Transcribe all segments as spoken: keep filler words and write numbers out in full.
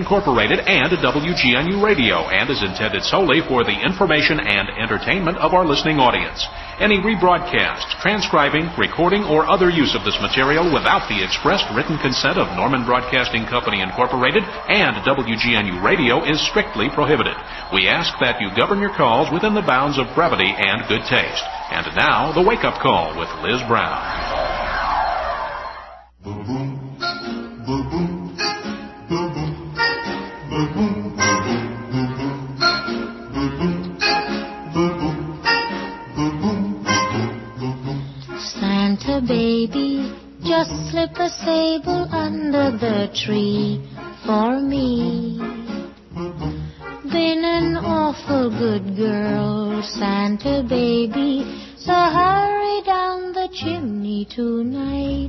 Incorporated and W G N U Radio, and is intended solely for the information and entertainment of our listening audience. Any rebroadcast, transcribing, recording, or other use of this material without the expressed written consent of Norman Broadcasting Company Incorporated and W G N U Radio is strictly prohibited. We ask that you govern your calls within the bounds of brevity and good taste. And now, the wake-up call with Liz Brown. Santa baby, just slip a sable under the tree for me. Been an awful good girl, Santa baby, so hurry down the chimney tonight.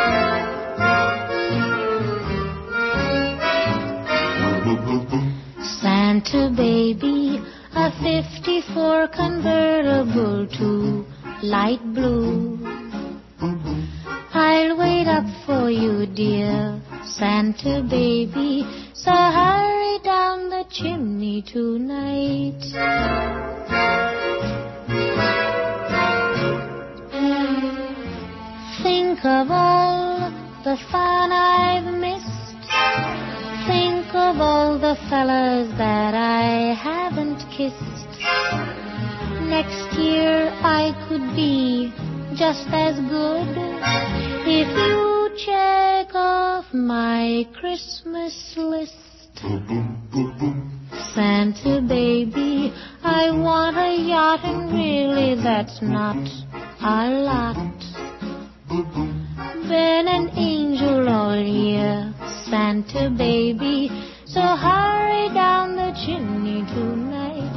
Santa baby, a fifty-four convertible to light blue. I'll wait up for you, dear Santa baby, so hurry down the chimney tonight. Think of all the fun I've missed. Think of all the fellas that I haven't kissed. Next year I could be just as good if you check off my Christmas list. Santa baby, I want a yacht, and really that's not a lot. Been an angel all year, Santa baby, so hurry down the chimney tonight.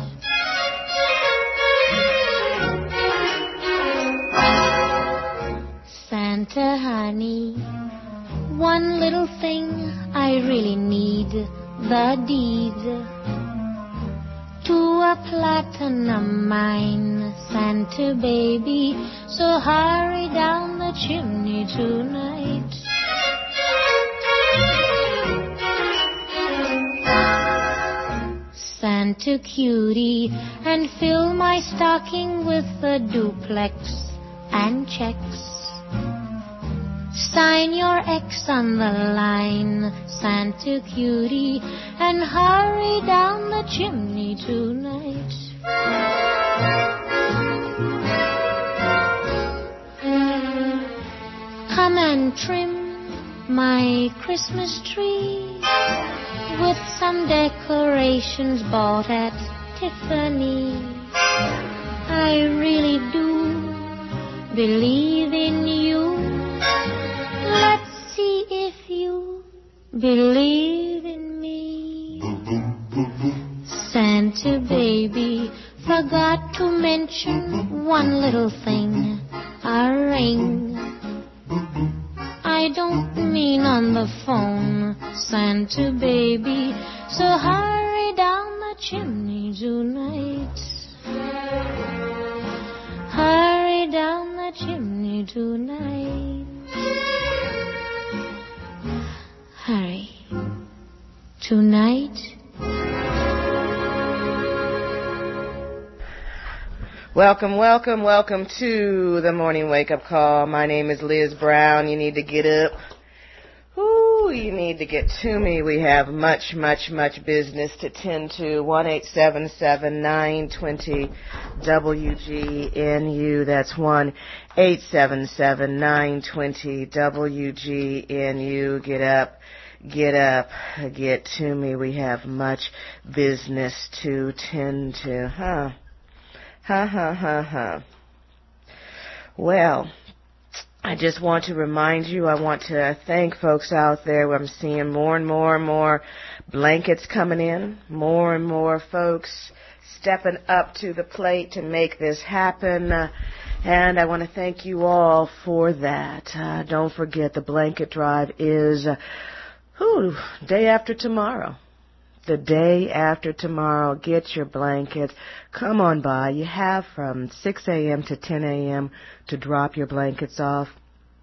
Santa honey, one little thing I really need, the deed to a platinum mine, Santa baby, so hurry down the chimney tonight. Santa cutie, and fill my stocking with a duplex and checks. Sign your X on the line, Santa cutie, and hurry down the chimney tonight. Come and trim my Christmas tree with some decorations bought at Tiffany. I really do believe in you. Let's see if you believe in me. Santa baby, forgot to mention one little thing, a ring. I don't mean on the phone, Santa baby, so hurry down the chimney tonight. Hurry down the chimney tonight. Hurry. Tonight. Welcome, welcome, welcome to the Morning Wake Up Call. My name is Liz Brown. You need to get up. Ooh, you need to get to me. We have much, much, much business to tend to. one eight seven seven, nine two zero, W G N U. That's one eight seven seven, nine two zero, W G N U. Get up. Get up, get to me. We have much business to tend to. Huh? Ha, ha, ha, ha. Well, I just want to remind you, I want to thank folks out there. I'm seeing more and more and more blankets coming in, more and more folks stepping up to the plate to make this happen. Uh, and I want to thank you all for that. Uh, don't forget, the blanket drive is uh, Ooh, day after tomorrow. The day after tomorrow. Get your blankets. Come on by. You have from six a.m. to ten a.m. to drop your blankets off.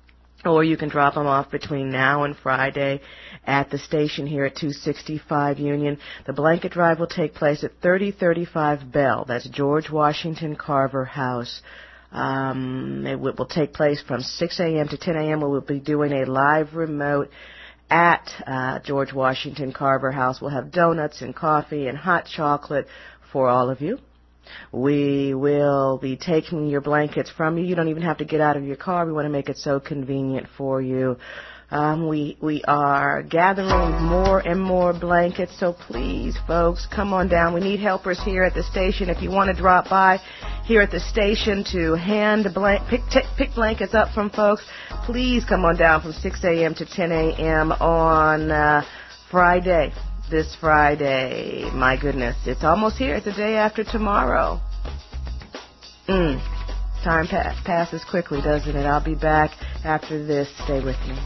or you can drop them off between now and Friday at the station here at two sixty-five Union. The blanket drive will take place at thirty thirty-five Bell. That's George Washington Carver House. Um, it will take place from six a.m. to ten a.m. We will be doing a live remote at uh, George Washington Carver House. We'll have donuts and coffee and hot chocolate for all of you. We will be taking your blankets from you. You don't even have to get out of your car. We want to make it so convenient for you. Um, we we are gathering more and more blankets, so please, folks, come on down. We need helpers here at the station. If you want to drop by here at the station to hand blank, pick, t- pick blankets up from folks, please come on down from six a.m. to ten a.m. on uh, Friday. This Friday. My goodness, it's almost here. It's the day after tomorrow. Mm. Time pass, passes quickly, doesn't it? I'll be back after this. Stay with me.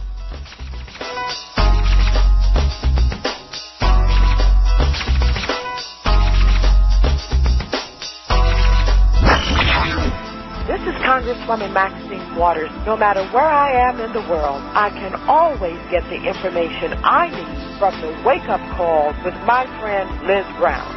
This is Congresswoman Maxine Waters. No matter where I am in the world, I can always get the information I need from the Wake Up Call with my friend Liz Brown.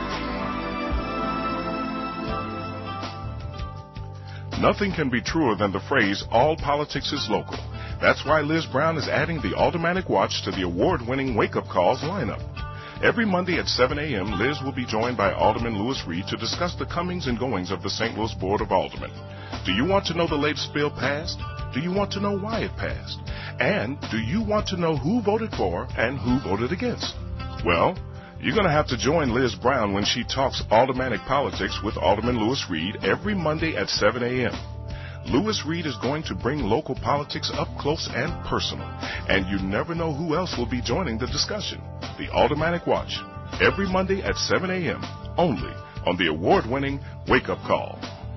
Nothing can be truer than the phrase, all politics is local. That's why Liz Brown is adding the Aldermanic Watch to the award-winning Wake Up Calls lineup. Every Monday at seven a.m., Liz will be joined by Alderman Lewis Reed to discuss the comings and goings of the Saint Louis Board of Aldermen. Do you want to know the latest bill passed? Do you want to know why it passed? And do you want to know who voted for and who voted against? Well, you're going to have to join Liz Brown when she talks aldermanic politics with Alderman Lewis Reed every Monday at seven a.m. Lewis Reed is going to bring local politics up close and personal, and you never know who else will be joining the discussion. The Aldermanic Watch, every Monday at seven a.m., only on the award-winning Wake Up Call.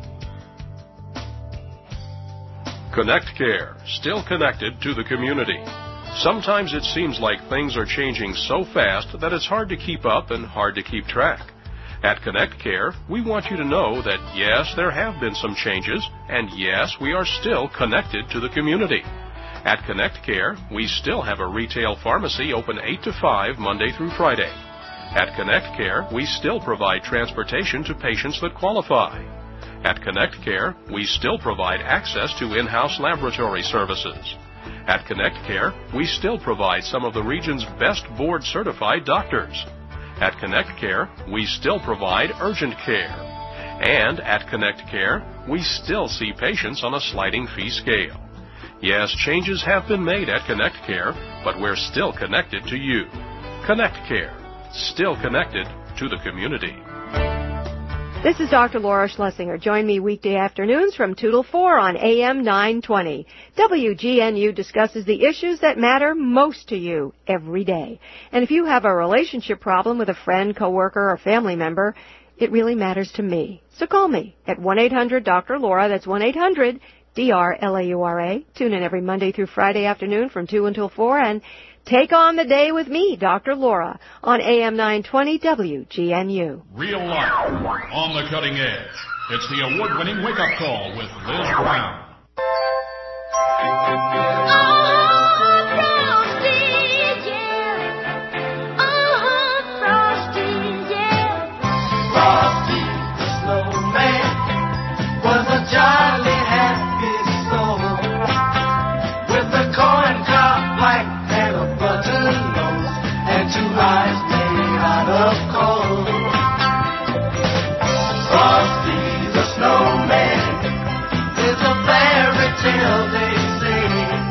Connect Care, still connected to the community. Sometimes it seems like things are changing so fast that it's hard to keep up and hard to keep track. At Connect Care, we want you to know that yes, there have been some changes, and yes, we are still connected to the community. At Connect Care, we still have a retail pharmacy open eight to five Monday through Friday. At Connect Care, we still provide transportation to patients that qualify. At Connect Care, we still provide access to in-house laboratory services. At Connect Care, we still provide some of the region's best board-certified doctors. At Connect Care, we still provide urgent care. And at Connect Care, we still see patients on a sliding fee scale. Yes, changes have been made at Connect Care, but we're still connected to you. Connect Care, still connected to the community. This is Doctor Laura Schlesinger. Join me weekday afternoons from two till four on A M nine twenty. W G N U discusses the issues that matter most to you every day. And if you have a relationship problem with a friend, coworker, or family member, it really matters to me. So call me at one eight hundred Doctor Laura. That's one eight hundred D R L A U R A. Tune in every Monday through Friday afternoon from two until four and take on the day with me, Doctor Laura, on A M nine twenty W G N U. Real life, on the cutting edge. It's the award-winning Wake Up Call with Liz Brown. Frosty the snowman is a fairy tale, they say.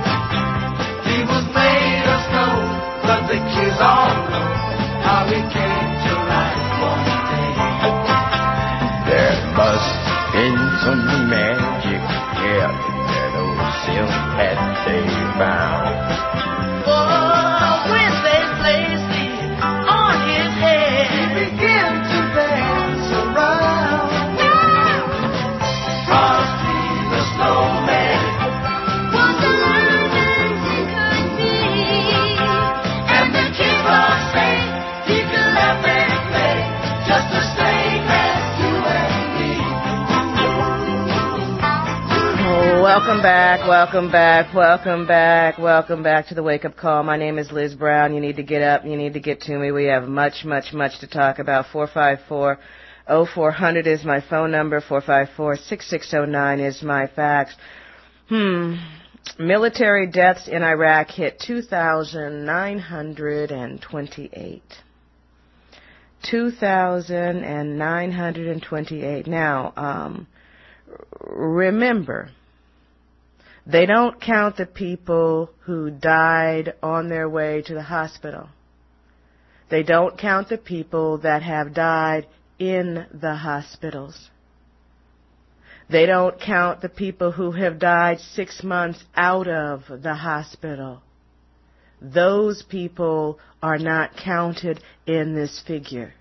back, welcome back, welcome back, welcome back to the Wake Up Call. My name is Liz Brown. You need to get up, you need to get to me. We have much, much, much to talk about. four five four, oh four hundred is my phone number. four five four, six six oh nine is my fax. Hmm. Military deaths in Iraq hit two thousand nine hundred twenty-eight. two thousand nine hundred twenty-eight. Now, um, remember, they don't count the people who died on their way to the hospital. They don't count the people that have died in the hospitals. They don't count the people who have died six months out of the hospital. Those people are not counted in this figure.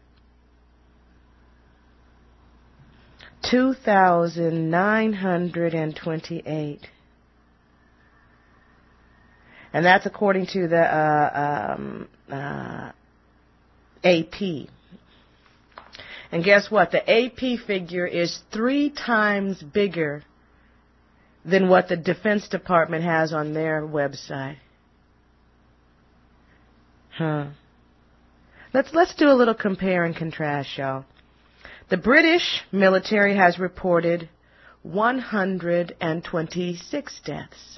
two thousand nine hundred twenty-eight. And that's according to the uh, um, uh, A P. And guess what? The A P figure is three times bigger than what the Defense Department has on their website. Huh. Let's let's do a little compare and contrast, y'all. The British military has reported one hundred twenty-six deaths.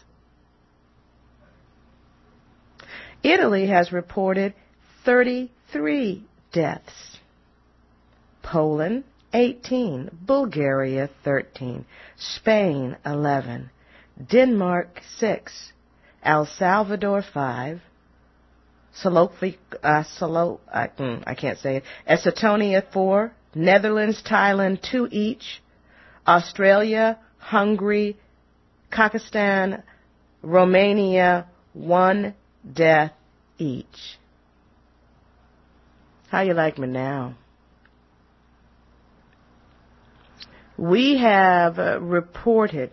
Italy has reported thirty-three deaths. Poland, eighteen. Bulgaria, thirteen. Spain, eleven. Denmark, six. El Salvador, five. Slovakia, uh, Slo- I, mm, I can't say it. Estonia, four. Netherlands, Thailand, two each. Australia, Hungary, Kazakhstan, Romania, one death each. How you like me now? We have uh, reported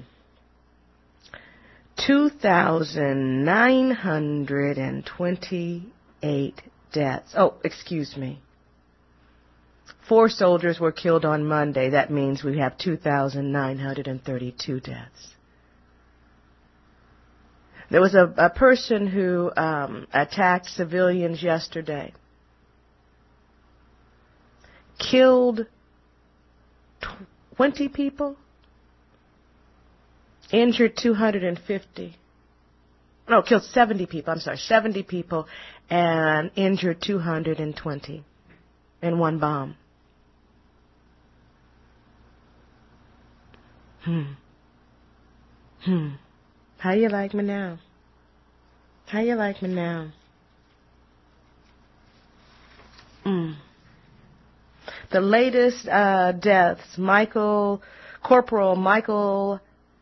two thousand nine hundred twenty-eight deaths. Oh, excuse me. Four soldiers were killed on Monday. That means we have two thousand nine hundred thirty-two deaths. There was a, a person who um, attacked civilians yesterday. Killed twenty people. Injured two hundred fifty. No, killed seventy people. I'm sorry, seventy people and injured two hundred twenty in one bomb. Hmm. Hmm. How you like me now? How you like me now? Hmm. The latest uh, deaths, Michael, Corporal Michael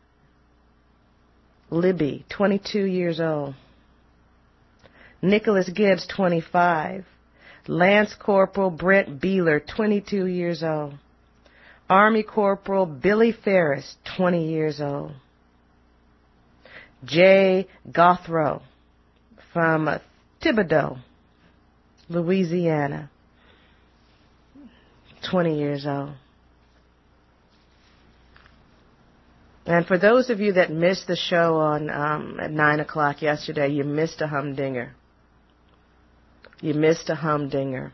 Libby, twenty-two years old. Nicholas Gibbs, twenty-five. Lance Corporal Brent Beeler, twenty-two years old. Army Corporal Billy Ferris, twenty years old. Jay Gothrow from Thibodaux, Louisiana, twenty years old. And for those of you that missed the show on um, at nine o'clock yesterday, you missed a humdinger. You missed a humdinger.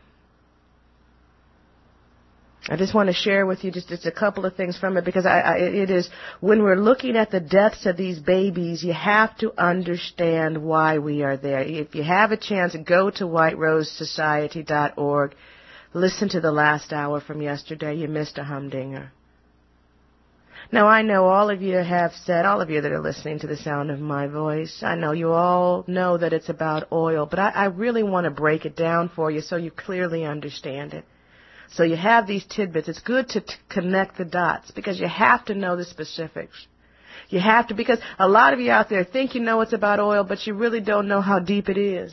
I just want to share with you just, just a couple of things from it, because I, I, it is, when we're looking at the deaths of these babies, you have to understand why we are there. If you have a chance, go to white rose society dot org. Listen to the last hour from yesterday. You missed a humdinger. Now, I know all of you have said, all of you that are listening to the sound of my voice, I know you all know that it's about oil, but I, I really want to break it down for you so you clearly understand it. So you have these tidbits. It's good to t- connect the dots, because you have to know the specifics. You have to, because a lot of you out there think you know it's about oil, but you really don't know how deep it is.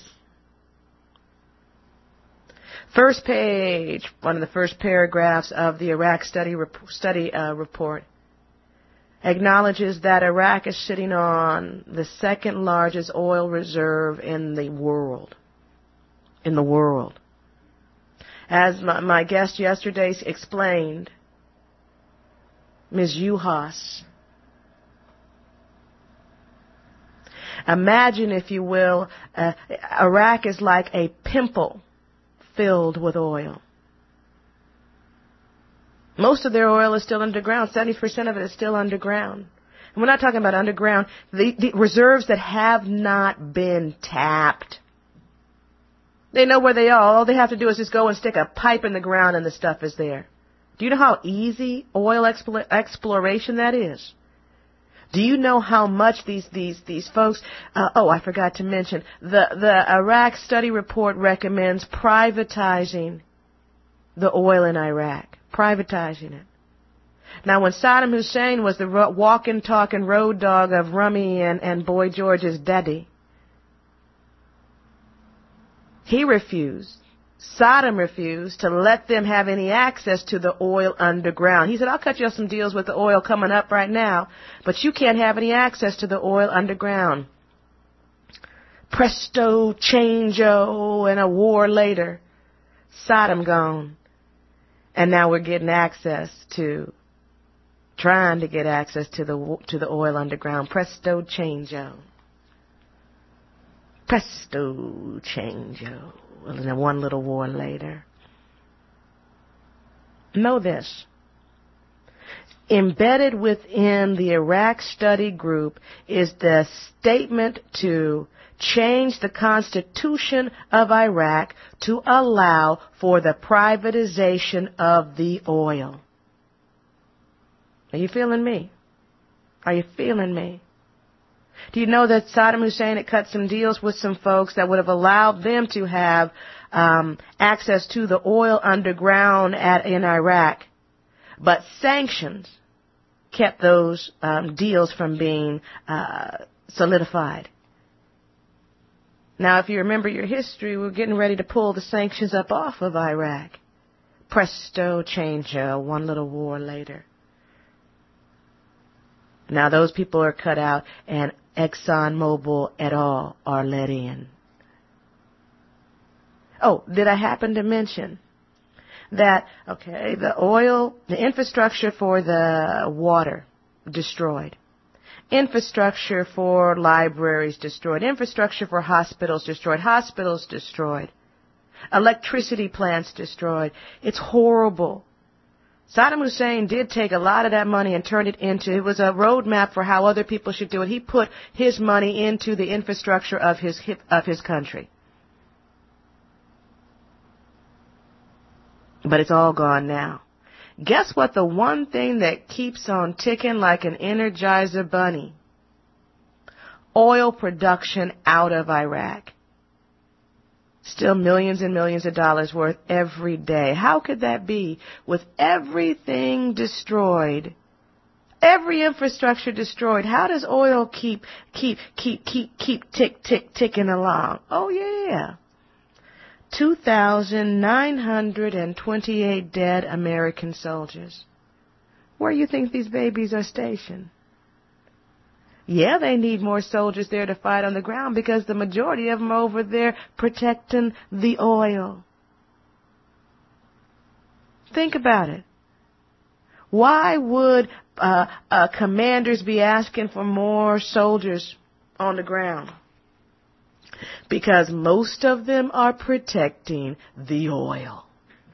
First page, one of the first paragraphs of the Iraq study rep- study uh, report acknowledges that Iraq is sitting on the second largest oil reserve in the world. In the world. As my, my guest yesterday explained, Miz Juhas, Imagine, if you will, uh, Iraq is like a pimple filled with oil. Most of their oil is still underground. seventy percent of it is still underground. And we're not talking about underground. The, the reserves that have not been tapped. They know where they are. All they have to do is just go and stick a pipe in the ground and the stuff is there. Do you know how easy oil explore, exploration that is? Do you know how much these these these folks? Uh, oh, I forgot to mention the the Iraq study report recommends privatizing the oil in Iraq, privatizing it. Now, when Saddam Hussein was the ro- walking, talking road dog of Rummy and and Boy George's daddy, he refused. Saddam refused to let them have any access to the oil underground. He said, I'll cut you off some deals with the oil coming up right now, but you can't have any access to the oil underground. Presto, change-o, and a war later, Saddam gone. And now we're getting access to, trying to get access to the to the oil underground. Presto, change-o. Presto, change-o. And then one little war later. Know this. Embedded within the Iraq study group is the statement to change the constitution of Iraq to allow for the privatization of the oil. Are you feeling me? Are you feeling me? Do you know that Saddam Hussein had cut some deals with some folks that would have allowed them to have um, access to the oil underground at, in Iraq, but sanctions kept those um, deals from being uh, solidified. Now, if you remember your history, we're getting ready to pull the sanctions up off of Iraq. Presto, change-o, one little war later. Now those people are cut out, and ExxonMobil et al. Are let in. Oh, did I happen to mention that, okay, the oil, the infrastructure for the water, destroyed. Infrastructure for libraries, destroyed. Infrastructure for hospitals, destroyed. Hospitals, destroyed. Electricity plants, destroyed. It's horrible. Saddam Hussein did take a lot of that money and turn it into, it was a roadmap for how other people should do it. He put his money into the infrastructure of his of his country. But it's all gone now. Guess what? The one thing that keeps on ticking like an Energizer bunny? Oil production out of Iraq. Still millions and millions of dollars worth every day. How could that be with everything destroyed? Every infrastructure destroyed. How does oil keep, keep, keep, keep, keep tick, tick, ticking along? Oh yeah. two thousand nine hundred twenty-eight dead American soldiers. Where do you think these babies are stationed? Yeah, they need more soldiers there to fight on the ground because the majority of them are over there protecting the oil. Think about it. Why would uh, uh, commanders be asking for more soldiers on the ground? Because most of them are protecting the oil.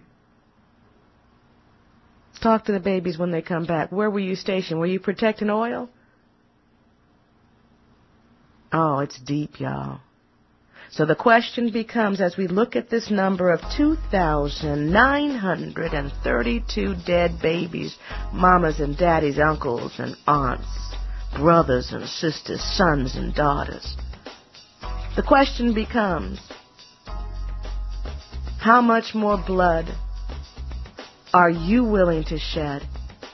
Talk to the babies when they come back. Where were you stationed? Were you protecting oil? Oh, it's deep, y'all. So the question becomes, as we look at this number of two thousand nine hundred thirty-two dead babies, mamas and daddies, uncles and aunts, brothers and sisters, sons and daughters, the question becomes, how much more blood are you willing to shed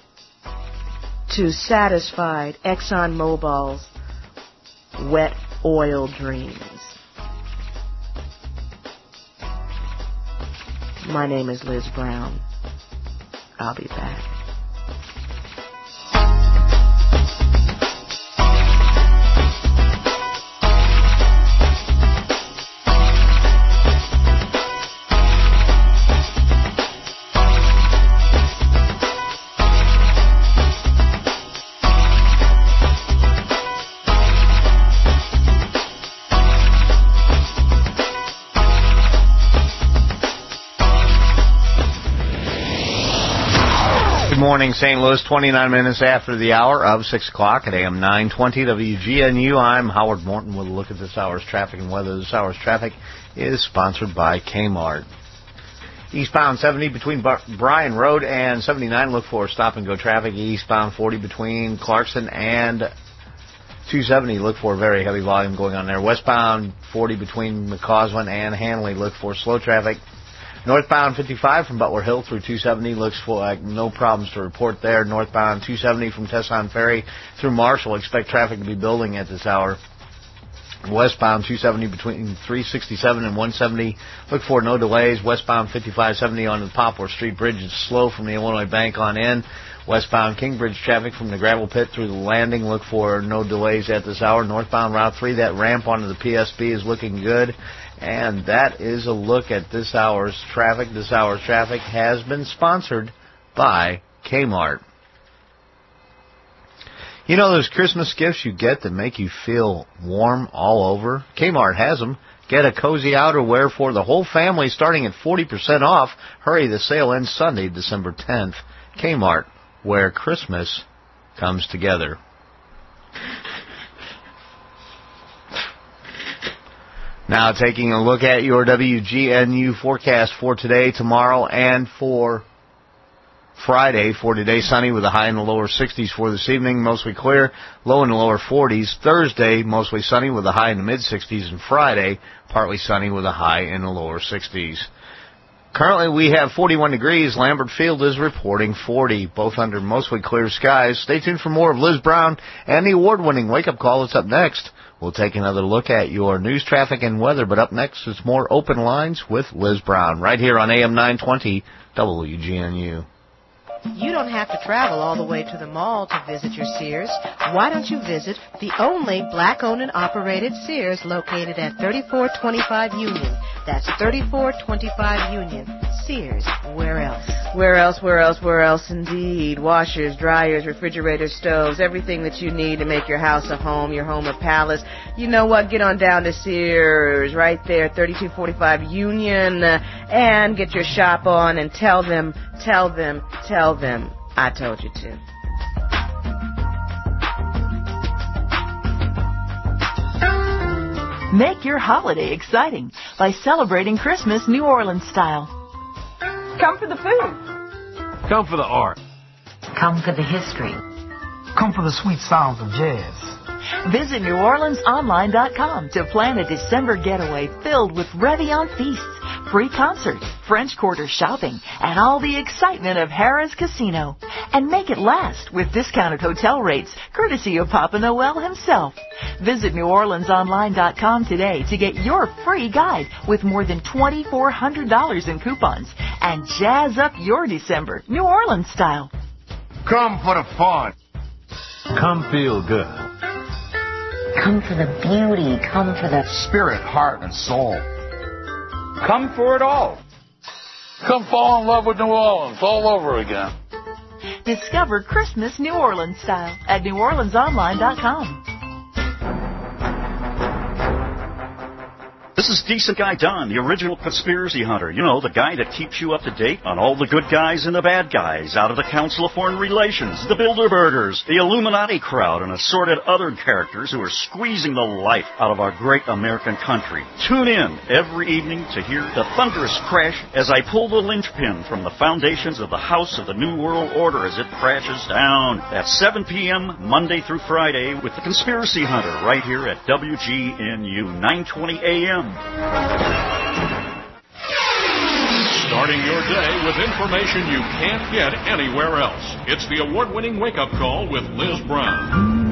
to satisfy ExxonMobil's wet oil dreams? My name is Liz Brown. I'll be back. Good morning, Saint Louis. twenty-nine minutes after the hour of six o'clock at A M nine twenty W G N U. I'm Howard Morton with a look at this hour's traffic and weather. This hour's traffic is sponsored by Kmart. Eastbound seventy between Bryan Road and seventy-nine, look for stop-and-go traffic. Eastbound forty between Clarkson and two seventy, look for very heavy volume going on there. Westbound forty between McCausland and Hanley, look for slow traffic. Northbound fifty-five from Butler Hill through two seventy, looks for like no problems to report there. Northbound two seventy from Tesson Ferry through Marshall, expect traffic to be building at this hour. Westbound two seventy between three sixty-seven and one seventy, look for no delays. Westbound fifty-five seventy on the Poplar Street Bridge is slow from the Illinois Bank on in. Westbound Kingbridge traffic from the gravel pit through the landing, look for no delays at this hour. Northbound Route three, that ramp onto the P S B is looking good. And that is a look at this hour's traffic. This hour's traffic has been sponsored by Kmart. You know those Christmas gifts you get that make you feel warm all over? Kmart has them. Get a cozy outerwear for the whole family starting at forty percent off. Hurry, the sale ends Sunday, December tenth. Kmart, where Christmas comes together. Now taking a look at your W G N U forecast for today, tomorrow, and for Friday. For today, sunny with a high in the lower sixties. For this evening, mostly clear, low in the lower forties. Thursday, mostly sunny with a high in the mid-sixties. And Friday, partly sunny with a high in the lower sixties. Currently, we have forty-one degrees. Lambert Field is reporting forty, both under mostly clear skies. Stay tuned for more of Liz Brown and the award-winning Wake Up Call that's up next. We'll take another look at your news, traffic, and weather, but up next is more Open Lines with Liz Brown, right here on A M nine twenty W G N U. You don't have to travel all the way to the mall to visit your Sears. Why don't you visit the only black-owned and operated Sears located at thirty-four twenty-five Union? That's thirty-four twenty-five Union. Sears, where else? Where else, where else, where else indeed? Washers, dryers, refrigerators, stoves, everything that you need to make your house a home, your home a palace. You know what? Get on down to Sears right there, thirty-two forty-five Union, uh, and get your shop on and tell them, tell them, tell them I told you to. Make your holiday exciting by celebrating Christmas New Orleans style. Come for the food. Come for the art. Come for the history. Come for the sweet sounds of jazz. Visit New Orleans Online dot com to plan a December getaway filled with Réveillon feasts, free concerts, French Quarter shopping, and all the excitement of Harrah's Casino. And make it last with discounted hotel rates, courtesy of Papa Noel himself. Visit New Orleans Online dot com today to get your free guide with more than two thousand four hundred dollars in coupons and jazz up your December New Orleans style. Come for the fun. Come feel good. Come for the beauty. Come for the spirit, heart, and soul. Come for it all. Come fall in love with New Orleans all over again. Discover Christmas New Orleans style at New Orleans Online dot com. This is Decent Guy Don, the original conspiracy hunter. You know, the guy that keeps you up to date on all the good guys and the bad guys out of the Council of Foreign Relations, the Bilderbergers, the Illuminati crowd, and assorted other characters who are squeezing the life out of our great American country. Tune in every evening to hear the thunderous crash as I pull the linchpin from the foundations of the House of the New World Order as it crashes down at seven p.m. Monday through Friday with the Conspiracy Hunter right here at W G N U nine twenty A M. Starting your day with information you can't get anywhere else. It's the award-winning Wake Up Call with Liz Brown.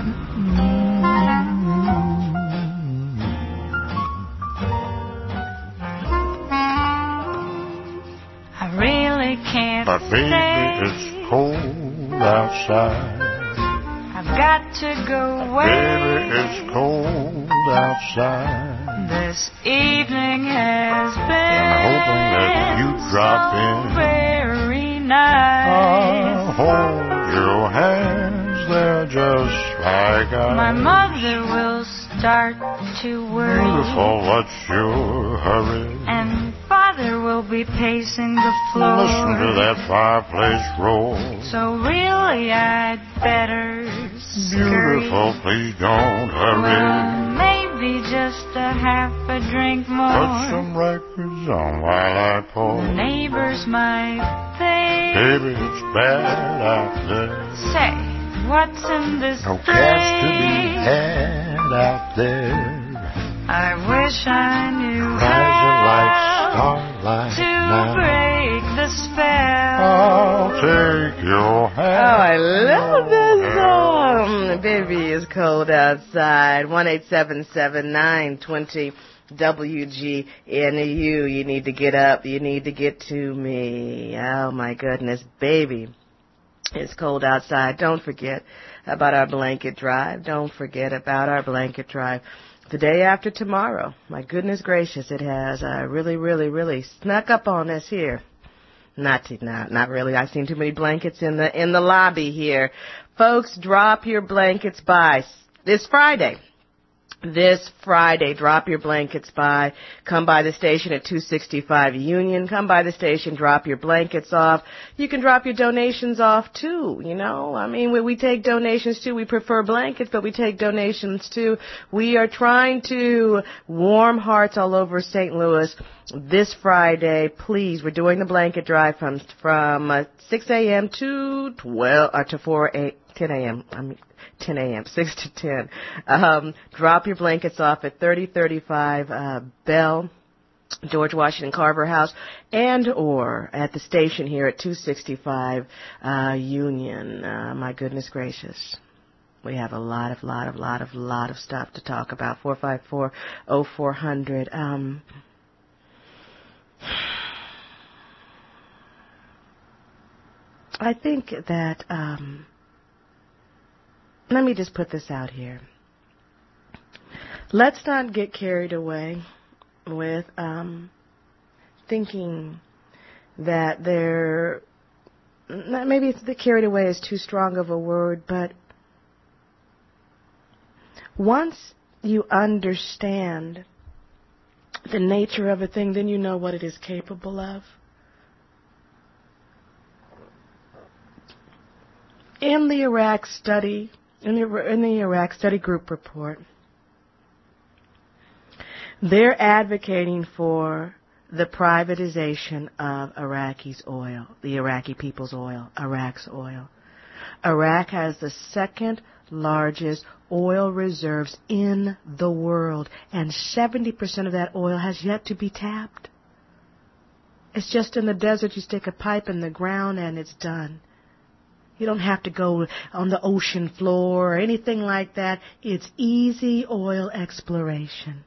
I really can't But baby, stay. it's cold outside. I've got to go away. Baby, it's cold outside. This evening has been I'm hoping that you drop so in. very nice. I'll hold your hands, they're just like ice. My mother will start to worry. Beautiful, what's your hurry? And father will will be pacing the floor. Listen to that fireplace roar. So really I'd better scurry. Beautiful, please don't hurry. Well, maybe just a half a drink more. Put some records on while I pour. The neighbors might think, baby, it's bad out there. Say, what's in this No drink? cash to be had out there. I wish I knew Rising like how starlight to now. break the spell. I'll take your hand. Oh, I love this song. Baby, it's cold outside. one eight seven seven nine two zero W G N U. You need to get up. You need to get to me. Oh, my goodness. Baby, it's cold outside. Don't forget about our blanket drive. Don't forget about our blanket drive. The day after tomorrow. My goodness gracious, it has uh, really, really, really snuck up on us here. Not, not, not really. I've seen too many blankets in the in the lobby here. Folks, drop your blankets by this Friday. This Friday, drop your blankets by. Come by the station at two sixty-five Union. Come by the station, drop your blankets off. You can drop your donations off, too, you know. I mean, we, we take donations, too. We prefer blankets, but we take donations, too. We are trying to warm hearts all over Saint Louis this Friday. Please, we're doing the blanket drive from from uh, six a.m. to twelve, or to four, eight, ten a.m. I mean, ten a.m., six to ten. Um, drop your blankets off at thirty thirty-five uh, Bell, George Washington Carver House, and or at the station here at two sixty-five uh, Union. Uh, my goodness gracious. We have a lot of, lot of, lot of, lot of stuff to talk about. four five four, oh four hundred. Um, I think that... Um, Let me just put this out here. Let's not get carried away with um, thinking that they're, maybe it's the carried away is too strong of a word, but once you understand the nature of a thing, then you know what it is capable of. In the Iraq study, In the, in the Iraq Study Group report, they're advocating for the privatization of Iraqi's oil, the Iraqi people's oil, Iraq's oil. Iraq has the second largest oil reserves in the world, and seventy percent of that oil has yet to be tapped. It's just in the desert. You stick a pipe in the ground and it's done. You don't have to go on the ocean floor or anything like that. It's easy oil exploration.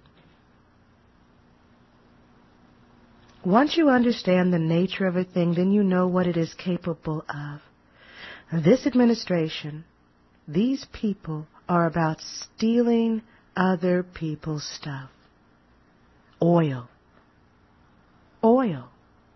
Once you understand the nature of a thing, then you know what it is capable of. This administration, these people are about stealing other people's stuff. Oil. Oil.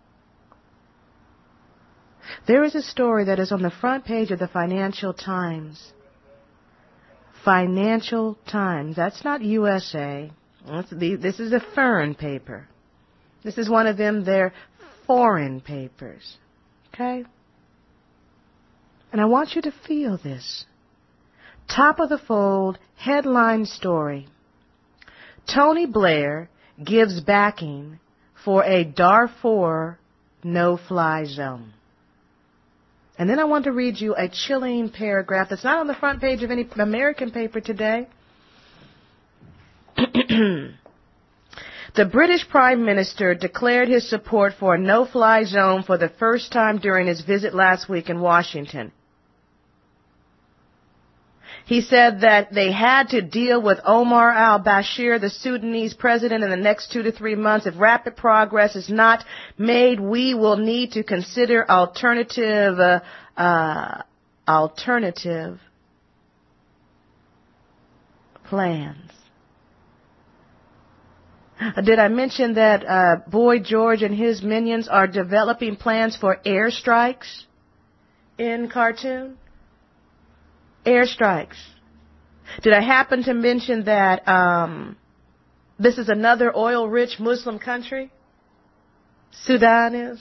There is a story that is on the front page of the Financial Times. Financial Times. That's not U S A. This is a foreign paper. This is one of them, their foreign papers. Okay? And I want you to feel this. Top of the fold, headline story. Tony Blair gives backing for a Darfur no-fly zone. And then I want to read you a chilling paragraph that's not on the front page of any American paper today. The British Prime Minister declared his support for a no-fly zone for the first time during his visit last week in Washington. He said that they had to deal with Omar al-Bashir, the Sudanese president, in the next two to three months. If rapid progress is not made, we will need to consider alternative, uh, uh, alternative plans. Did I mention that uh, Boy George and his minions are developing plans for airstrikes in Khartoum? Airstrikes. Did I happen to mention that um, this is another oil-rich Muslim country? Sudan is?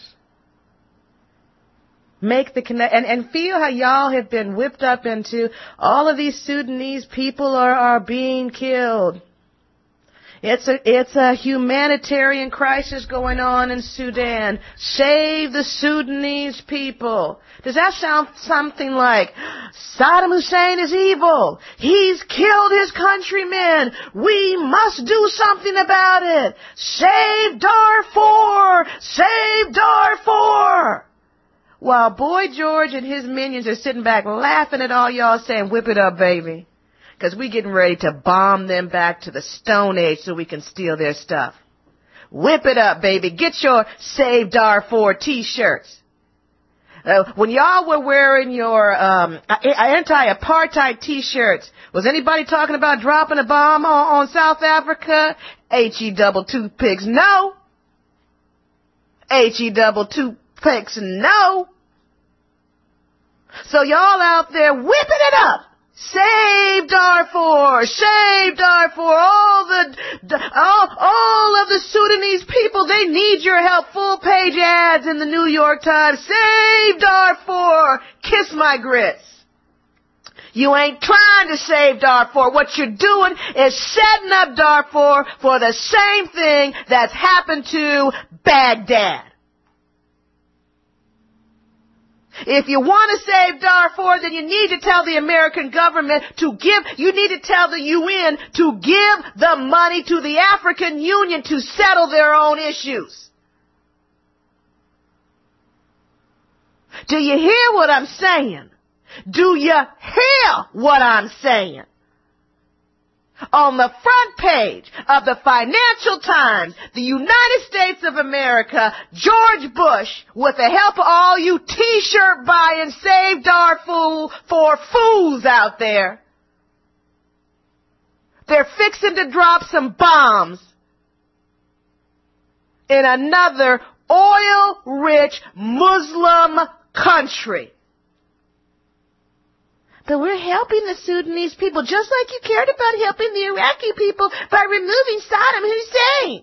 Make the connect and, and feel how y'all have been whipped up into all of these Sudanese people are, are being killed. It's a, it's a humanitarian crisis going on in Sudan. Save the Sudanese people. Does that sound something like, Saddam Hussein is evil. He's killed his countrymen. We must do something about it. Save Darfur! Save Darfur! While Boy George and his minions are sitting back laughing at all y'all saying, whip it up, baby. Because we getting ready to bomb them back to the Stone Age so we can steal their stuff. Whip it up, baby. Get your Save Darfur t-shirts. Uh, when y'all were wearing your um, anti-apartheid t-shirts, was anybody talking about dropping a bomb on, on South Africa? H-E double toothpicks, no. H-E double toothpicks, no. So y'all out there whipping it up. Save Darfur! Save Darfur! All the, all, all of the Sudanese people, they need your help. Full page ads in the New York Times. Save Darfur! Kiss my grits. You ain't trying to save Darfur. What you're doing is setting up Darfur for the same thing that's happened to Baghdad. If you want to save Darfur, then you need to tell the American government to give, you need to tell the U N to give the money to the African Union to settle their own issues. Do you hear what I'm saying? Do you hear what I'm saying? On the front page of the Financial Times, the United States of America, George Bush, with the help of all you t-shirt buying Save Darfur for fools out there, they're fixing to drop some bombs in another oil-rich Muslim country. But we're helping the Sudanese people just like you cared about helping the Iraqi people by removing Saddam Hussein.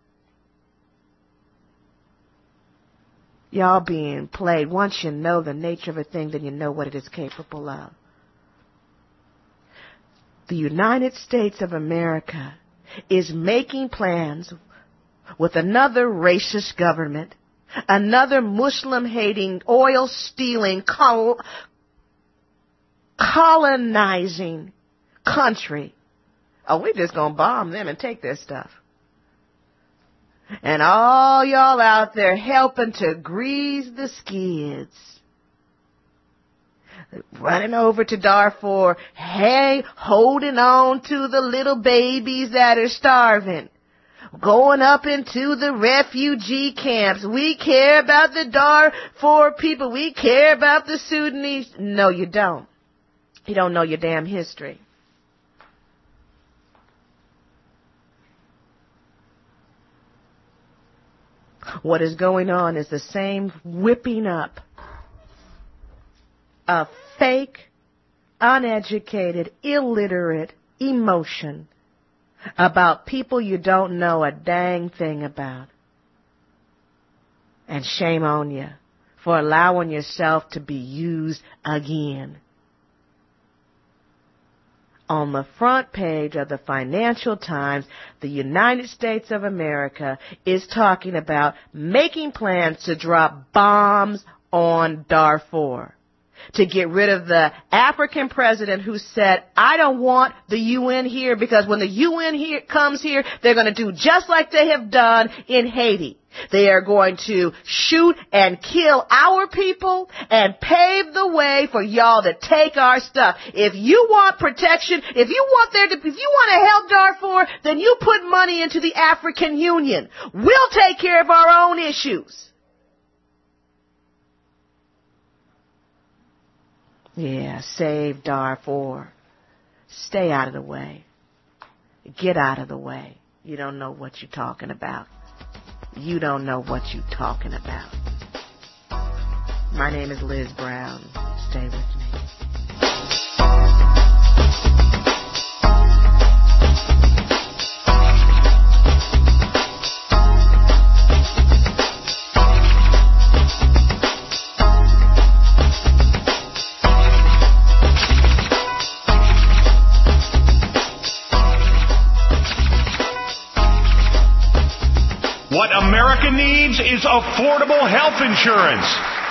Y'all being played. Once you know the nature of a thing, then you know what it is capable of. The United States of America is making plans with another racist government, another Muslim-hating, oil-stealing, col- colonizing country. Oh, we're just going to bomb them and take their stuff. And all y'all out there helping to grease the skids. Running over to Darfur, hey, holding on to the little babies that are starving. Going up into the refugee camps. We care about the Darfur people. We care about the Sudanese. No, you don't. You don't know your damn history. What is going on is the same whipping up of fake, uneducated, illiterate emotion about people you don't know a dang thing about. And shame on you for allowing yourself to be used again. On the front page of the Financial Times, the United States of America is talking about making plans to drop bombs on Darfur, to get rid of the African president who said, I don't want the U N here because when the U N here comes here, they're going to do just like they have done in Haiti. They are going to shoot and kill our people and pave the way for y'all to take our stuff. If you want protection, if you want there to, if you want to help Darfur, then you put money into the African Union. We'll take care of our own issues. Yeah, save Darfur. Stay out of the way. Get out of the way. You don't know what you're talking about. You don't know what you're talking about. My name is Liz Brown. Stay with me. is affordable health insurance.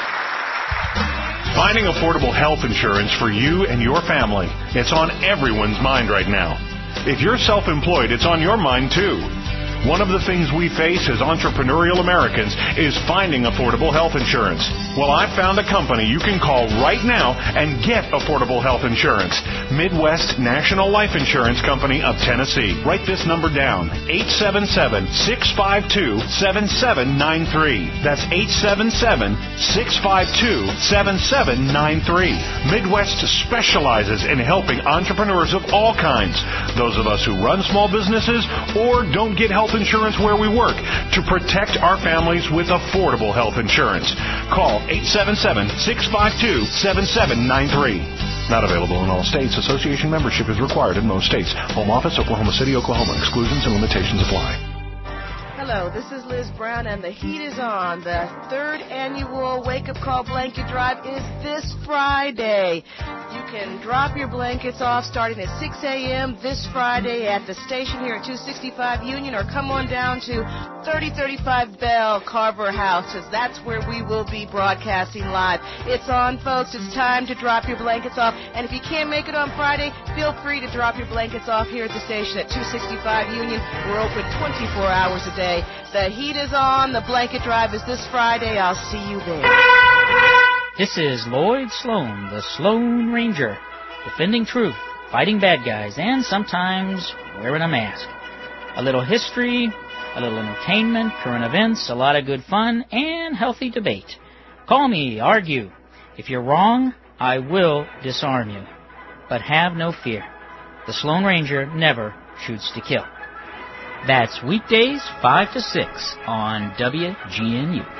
Finding affordable health insurance for you and your family. It's on everyone's mind right now. If you're self-employed, it's on your mind too. One of the things we face as entrepreneurial Americans is finding affordable health insurance. Well, I found a company you can call right now and get affordable health insurance. Midwest National Life Insurance Company of Tennessee. Write this number down, eight seven seven, six five two, seven seven nine three. That's eight seven seven, six five two, seven seven nine three. Midwest specializes in helping entrepreneurs of all kinds, those of us who run small businesses or don't get health insurance where we work, to protect our families with affordable health insurance. Call eight seven seven, six five two, seven seven nine three. Not available in all states. Association membership is required in most states. Home office, Oklahoma City, Oklahoma. Exclusions and limitations apply. Hello, this is Liz Brown, and the heat is on. The third annual Wake Up Call Blanket Drive is this Friday. You can drop your blankets off starting at six a.m. this Friday at the station here at two sixty-five Union, or come on down to thirty thirty-five Bell Carver House, because that's where we will be broadcasting live. It's on, folks. It's time to drop your blankets off. And if you can't make it on Friday, feel free to drop your blankets off here at the station at two sixty-five Union. We're open twenty-four hours a day. The heat is on. The blanket drive is this Friday. I'll see you there. This is Lloyd Sloan, the Sloan Ranger, defending truth, fighting bad guys, and sometimes wearing a mask. A little history, a little entertainment, current events, a lot of good fun, and healthy debate. Call me, argue. If you're wrong, I will disarm you. But have no fear. The Sloan Ranger never shoots to kill. That's weekdays five to six on W G N U.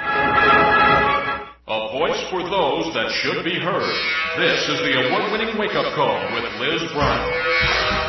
A voice for those that should be heard. This is the award-winning wake-up call with Liz Brown.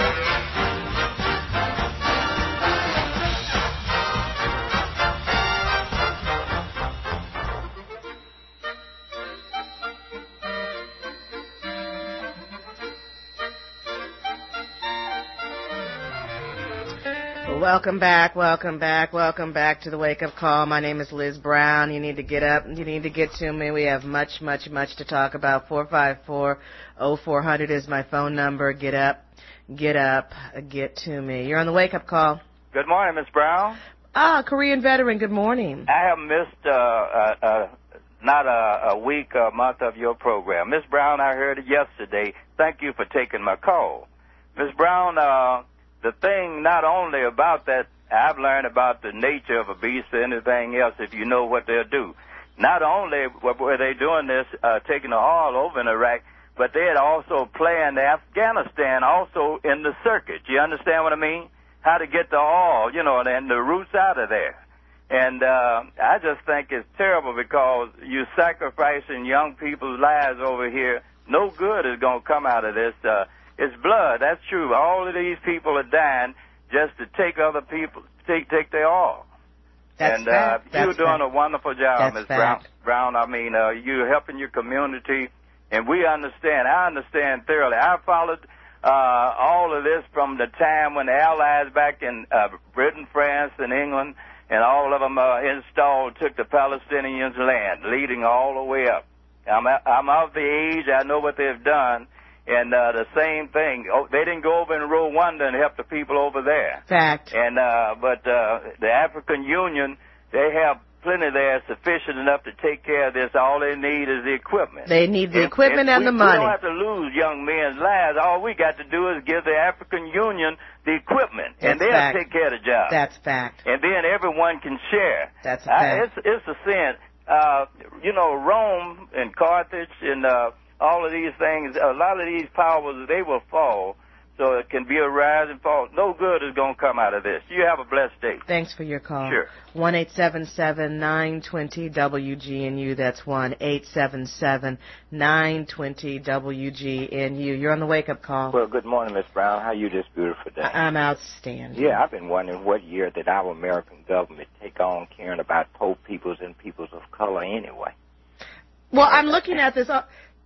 Welcome back, welcome back, welcome back to the Wake Up Call. My name is Liz Brown. You need to get up. You need to get to me. We have much, much, much to talk about. four five four, oh four hundred is my phone number. Get up, get up, get to me. You're on the Wake Up Call. Good morning, Miss Brown. Ah, Korean veteran, good morning. I have missed uh, uh, uh, not a, a week, a month of your program. Miss Brown, I heard it yesterday. Thank you for taking my call. Miss Brown, uh, the thing not only about that, I've learned about the nature of a beast or anything else if you know what they'll do. Not only were they doing this, uh, taking the oil over in Iraq, but they had also planned Afghanistan also in the circuit. You understand what I mean? How to get the oil, you know, and the roots out of there. And uh, I just think it's terrible because you're sacrificing young people's lives over here. No good is going to come out of this. Uh, It's blood. That's true. All of these people are dying just to take other people, take take their oil. That's and uh, fact. you're That's doing fact. a wonderful job, That's Miz Brown. fact. Brown. I mean, uh, you're helping your community, and we understand. I understand thoroughly. I followed uh, all of this from the time when the Allies back in uh, Britain, France, and England, and all of them uh, installed, took the Palestinians' land, leading all the way up. I'm I'm of the age. I know what they've done. And uh, the same thing, oh, they didn't go over in Rwanda and help the people over there. Fact. And uh, but uh, the African Union, they have plenty there, sufficient enough to take care of this. All they need is the equipment. They need the If- equipment if and we, the money. We don't have to lose young men's lives. All we got to do is give the African Union the equipment, and That's they'll fact. take care of the job. That's fact. And then everyone can share. That's a I, fact. it's, it's a sin. Uh, you know, Rome and Carthage and uh, all of these things, a lot of these powers, they will fall. So it can be a rise and fall. No good is going to come out of this. You have a blessed day. Thanks for your call. Sure. one eight seven seven, nine two zero, W G N U. That's one eight seven seven, nine two zero, W G N U. You're on the wake-up call. Well, good morning, Miss Brown. How are you this beautiful day? I- I'm outstanding. Yeah, I've been wondering what year did our American government take on caring about poor peoples and peoples of color anyway? Well, I'm looking at this. Uh,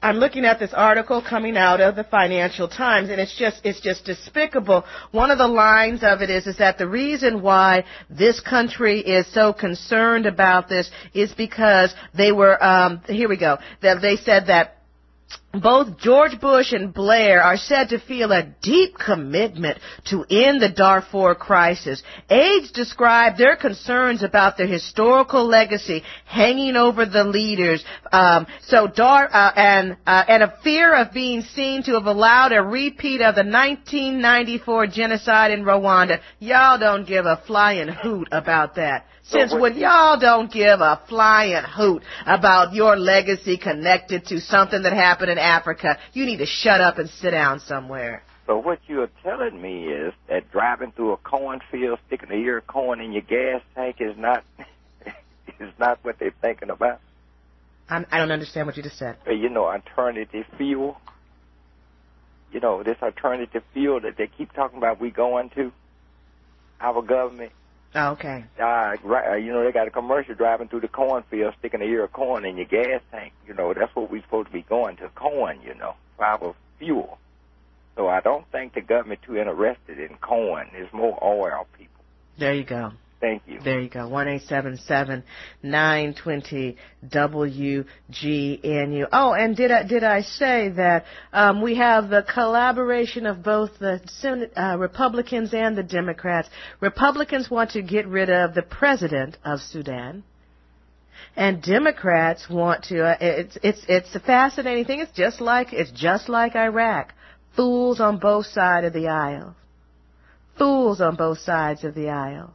I'm looking at this article coming out of the Financial Times, and it's just it's just despicable. One of the lines of it is is that the reason why this country is so concerned about this is because they were um, here we go. That they said that both George Bush and Blair are said to feel a deep commitment to end the Darfur crisis. Aides describe their concerns about their historical legacy hanging over the leaders. Um, so Dar uh, and uh, and a fear of being seen to have allowed a repeat of the nineteen ninety-four genocide in Rwanda. Y'all don't give a flying hoot about that. Since when y'all don't give a flying hoot about your legacy connected to something that happened in Africa, you need to shut up and sit down somewhere. So what you're telling me is that driving through a cornfield, sticking a ear of corn in your gas tank is not is not what they're thinking about? I'm, I don't understand what you just said. You know, alternative fuel. You know, this alternative fuel that they keep talking about we going to, our government. Oh, okay. Uh, right, you know, they got a commercial driving through the cornfield, sticking a ear of corn in your gas tank. You know, that's what we're supposed to be going to, corn, you know, for our fuel. So I don't think the government too interested in corn. There's more oil people. There you go. Thank you. There you go. one eight seven seven, nine two zero, W G N U. Oh, and did I did I say that um, we have the collaboration of both the Senate, uh, Republicans and the Democrats. Republicans want to get rid of the president of Sudan, and Democrats want to. Uh, it's it's it's a fascinating thing. It's just like it's just like Iraq. Fools on both sides of the aisle. Fools on both sides of the aisle.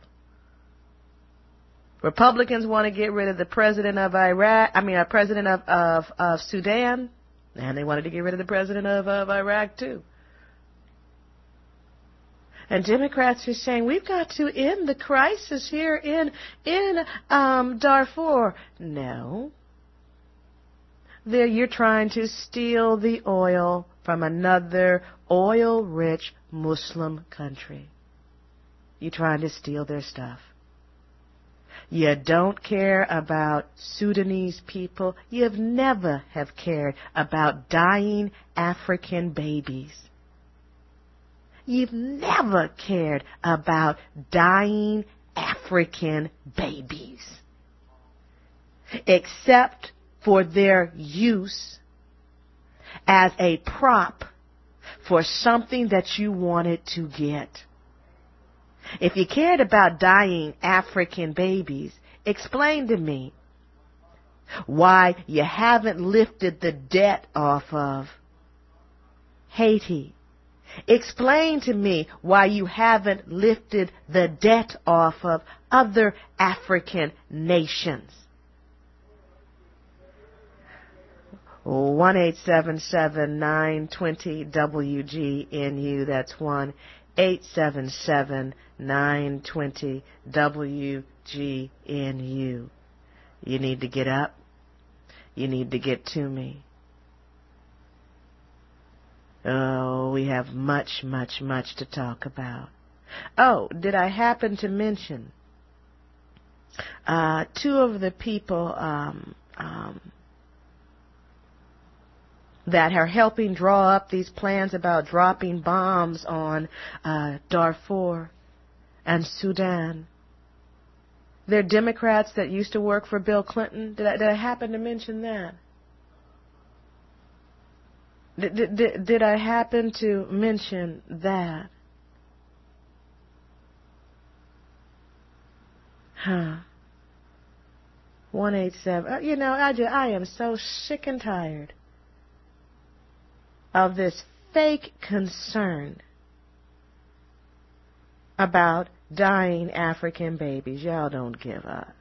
Republicans want to get rid of the president of Iraq, I mean, a president of, of, of Sudan, and they wanted to get rid of the president of, of Iraq, too. And Democrats are saying, we've got to end the crisis here in, in um, Darfur. No. There, you're trying to steal the oil from another oil-rich Muslim country. You're trying to steal their stuff. You don't care about Sudanese people. You've never have cared about dying African babies. You've never cared about dying African babies. Except for their use as a prop for something that you wanted to get. If you cared about dying African babies, explain to me why you haven't lifted the debt off of Haiti. Explain to me why you haven't lifted the debt off of other African nations. one eight seven seven, nine two zero, W G N U. That's one eight seven seven, nine two zero, W G N U. You need to get up. You need to get to me. Oh, we have much, much, much to talk about. Oh, did I happen to mention uh, two of the people um, um, that are helping draw up these plans about dropping bombs on uh, Darfur and Sudan? They're Democrats that used to work for Bill Clinton. Did I, did I happen to mention that? Did, did, did I happen to mention that? Huh. one eight seven. You know, I, just, I am so sick and tired of this fake concern about dying African babies. Y'all don't give up.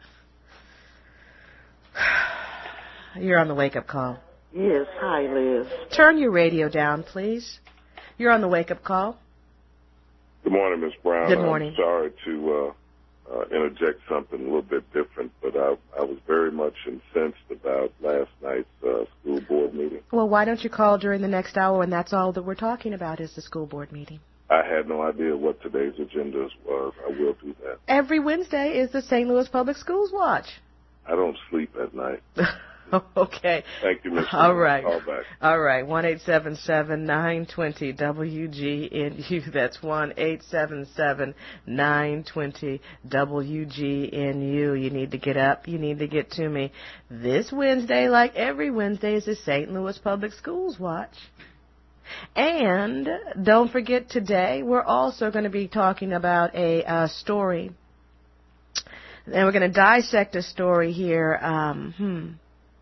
You're on the wake-up call. Yes, hi, Liz. Turn your radio down, please. You're on the wake-up call. Good morning, Miz Brown. Good morning. I'm sorry to uh, uh, interject something a little bit different, but I, I was very much incensed about last night's uh, school board meeting. Well, why don't you call during the next hour, and that's all that we're talking about is the school board meeting. I had no idea what today's agenda was. I will do that. Every Wednesday is the Saint Louis Public Schools Watch. I don't sleep at night. Okay. Thank you, Mister All right. Call back. All right. one eight seven seven nine two zero W G N U. That's one eight seven seven nine two zero W G N U. You need to get up. You need to get to me. This Wednesday, like every Wednesday, is the Saint Louis Public Schools Watch. And don't forget, today we're also going to be talking about a uh, story. And we're going to dissect a story here. Um, hmm.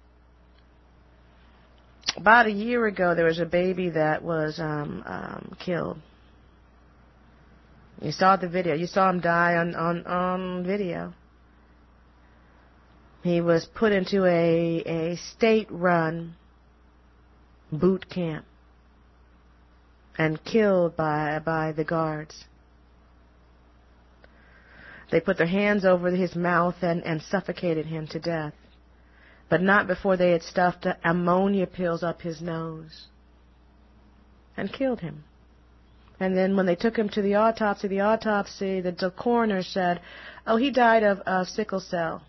About a year ago, there was a baby that was um, um, killed. You saw the video. You saw him die on, on, on video. He was put into a, a state-run boot camp and killed by, by the guards. They put their hands over his mouth and, and suffocated him to death. But not before they had stuffed ammonia pills up his nose and killed him. And then when they took him to the autopsy, the autopsy, the, the coroner said, oh, he died of uh, sickle cell.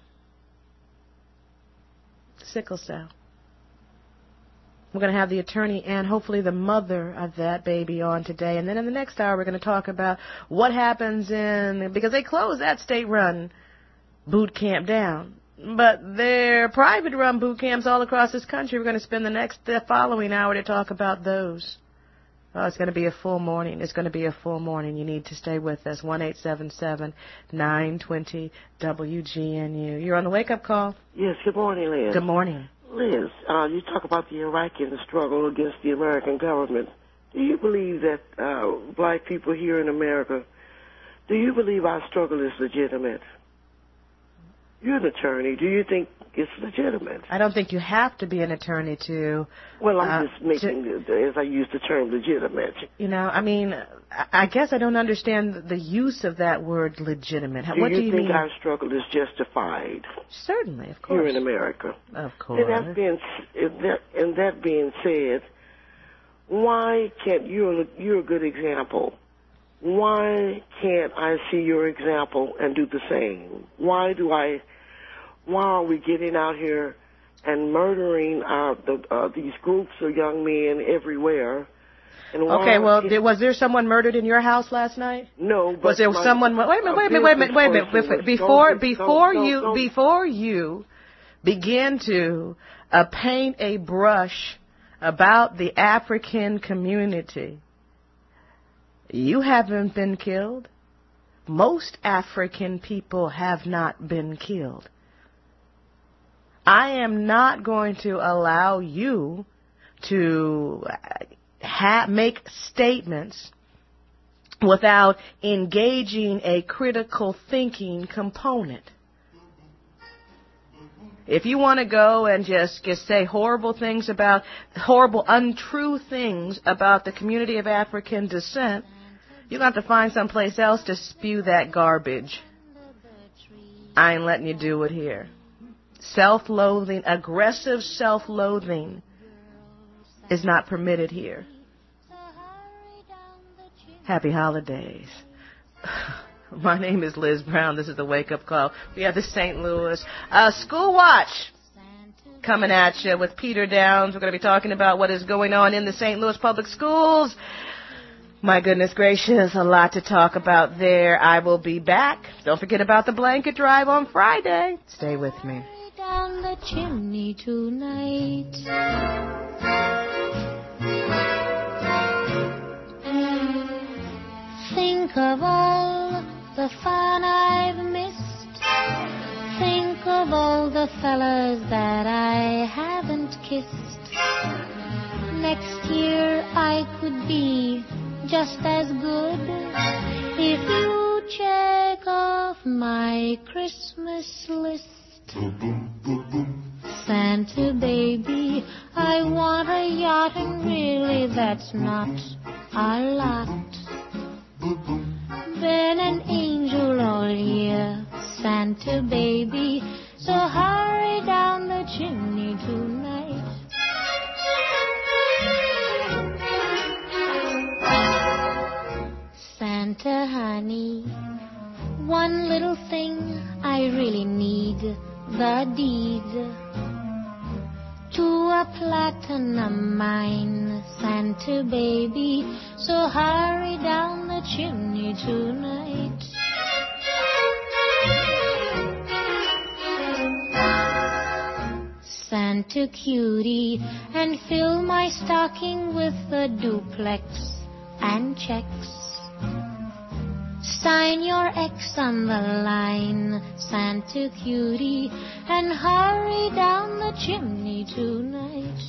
Sickle cell. We're going to have the attorney and hopefully the mother of that baby on today. And then in the next hour, we're going to talk about what happens in, because they closed that state-run boot camp down. But they're private-run boot camps all across this country. We're going to spend the next, the following hour to talk about those. Oh, it's going to be a full morning. It's going to be a full morning. You need to stay with us. one eight seven seven nine two zero W G N U. You're on the wake-up call. Yes, good morning, Liz. Good morning. Liz, uh, you talk about the Iraqi and the struggle against the American government. Do you believe that uh, black people here in America, do you believe our struggle is legitimate? You're an attorney. Do you think it's legitimate? I don't think you have to be an attorney to... Well, I'm uh, just making, to, as I use the term, legitimate. You know, I mean, I guess I don't understand the use of that word legitimate. Do what you do you think mean? our struggle is justified? Certainly, of course. Here in America. Of course. And that being, and that, and that being said, why can't you, you're a good example. Why can't I see your example and do the same? Why do I, why are we getting out here and murdering uh, the, uh, these groups of young men everywhere? And why okay, well, did, was there someone murdered in your house last night? No, but was there my, someone? Wait a minute, wait a minute, wait a minute, wait a minute. Wait a minute. Before, don't, before don't, you, don't, before you begin to uh, paint a brush about the African community, you haven't been killed. Most African people have not been killed. I am not going to allow you to ha- make statements without engaging a critical thinking component. If you want to go and just, just say horrible things about, horrible, untrue things about the community of African descent, you're going to have to find someplace else to spew that garbage. I ain't letting you do it here. Self-loathing, aggressive self-loathing is not permitted here. Happy holidays. My name is Liz Brown. This is the Wake Up Call. We have the Saint Louis uh, School Watch coming at you with Peter Downs. We're going to be talking about what is going on in the Saint Louis Public Schools. My goodness gracious, a lot to talk about there. I will be back. Don't forget about the blanket drive on Friday. Stay with me. Down the chimney tonight. Think of all the fun I've missed. Think of all the fellas that I haven't kissed. Next year I could be just as good if you check off my Christmas list. Santa baby, I want a yacht, and really that's not a lot. Been an angel all year, Santa baby, so hurry down the chimney tonight. Santa honey, one little thing I really need, the deed platinum mine, Santa baby, so hurry down the chimney tonight. Santa cutie, and fill my stocking with a duplex and checks. Sign your X on the line, Santa cutie, and hurry down the chimney tonight.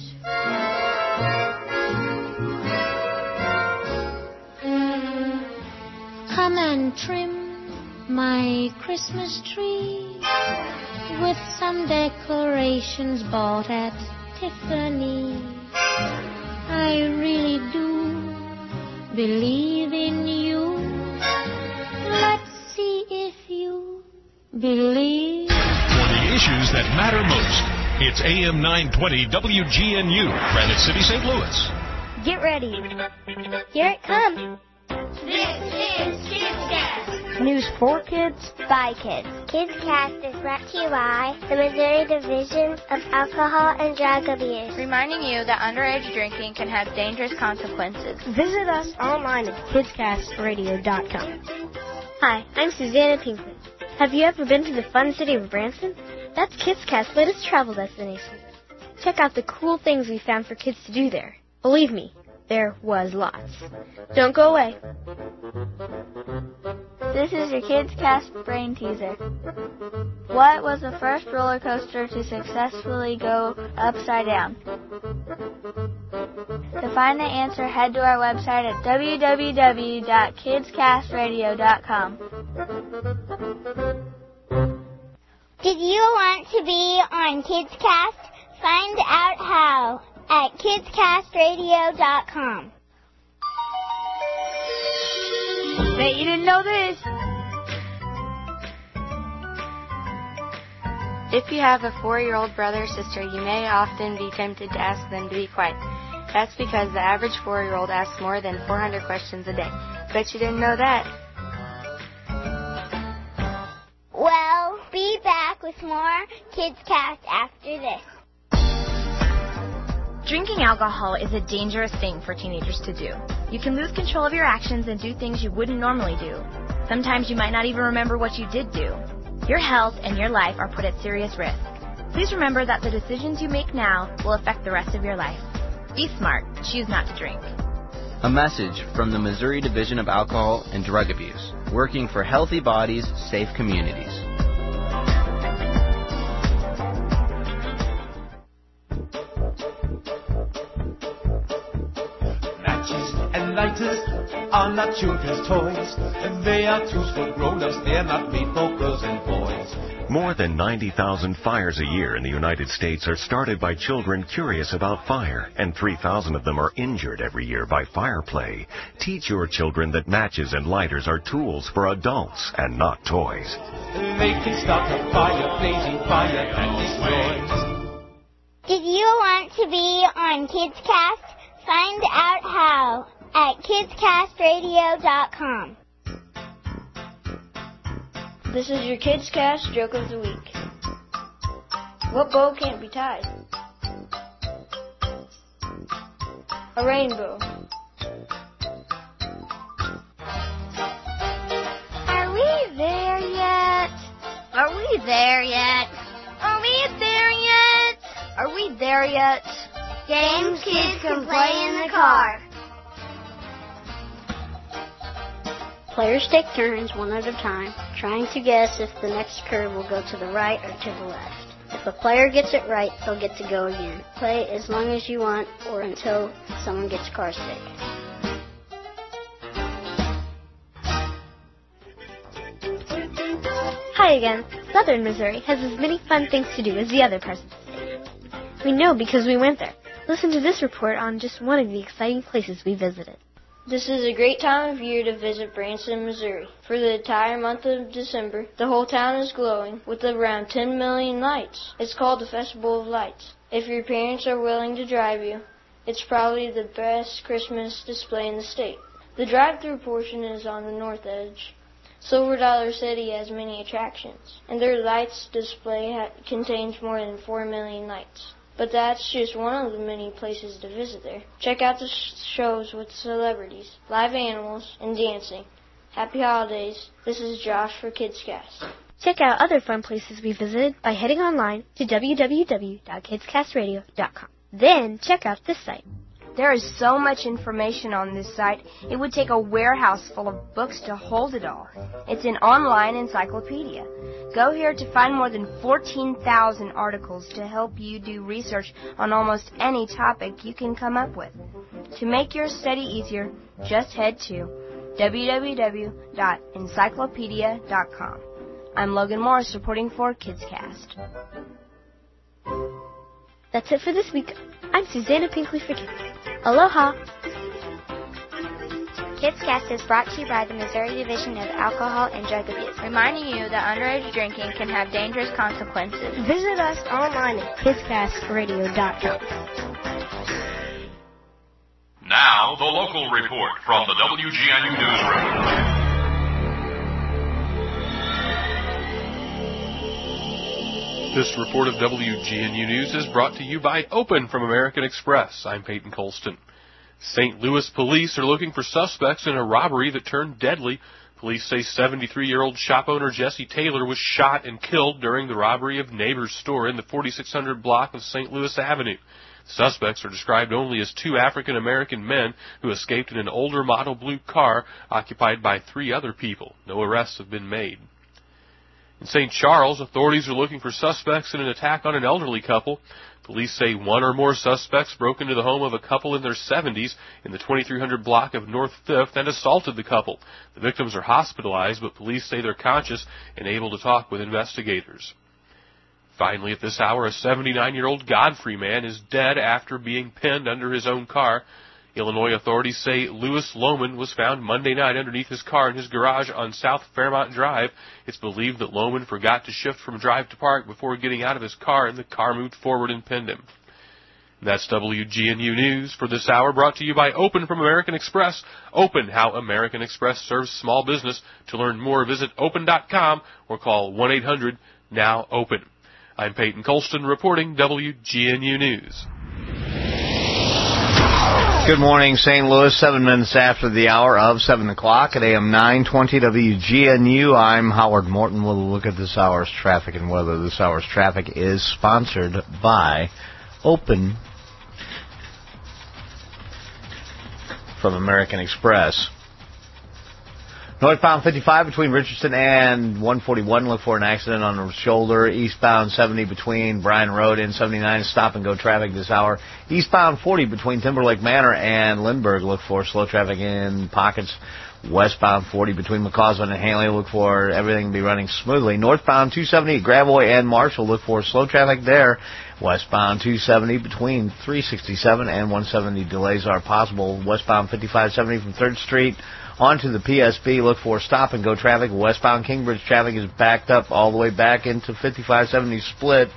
Come and trim my Christmas tree with some decorations bought at Tiffany. I really do believe in you. Let's see if you believe. For the issues that matter most, it's A M nine twenty W G N U, Granite City, Saint Louis. Get ready. Here it comes. This is KidsCast. News for kids, by kids. KidsCast is brought to you by the Missouri Division of Alcohol and Drug Abuse, reminding you that underage drinking can have dangerous consequences. Visit us online at kids cast radio dot com. Hi, I'm Susanna Pinkman. Have you ever been to the fun city of Branson? That's KidsCast's latest travel destination. Check out the cool things we found for kids to do there. Believe me, there was lots. Don't go away. This is your KidsCast brain teaser. What was the first roller coaster to successfully go upside down? To find the answer, head to our website at w w w dot kids cast radio dot com. Did you want to be on KidsCast? Find out how at kids cast radio dot com. Bet you didn't know this. If you have a four-year-old brother or sister, you may often be tempted to ask them to be quiet. That's because the average four-year-old asks more than four hundred questions a day. Bet you didn't know that. Well, be back with more KidsCast after this. Drinking alcohol is a dangerous thing for teenagers to do. You can lose control of your actions and do things you wouldn't normally do. Sometimes you might not even remember what you did do. Your health and your life are put at serious risk. Please remember that the decisions you make now will affect the rest of your life. Be smart. Choose not to drink. A message from the Missouri Division of Alcohol and Drug Abuse, working for healthy bodies, safe communities. Matches and lighters are not children's toys. They are tools for grown-ups. They're not made for girls and boys. More than ninety thousand fires a year in the United States are started by children curious about fire, and three thousand of them are injured every year by fire play. Teach your children that matches and lighters are tools for adults and not toys. They can start a fire, blazing fire that destroys. Did you want to be on KidsCast? Find out how at kids cast radio dot com. This is your KidsCast joke of the week. What bow can't be tied? A rainbow. Are we there yet? Are we there yet? Are we there yet? Are we there yet? Games kids can play in the car. Players take turns one at a time, trying to guess if the next curve will go to the right or to the left. If a player gets it right, they'll get to go again. Play as long as you want or until someone gets car sick. Hi again. Southern Missouri has as many fun things to do as the other parts of the state. We know because we went there. Listen to this report on just one of the exciting places we visited. This is a great time of year to visit Branson, Missouri. For the entire month of December, the whole town is glowing with around ten million lights. It's called the Festival of Lights. If your parents are willing to drive you, it's probably the best Christmas display in the state. The drive-through portion is on the north edge. Silver Dollar City has many attractions, and their lights display ha- contains more than four million lights. But that's just one of the many places to visit there. Check out the sh- shows with celebrities, live animals, and dancing. Happy holidays. This is Josh for KidsCast. Check out other fun places we visited by heading online to w w w dot kids cast radio dot com. Then check out this site. There is so much information on this site, it would take a warehouse full of books to hold it all. It's an online encyclopedia. Go here to find more than fourteen thousand articles to help you do research on almost any topic you can come up with. To make your study easier, just head to w w w dot encyclopedia dot com. I'm Logan Morris reporting for KidsCast. That's it for this week. I'm Susanna Pinkley for Kids. Aloha! KidsCast is brought to you by the Missouri Division of Alcohol and Drug Abuse, reminding you that underage drinking can have dangerous consequences. Visit us online at kids cast radio dot com. Now, the local report from the W G N U Newsroom. This report of W G N U News is brought to you by Open from American Express. I'm Peyton Colston. Saint Louis police are looking for suspects in a robbery that turned deadly. Police say seventy-three-year-old shop owner Jesse Taylor was shot and killed during the robbery of Neighbor's store in the forty-six hundred block of Saint Louis Avenue. Suspects are described only as two African-American men who escaped in an older model blue car occupied by three other people. No arrests have been made. In Saint Charles, authorities are looking for suspects in an attack on an elderly couple. Police say one or more suspects broke into the home of a couple in their seventies in the twenty-three hundred block of North fifth and assaulted the couple. The victims are hospitalized, but police say they're conscious and able to talk with investigators. Finally, at this hour, a seventy-nine-year-old Godfrey man is dead after being pinned under his own car. Illinois authorities say Louis Lohman was found Monday night underneath his car in his garage on South Fairmont Drive. It's believed that Lohman forgot to shift from drive to park before getting out of his car, and the car moved forward and pinned him. That's W G N U News for this hour, brought to you by Open from American Express. Open, how American Express serves small business. To learn more, visit open dot com or call one eight hundred now open. I'm Peyton Colston reporting W G N U News. Good morning, Saint Louis, seven minutes after the hour of seven o'clock at A M nine twenty W G N U. I'm Howard Morton. We'll look at this hour's traffic and weather. This hour's traffic is sponsored by Open from American Express. Northbound fifty-five between Richardson and one forty-one. Look for an accident on the shoulder. Eastbound seventy between Bryan Road and seventy-nine. Stop and go traffic this hour. Eastbound forty between Timberlake Manor and Lindbergh. Look for slow traffic in pockets. Westbound forty between McCausland and Hanley. Look for everything to be running smoothly. Northbound two seventy at Gravois and Marshall. Look for slow traffic there. Westbound two seventy between three sixty-seven and one seventy. Delays are possible. Westbound fifty-five seventy from third Street onto the P S B. Look for stop and go traffic. Westbound Kingbridge traffic is backed up all the way back into fifty-five seventy split.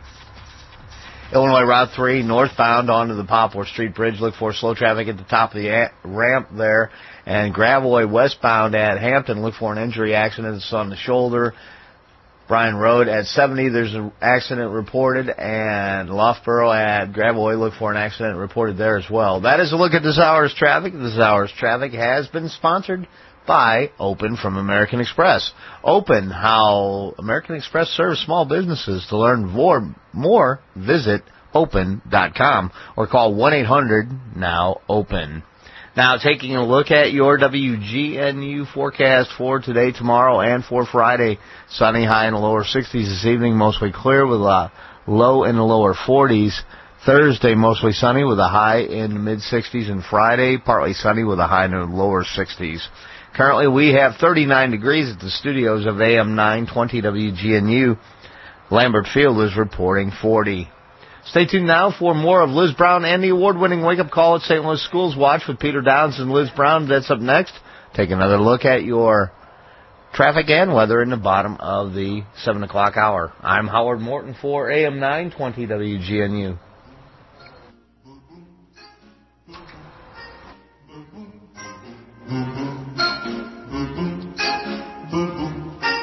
Illinois Route three northbound onto the Poplar Street Bridge. Look for slow traffic at the top of the ramp there. And Gravois westbound at Hampton. Look for an injury accident. It's on the shoulder. Bryan Road at seventy, there's an accident reported, and Loughborough at Gravois, look for an accident reported there as well. That is a look at this hour's traffic. This hour's traffic has been sponsored by Open from American Express. Open, how American Express serves small businesses. To learn more, more visit open dot com or call one eight hundred now open. Now, taking a look at your W G N U forecast for today, tomorrow, and for Friday. Sunny, high in the lower sixties this evening, mostly clear with a low in the lower forties. Thursday, mostly sunny with a high in the mid-sixties. And Friday, partly sunny with a high in the lower sixties. Currently, we have thirty-nine degrees at the studios of A M nine twenty W G N U. Lambert Field is reporting forty. Stay tuned now for more of Liz Brown and the award-winning Wake-Up Call at Saint Louis Schools Watch with Peter Downs and Liz Brown. That's up next. Take another look at your traffic and weather in the bottom of the seven o'clock hour. I'm Howard Morton for A M nine twenty W G N U.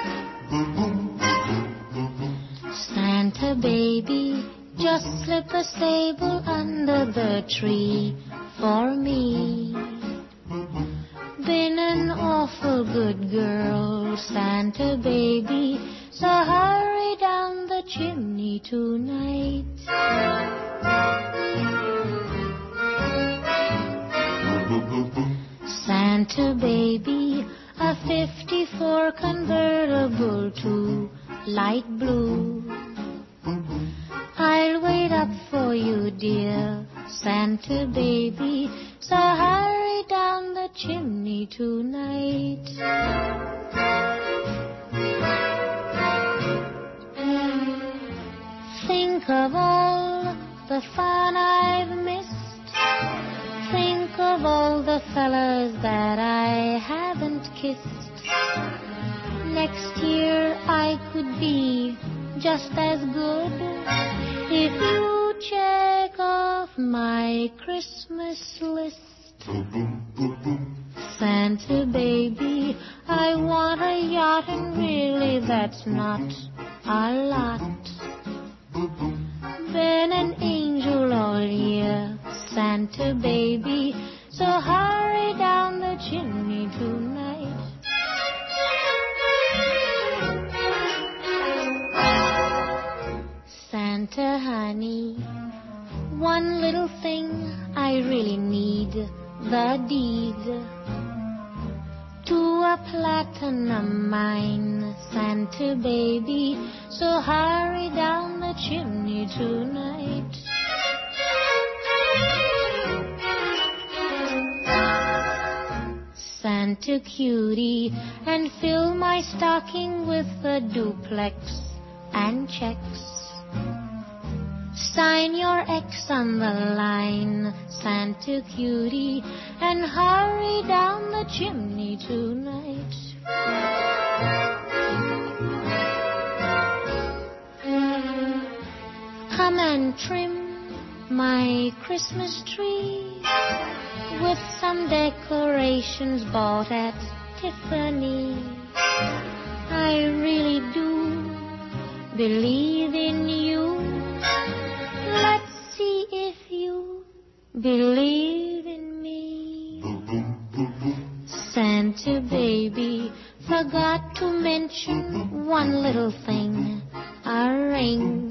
Santa baby, just slip a sable under the tree for me. Been an awful good girl, Santa baby, so hurry down the chimney tonight. Santa baby, a fifty-four convertible to light blue. I'll wait up for you, dear Santa baby, so hurry down the chimney tonight. Think of all the fun I've missed. Think of all the fellas that I haven't kissed. Next year I could be just as good if you check off my Christmas list. Santa baby, I want a yacht, and really that's not a lot. Been an angel all year, Santa baby, so hurry down the chimney tonight. Santa honey, one little thing I really need, the deed to a platinum mine, Santa baby, so hurry down the chimney tonight. Santa cutie, and fill my stocking with a duplex and checks. Sign your X on the line, Santa cutie, and hurry down the chimney tonight. Come and trim my Christmas tree with some decorations bought at Tiffany. I really do believe in you. Let's see if you believe in me. Santa baby, forgot to mention one little thing, a ring.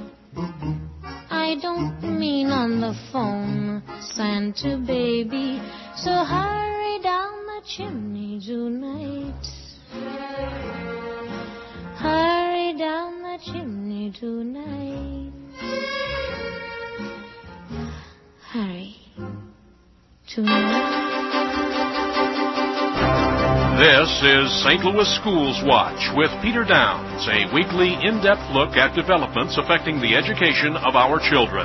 I don't mean on the phone, Santa baby, so hurry down the chimney tonight. Hurry down the chimney tonight. Hurry tonight. This is Saint Louis Schools Watch with Peter Downs, a weekly in-depth look at developments affecting the education of our children.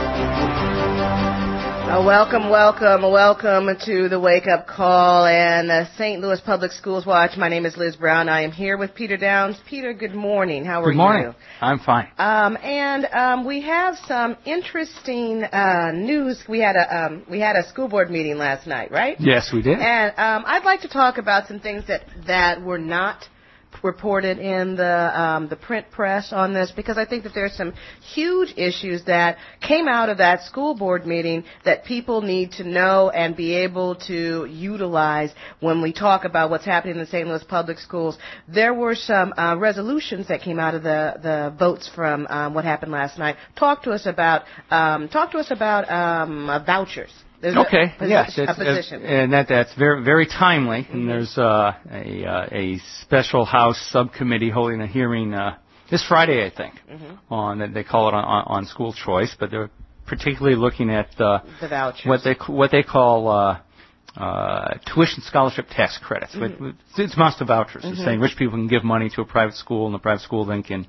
Uh, welcome, welcome, welcome to the Wake Up Call and uh, Saint Louis Public Schools Watch. My name is Liz Brown. I am here with Peter Downs. Peter, good morning. How are you? Good morning. You? I'm fine. Um, and um, we have some interesting uh, news. We had a um, we had a school board meeting last night, right? Yes, we did. And um, I'd like to talk about some things that that were not reported in the um, the print press on this, because I think that there's some huge issues that came out of that school board meeting that people need to know and be able to utilize when we talk about what's happening in the Saint Louis Public Schools. There were some uh, resolutions that came out of the the votes from um, what happened last night. Talk to us about um, talk to us about um, uh, vouchers. There's okay. A, yes, a it's, position. It's, and that that's very very timely. Mm-hmm. And there's uh, a uh, a special House subcommittee holding a hearing uh, this Friday, I think, mm-hmm. on that they call it on, on school choice, but they're particularly looking at uh, the vouchers. what they what they call uh, uh, tuition scholarship tax credits. Mm-hmm. It's amounts to vouchers. Mm-hmm. It's saying rich people can give money to a private school, and the private school then can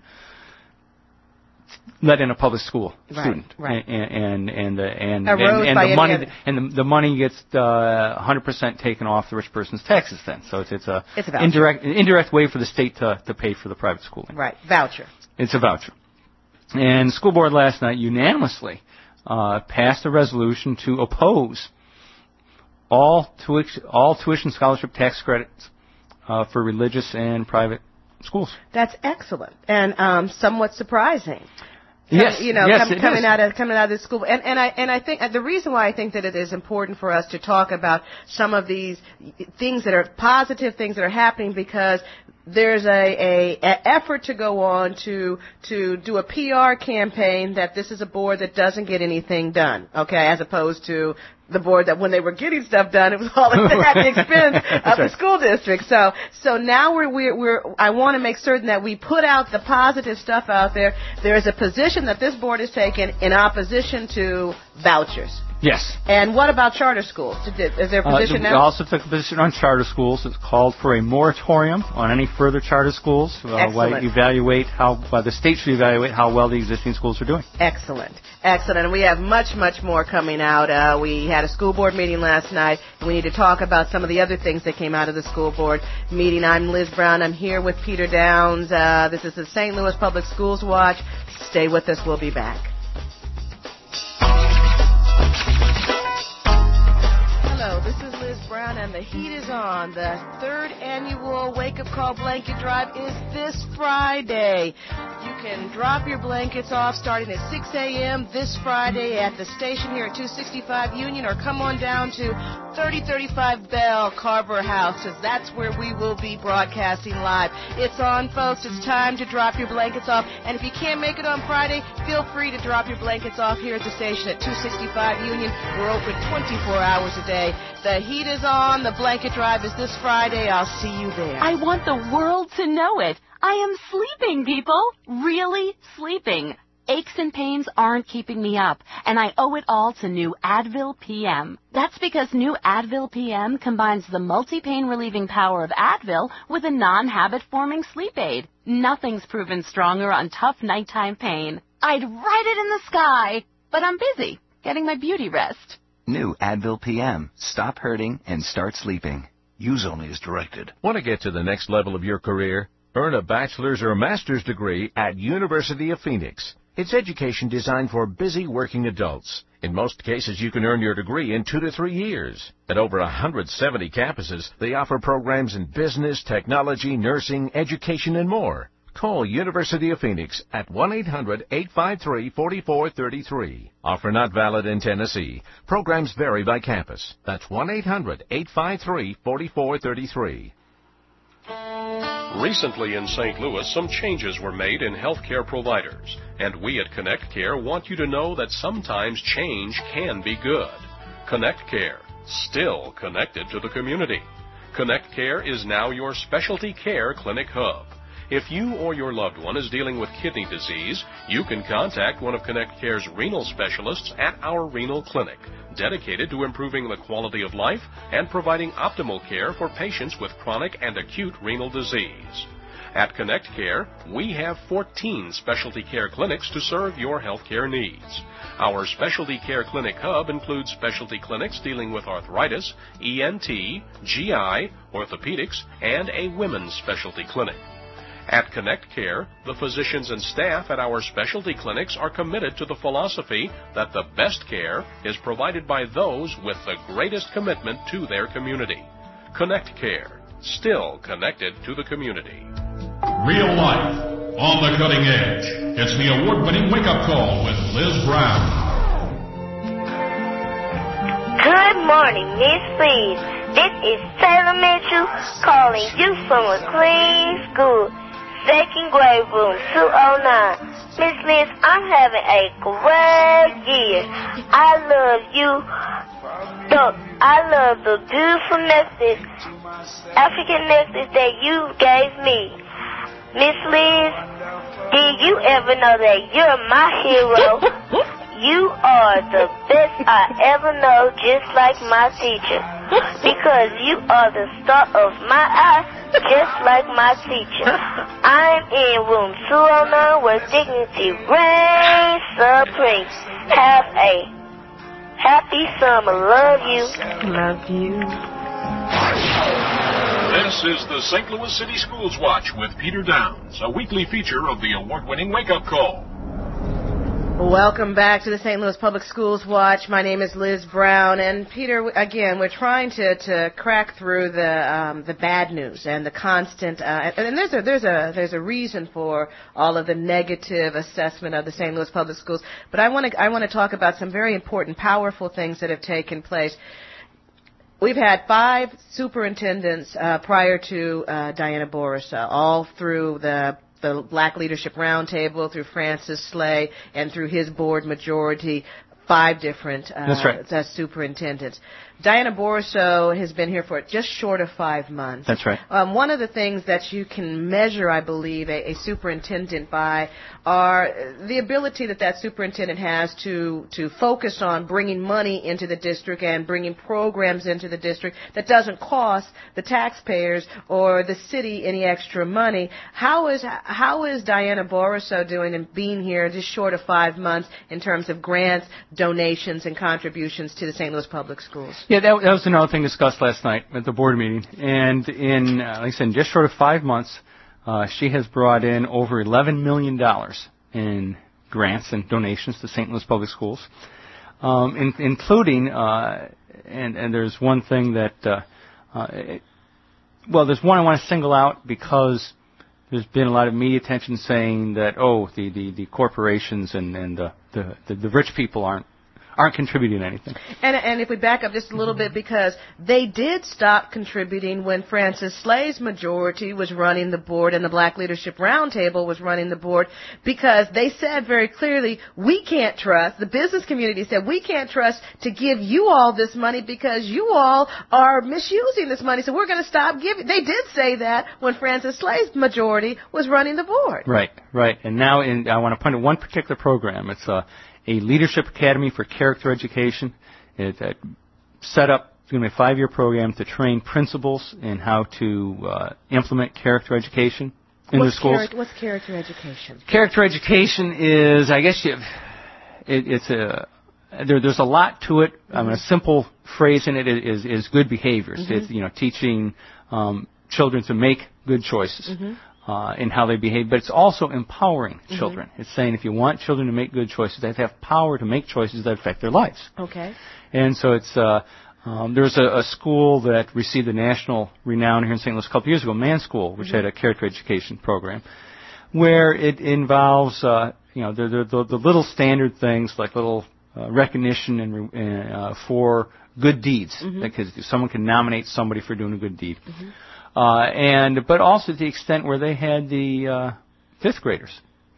let in a public school right, student, right. and and and the and, and, and, and the money and the, the money gets uh, one hundred percent taken off the rich person's taxes. Then, so it's it's a, it's a indirect indirect way for the state to to pay for the private schooling. Right, voucher. It's a voucher. And the school board last night unanimously uh, passed a resolution to oppose all tuition all tuition scholarship tax credits uh, for religious and private schools. That's excellent and um, somewhat surprising. Yes, you know, yes, com- it coming is. out of coming out of this school, and and I and I think the reason why I think that it is important for us to talk about some of these things that are positive things that are happening, because there's a, a, a effort to go on to to do a P R campaign that this is a board that doesn't get anything done, okay, as opposed to the board that when they were getting stuff done, it was all at the expense of the school district. So, so now we're, we're, we're I want to make certain that we put out the positive stuff out there. There is a position that this board has taken in opposition to vouchers. Yes. And what about charter schools? Is there a position uh, now? We also took a position on charter schools. It's called for a moratorium on any further charter schools. Uh, Excellent. While evaluate how uh, the state should evaluate how well the existing schools are doing. Excellent. Excellent. And we have much, much more coming out. Uh, we had a school board meeting last night, and we need to talk about some of the other things that came out of the school board meeting. I'm Liz Brown. I'm here with Peter Downs. Uh, this is the Saint Louis Public Schools Watch. Stay with us. We'll be back. Hello, this is Liz Brown, and the heat is on. The third annual Wake Up Call Blanket Drive is this Friday. You can drop your blankets off starting at six a.m. this Friday at the station here at two sixty-five Union, or come on down to thirty thirty-five Bell Carver House, because that's where we will be broadcasting live. It's on, folks. It's time to drop your blankets off. And if you can't make it on Friday, feel free to drop your blankets off here at the station at two sixty-five Union. We're open twenty-four hours a day. The heat is on. The blanket drive is this Friday. I'll see you there. I want the world to know it. I am sleeping, people. Really sleeping. Aches and pains aren't keeping me up, and I owe it all to new Advil P M. That's because new Advil P M combines the multi-pain relieving power of Advil with a non-habit forming sleep aid. Nothing's proven stronger on tough nighttime pain. I'd write it in the sky, but I'm busy getting my beauty rest. New Advil P M. Stop hurting and start sleeping. Use only as directed. Want to get to the next level of your career? Earn a bachelor's or a master's degree at University of Phoenix. It's education designed for busy working adults. In most cases, you can earn your degree in two to three years. At over one hundred seventy campuses, they offer programs in business, technology, nursing, education, and more. Call University of Phoenix at one eight hundred eight five three four four three three. Offer not valid in Tennessee. Programs vary by campus. That's one eight hundred eight five three four four three three. Recently in Saint Louis, some changes were made in healthcare providers, and we at Connect Care want you to know that sometimes change can be good. Connect Care, still connected to the community. Connect Care is now your specialty care clinic hub. If you or your loved one is dealing with kidney disease, you can contact one of Connect Care's renal specialists at our renal clinic, dedicated to improving the quality of life and providing optimal care for patients with chronic and acute renal disease. At Connect Care, we have fourteen specialty care clinics to serve your healthcare needs. Our specialty care clinic hub includes specialty clinics dealing with arthritis, E N T, G I, orthopedics, and a women's specialty clinic. At Connect Care, the physicians and staff at our specialty clinics are committed to the philosophy that the best care is provided by those with the greatest commitment to their community. Connect Care, still connected to the community. Real life, on the cutting edge. It's the award-winning wake-up call with Liz Brown. Good morning, Miss Please. This is Taylor Mitchell calling you from a clean school. Second grade room two oh nine. Miss Liz, I'm having a great year. I love you. The, I love the beautiful necklace, African necklace that you gave me. Miss Liz, did you ever know that you're my hero? You are the best I ever know, just like my teacher. Because you are the star of my eye, just like my teacher. I'm in room two oh nine where dignity reigns supreme. Have a happy summer. Love you. Love you. This is the Saint Louis City Schools Watch with Peter Downs, a weekly feature of the award-winning Wake Up Call. Welcome back to the Saint Louis Public Schools Watch. My name is Liz Brown, and Peter, again, we're trying to, to crack through the um, the bad news and the constant. Uh, and there's a there's a there's a reason for all of the negative assessment of the Saint Louis Public Schools. But I want to I want to talk about some very important, powerful things that have taken place. We've had five superintendents uh, prior to uh, Diana Bourassa, all through the the Black Leadership Roundtable, through Francis Slay, and through his board majority, five different uh, That's right. uh, superintendents. Diana Bourassa has been here for just short of five months. That's right. Um, one of the things that you can measure, I believe, a, a superintendent by are the ability that that superintendent has to to focus on bringing money into the district and bringing programs into the district that doesn't cost the taxpayers or the city any extra money. How is how is Diana Bourassa doing in being here just short of five months in terms of grants, donations, and contributions to the Saint Louis Public Schools? Yeah, that, that was another thing discussed last night at the board meeting. And in, uh, like I said, just short of five months, uh, she has brought in over eleven million dollars in grants and donations to Saint Louis Public Schools, um, in, including, uh, and, and there's one thing that, uh, uh, it, well, there's one I want to single out because there's been a lot of media attention saying that, oh, the, the, the corporations and, and the, the, the, the rich people aren't aren't contributing anything. And, and if we back up just a little bit, because they did stop contributing when Francis Slay's majority was running the board and the Black Leadership Roundtable was running the board, because they said very clearly, we can't trust, the business community said, we can't trust to give you all this money because you all are misusing this money, so we're going to stop giving. They did say that when Francis Slay's majority was running the board. Right, right. And now in, I want to point to one particular program. It's a a Leadership Academy for Character Education. It's uh, set up, it's going to be a five-year program to train principals in how to uh, implement character education in what's their schools. Char- what's character education? Character education is, I guess, you, it, it's a there, there's a lot to it. Mm-hmm. I mean, a simple phrase in it is is good behaviors. Mm-hmm. It's, you know, teaching um, children to make good choices. Mm-hmm. Uh, in how they behave, but it's also empowering children. Mm-hmm. It's saying if you want children to make good choices, they have to have power to make choices that affect their lives. Okay. And so it's, uh, um, there's a, a school that received a national renown here in Saint Louis a couple years ago, Man School, which mm-hmm. had a character education program, where it involves, uh, you know, the, the, the little standard things like little uh, recognition and uh, for good deeds. Mm-hmm. Because someone can nominate somebody for doing a good deed. Mm-hmm. Uh, and but also to the extent where they had the uh, fifth graders,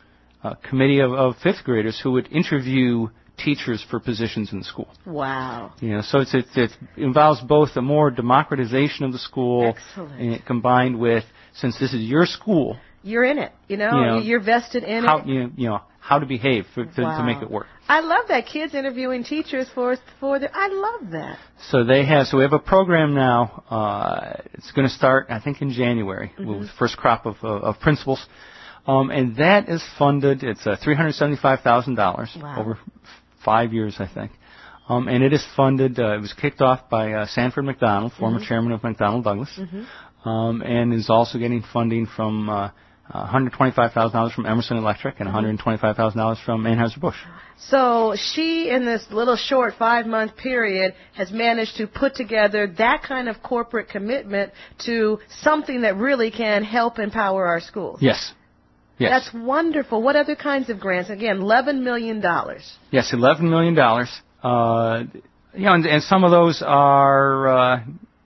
a committee of, of fifth graders who would interview teachers for positions in the school. Wow. You know, so it's, it, it involves both a more democratization of the school, and combined with, since this is your school, you're in it. You know, you know you're vested in how, it. You, you know how to behave for, to, wow. to make it work. I love that, kids interviewing teachers for for the. I love that. So they have. So we have a program now. Uh, it's going to start, I think, in January mm-hmm. with the first crop of, of, of principals, um, and that is funded. It's uh, three hundred seventy-five thousand dollars wow. over f- five years, I think, um, and it is funded. Uh, it was kicked off by uh, Sanford McDonald, former mm-hmm. chairman of McDonnell Douglas, mm-hmm. um, and is also getting funding from. Uh, Uh, one hundred twenty-five thousand dollars from Emerson Electric and one hundred twenty-five thousand dollars from Anheuser-Busch. So she, in this little short five-month period, has managed to put together that kind of corporate commitment to something that really can help empower our schools. Yes. Yes. That's wonderful. What other kinds of grants? Again, eleven million dollars. Yes, eleven million dollars. Uh, you know, and, and some of those are... Uh,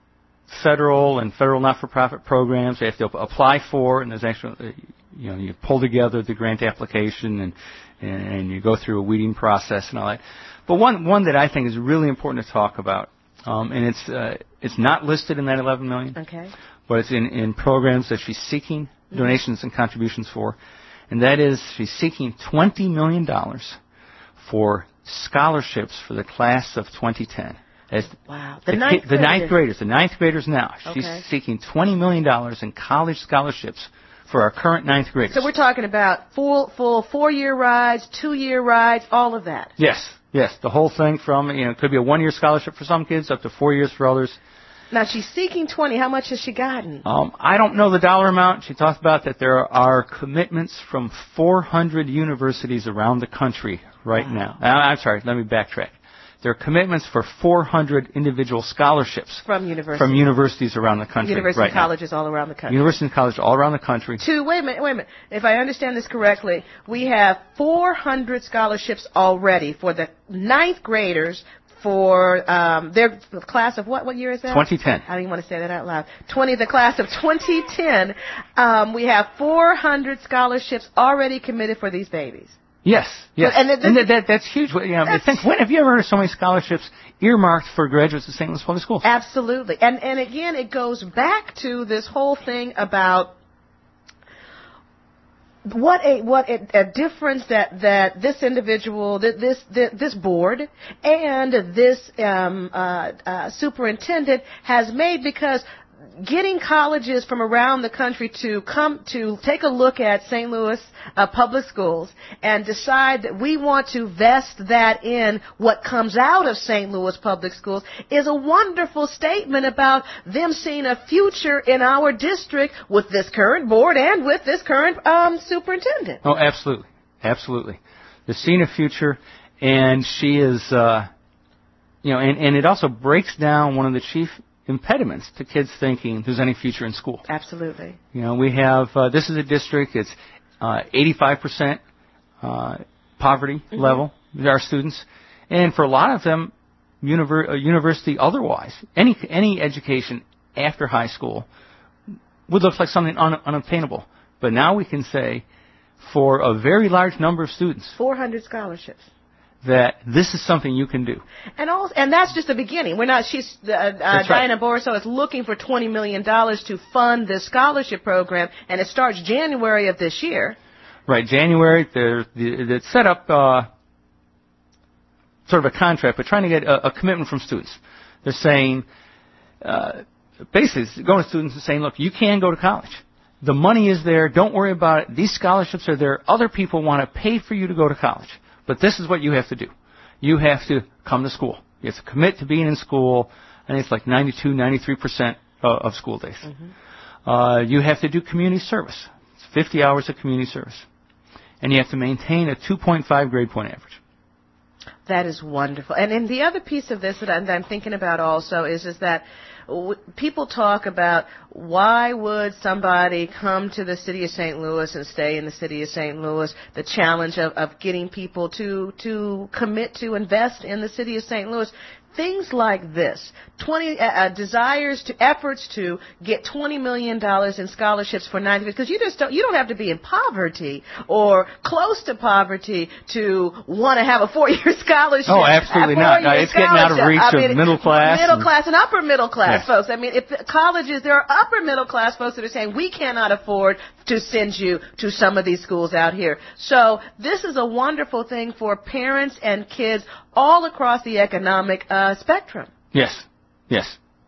federal and federal not-for-profit programs they have to apply for, and there's actually, you know, you pull together the grant application and, and you go through a weeding process and all that. But one one that I think is really important to talk about, um, and it's uh, it's not listed in that eleven million dollars, okay, but it's in, in programs that she's seeking donations and contributions for, and that is she's seeking twenty million dollars for scholarships for the class of twenty ten. As wow. The, the, ninth ki- the ninth graders, the ninth graders now. Okay. She's seeking twenty million dollars in college scholarships for our current ninth graders. So we're talking about full, full four-year rides, two-year rides, all of that. Yes, yes. The whole thing from, you know, it could be a one-year scholarship for some kids up to four years for others. Now, she's seeking twenty. How much has she gotten? Um, I don't know the dollar amount. She talked about that there are commitments from four hundred universities around the country right wow. now. Uh, I'm sorry, let me backtrack. There are commitments for four hundred individual scholarships from universities, from universities around the country. University right colleges now. all around the country. Universities and colleges all around the country. To, wait a minute, wait a minute. If I understand this correctly, we have four hundred scholarships already for the ninth graders for um, their class of what? What year is that? twenty ten. I didn't want to say that out loud. twenty, the class of twenty ten. Um, we have four hundred scholarships already committed for these babies. Yes, yes, and, and that, that, that's huge. You know, that's, think, when have you ever heard of so many scholarships earmarked for graduates of Saint Louis Public Schools? Absolutely, and and again, it goes back to this whole thing about what a what a, a difference that, that this individual, that this this board, and this um, uh, uh, superintendent has made, because getting colleges from around the country to come to take a look at Saint Louis uh, public schools and decide that we want to vest that in what comes out of Saint Louis public schools is a wonderful statement about them seeing a future in our district with this current board and with this current um, superintendent. Oh, absolutely. Absolutely. They're seeing a future, and she is, uh, you know, and, and it also breaks down one of the chief impediments to kids thinking there's any future in school. Absolutely. You know, we have, uh, this is a district, it's uh, eighty-five percent uh, poverty mm-hmm. level with our students. And for a lot of them, univer- uh, university otherwise, any any education after high school would look like something un- unobtainable. But now we can say, for a very large number of students, four hundred scholarships, that this is something you can do. And also, and that's just the beginning. We're not, she's, uh, uh, Diana right. Borisov is looking for twenty million dollars to fund this scholarship program, and it starts January of this year. Right, January. They're, it's set up uh, sort of a contract, but trying to get a, a commitment from students. They're saying, uh, basically, going to students and saying, look, you can go to college. The money is there. Don't worry about it. These scholarships are there. Other people want to pay for you to go to college. But this is what you have to do. You have to come to school. You have to commit to being in school. I think it's like ninety-two, ninety-three percent of school days. Mm-hmm. Uh, you have to do community service. It's fifty hours of community service. And you have to maintain a two point five grade point average. That is wonderful. And then the other piece of this that I'm, that I'm thinking about also is, is that w- people talk about why would somebody come to the city of Saint Louis and stay in the city of Saint Louis, the challenge of, of getting people to, to commit to invest in the city of Saint Louis. Things like this, twenty uh, desires to efforts to get twenty million dollars in scholarships for ninety, because you just don't you don't have to be in poverty or close to poverty to want to have a four-year scholarship. Oh, absolutely not. No, it's getting out of reach I mean, of middle class, middle and, class and upper middle class yes. folks. I mean, if the colleges, there are upper middle class folks that are saying we cannot afford to send you to some of these schools out here. So this is a wonderful thing for parents and kids all across the economic uh, spectrum. Yes, yes.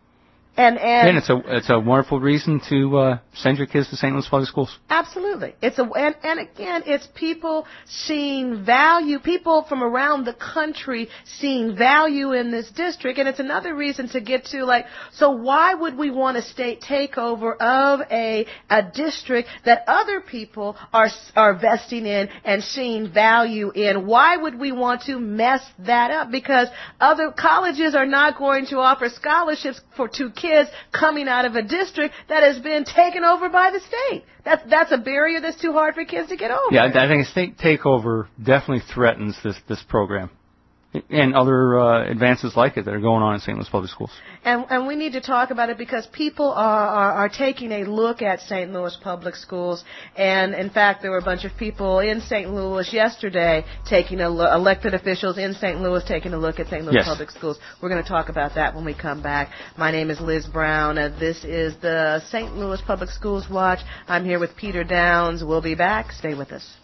And and, and it's a it's a wonderful reason to uh, send your kids to Saint Louis Public Schools. Absolutely, it's a and, and again, it's people seeing value, people from around the country seeing value in this district, and it's another reason to get to like, so why would we want a state takeover of a a district that other people are are vesting in and seeing value in? Why would we want to mess that up? Because other colleges are not going to offer scholarships for two kids. Kids coming out of a district that has been taken over by the state. That's that's a barrier that's too hard for kids to get over. Yeah, I think a state takeover definitely threatens this this program and other uh, advances like it that are going on in Saint Louis Public Schools. And and we need to talk about it because people are, are, are taking a look at Saint Louis Public Schools. And, in fact, there were a bunch of people in Saint Louis yesterday taking a look, elected officials in Saint Louis taking a look at Saint Louis yes. Public Schools. We're going to talk about that when we come back. My name is Liz Brown. Uh, this is the Saint Louis Public Schools Watch. I'm here with Peter Downs. We'll be back. Stay with us.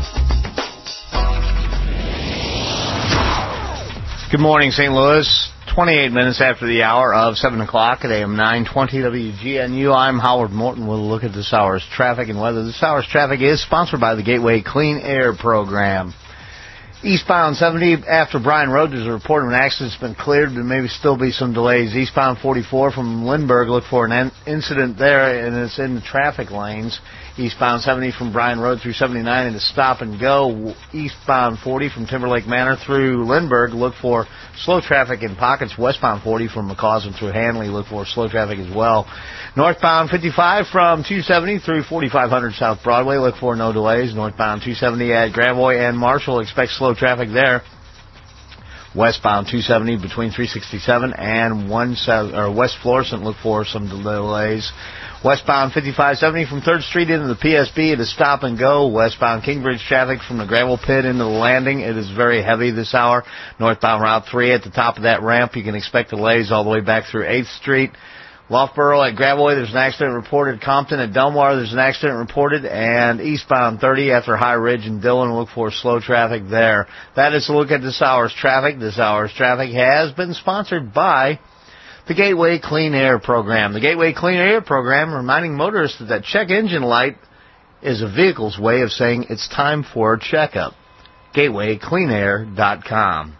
Good morning, Saint Louis. twenty-eight minutes after the hour of seven o'clock at A M nine twenty W G N U. I'm Howard Morton. We'll look at this hour's traffic and weather. This hour's traffic is sponsored by the Gateway Clean Air Program. Eastbound seventy, after Bryan Road, there's a report of an accident that's been cleared. There may still be some delays. Eastbound forty-four from Lindbergh, look for an incident there, and it's in the traffic lanes. Eastbound seventy from Bryan Road through seventy-nine into Stop and Go. Eastbound forty from Timberlake Manor through Lindbergh, look for slow traffic in pockets. Westbound forty from McCausland through Hanley, look for slow traffic as well. Northbound fifty-five from two seventy through forty-five hundred South Broadway, look for no delays. Northbound two seventy at Gravois and Marshall, expect slow traffic there. Westbound two seventy between three sixty-seven and one or West Florissant, look for some delays. Westbound fifty-five seventy from third Street into the P S B, it is Stop and Go. Westbound Kingbridge traffic from the gravel pit into the landing, it is very heavy this hour. Northbound Route three at the top of that ramp, you can expect delays all the way back through eighth Street. Loughborough at Gravois, there's an accident reported. Compton at Delmar, there's an accident reported. And eastbound thirty after High Ridge and Dillon, look for slow traffic there. That is a look at this hour's traffic. This hour's traffic has been sponsored by the Gateway Clean Air Program. The Gateway Clean Air Program reminding motorists that that check engine light is a vehicle's way of saying it's time for a checkup. gateway clean air dot com.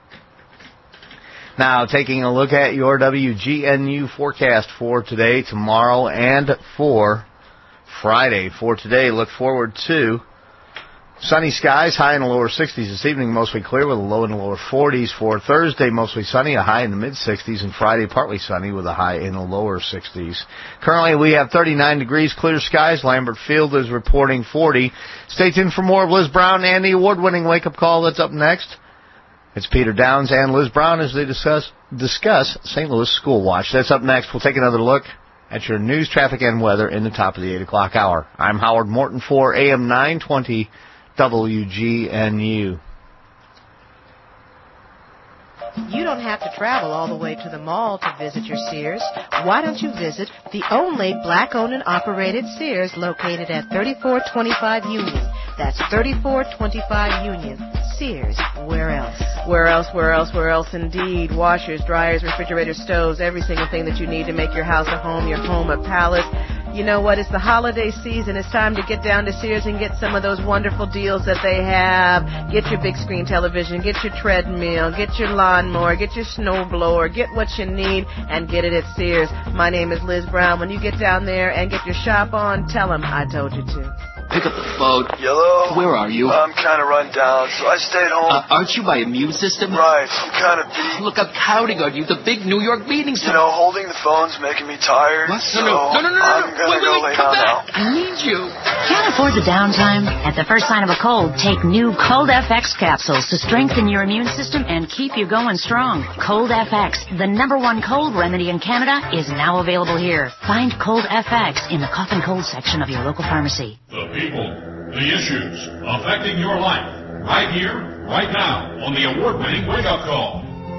Now, taking a look at your W G N U forecast for today, tomorrow, and for Friday. For today, look forward to sunny skies, high in the lower sixties this evening, mostly clear with a low in the lower forties. For Thursday, mostly sunny, a high in the mid-sixties, and Friday, partly sunny with a high in the lower sixties. Currently, we have thirty-nine degrees, clear skies. Lambert Field is reporting forty. Stay tuned for more of Liz Brown and the award-winning wake-up call that's up next. It's Peter Downs and Liz Brown as they discuss discuss Saint Louis School Watch. That's up next. We'll take another look at your news, traffic, and weather in the top of the eight o'clock hour. I'm Howard Morton for A M nine twenty W G N U. You don't have to travel all the way to the mall to visit your Sears. Why don't you visit the only black-owned and operated Sears located at thirty-four twenty-five Union? That's thirty-four twenty-five Union. Sears. Where else? Where else, where else, where else indeed? Washers, dryers, refrigerators, stoves, every single thing that you need to make your house a home, your home a palace. You know what? It's the holiday season. It's time to get down to Sears and get some of those wonderful deals that they have. Get your big screen television, get your treadmill, get your lawnmower, get your snowblower, get what you need, and get it at Sears. My name is Liz Brown. When you get down there and get your shop on, tell them I told you to. Pick up the phone. Yellow? Where are you? I'm kind of run down, so I stayed home. Uh, aren't you my immune system? Right. I'm kind of beat. Look, I'm counting on you. The big New York meeting's... You know, holding the phone's making me tired. What? So no, no, no, no, no, I'm no. going to wait, go wait, lay come down back. now. I need you. Can't afford the downtime? At the first sign of a cold, take new Cold F X capsules to strengthen your immune system and keep you going strong. Cold F X, the number one cold remedy in Canada, is now available here. Find Cold F X in the cough and cold section of your local pharmacy. The people, the issues affecting your life, right here, right now, on the award-winning Wake Up Call.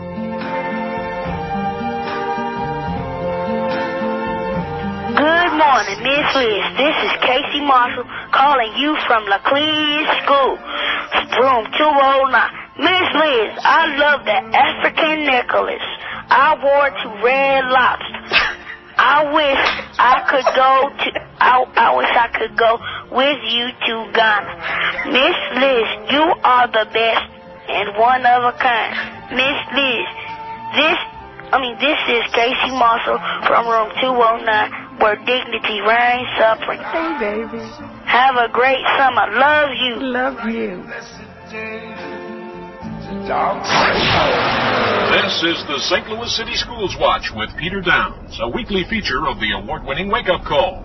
Good morning, Miss Liz. This is Casey Marshall calling you from LaClede School, room two oh nine. Miss Liz, I love the African necklace I wore to Red Lobster. I wish I could go to, I, I wish I could go with you to Ghana. Miss Liz, you are the best and one of a kind. Miss Liz, this, I mean, this is Casey Marshall from room two oh nine, where dignity reigns supreme. Hey, baby. Have a great summer. Love you. Love you. This is the Saint Louis City Schools Watch with Peter Downs, a weekly feature of the award-winning Wake Up Call.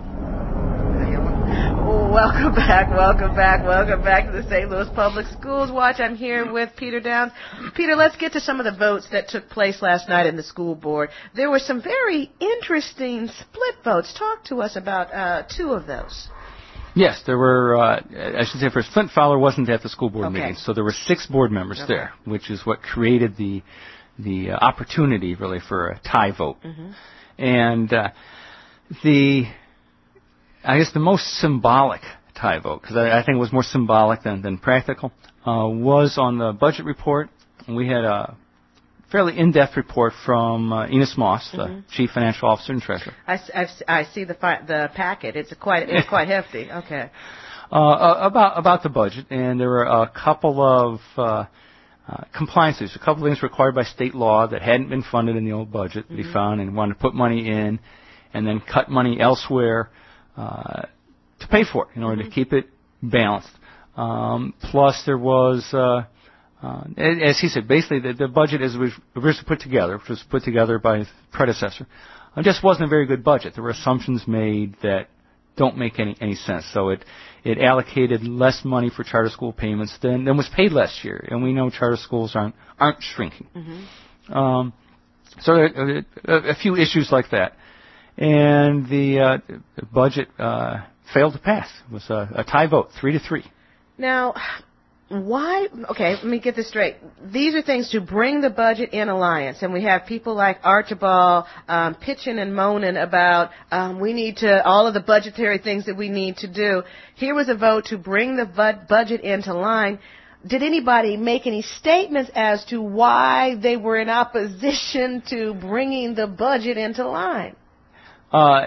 Welcome back, welcome back, welcome back to the Saint Louis Public Schools Watch. I'm here with Peter Downs. Peter, let's get to some of the votes that took place last night in the school board. There were some very interesting split votes. Talk to us about uh, two of those. Yes, there were, uh, I should say first, Flint Fowler wasn't at the school board Okay. meeting, so there were six board members Okay. there, which is what created the the uh, opportunity, really, for a tie vote. Mm-hmm. And uh, the, I guess the most symbolic tie vote, because I, I think it was more symbolic than, than practical, uh, was on the budget report. We had uh, fairly in-depth report from uh, Enos Moss, the mm-hmm. Chief Financial Officer and Treasurer. I, I've, I see the fi- the packet. It's a quite it's quite hefty. Okay. Uh, about about the budget, and there were a couple of uh, uh, compliances, a couple of things required by state law that hadn't been funded in the old budget that mm-hmm. he found, and wanted to put money in, and then cut money elsewhere uh, to pay for it in order mm-hmm. to keep it balanced. Um, plus, there was, uh, uh, as he said, basically the, the budget as it was originally put together, which was put together by his predecessor, uh, just wasn't a very good budget. There were assumptions made that don't make any, any sense. So it, it allocated less money for charter school payments than, than was paid last year. And we know charter schools aren't, aren't shrinking. Mm-hmm. Um, so there, a, a few issues like that. And the, uh, the budget, uh, failed to pass. It was a, a tie vote, three to three. Now, why, okay, let me get this straight. These are things to bring the budget in alliance, and we have people like Archibald um, pitching and moaning about um, we need to, all of the budgetary things that we need to do. Here was a vote to bring the bud- budget into line. Did anybody make any statements as to why they were in opposition to bringing the budget into line? Uh,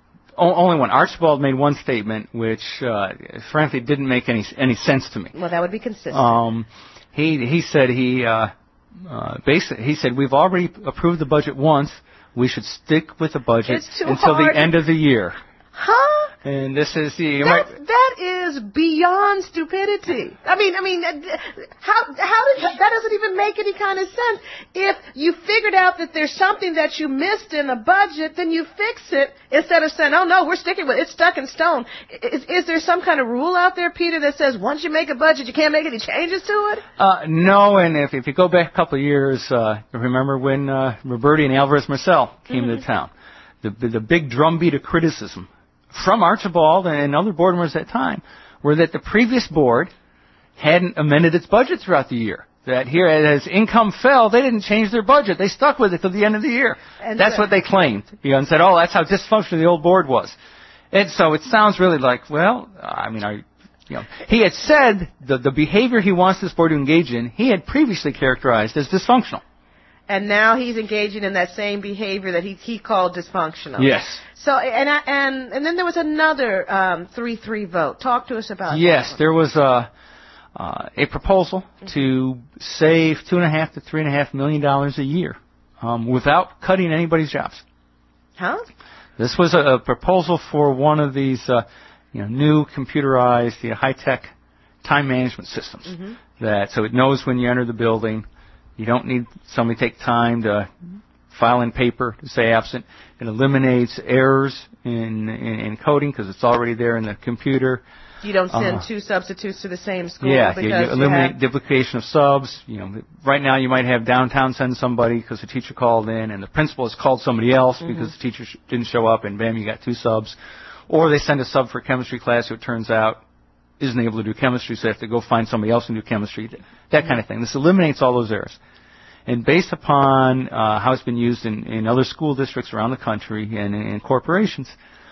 only one. Archibald made one statement, which uh, frankly didn't make any any sense to me. Well, that would be consistent. Um, he he said he uh, uh, basically he said we've already approved the budget once. We should stick with the budget until hard. the end of the year. Huh? And this is the that, that is beyond stupidity. I mean, I mean, how how did that doesn't even make any kind of sense. If you figured out that there's something that you missed in the budget, then you fix it instead of saying, "Oh no, we're sticking with it. It's stuck in stone." Is, is there some kind of rule out there, Peter, that says once you make a budget, you can't make any changes to it? Uh, no, and if if you go back a couple of years, uh, remember when uh, Roberti and Alvarez Marcel came mm-hmm. to town, the, the the big drumbeat of criticism from Archibald and other board members at that time were that the previous board hadn't amended its budget throughout the year. That here, as income fell, they didn't change their budget. They stuck with it till the end of the year. And that's so, what they claimed. You know, and said, oh, that's how dysfunctional the old board was. And so it sounds really like, well, I mean, I, you know, he had said the, the behavior he wants this board to engage in, he had previously characterized as dysfunctional. And now he's engaging in that same behavior that he he called dysfunctional. Yes. So and I, and and then there was another um, three three vote. Talk to us about yes, that. Yes, there was a uh, a proposal mm-hmm. to save two and a half to three and a half million dollars a year um, without cutting anybody's jobs. Huh? This was a, a proposal for one of these uh, you know new computerized, you know, high tech time management systems mm-hmm. that so it knows when you enter the building. You don't need somebody to take time to file in paper to say absent. It eliminates errors in, in, in coding because it's already there in the computer. You don't send uh, two substitutes to the same school. Yeah, because you, you eliminate you duplication of subs. You know, right now you might have downtown send somebody because the teacher called in, and the principal has called somebody else mm-hmm. because the teacher sh- didn't show up, and bam, you got two subs. Or they send a sub for chemistry class who it turns out isn't able to do chemistry, so they have to go find somebody else and do chemistry. That mm-hmm. kind of thing. This eliminates all those errors. And based upon uh, how it's been used in, in other school districts around the country and in, in corporations,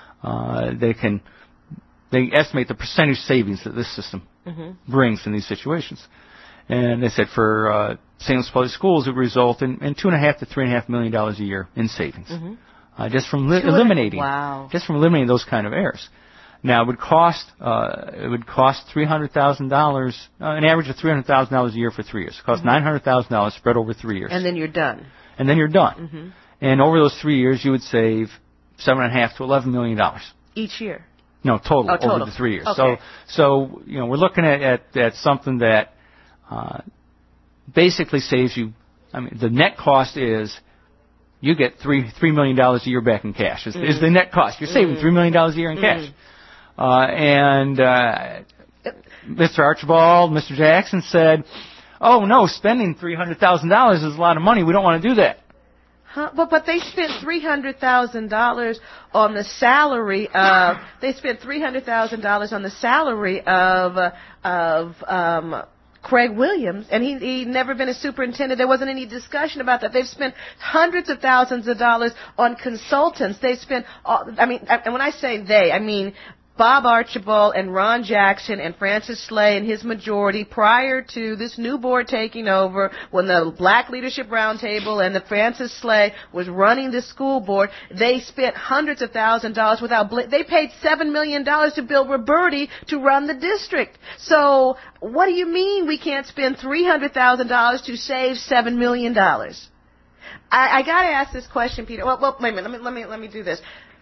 uh, they can they estimate the percentage savings that this system mm-hmm. brings in these situations. And they said for uh, Saint Louis Public Schools, it would result in, in two and a half to three and a half million dollars a year in savings, mm-hmm. uh, just from li- eliminating wow. just from eliminating those kind of errors. Now, it would cost uh, it would cost three hundred thousand dollars, uh, an average of three hundred thousand dollars a year for three years. It costs mm-hmm. nine hundred thousand dollars spread over three years. And then you're done. And then you're done. Mm-hmm. And over those three years, you would save seven and a half to eleven million dollars each year. No, total, oh, total. over the three years. Okay. So, so you know, we're looking at at, at something that uh, basically saves you. I mean, the net cost is. You get three three million dollars a year back in cash. Is, mm. is the net cost? You're saving mm. three million dollars a year in mm. cash. Uh, and uh, Mister Archibald, Mister Jackson said, "Oh no, spending three hundred thousand dollars is a lot of money. We don't want to do that." Huh? But but they spent three hundred thousand dollars on the salary of. They spent three hundred thousand dollars on the salary of uh, of. Um, Craig Williams, and he he'd never been a superintendent. There wasn't any discussion about that. They've spent hundreds of thousands of dollars on consultants. They spent, all, I mean, and when I say they, I mean Bob Archibald and Ron Jackson and Francis Slay and his majority prior to this new board taking over, when the Black Leadership Roundtable and the Francis Slay was running the school board, they spent hundreds of thousands of dollars without bl- they paid seven million dollars to Bill Roberti to run the district. So what do you mean we can't spend three hundred thousand dollars to save seven million dollars? I, I got to ask this question, Peter. Well, well, wait a minute. Let me let me let me do this.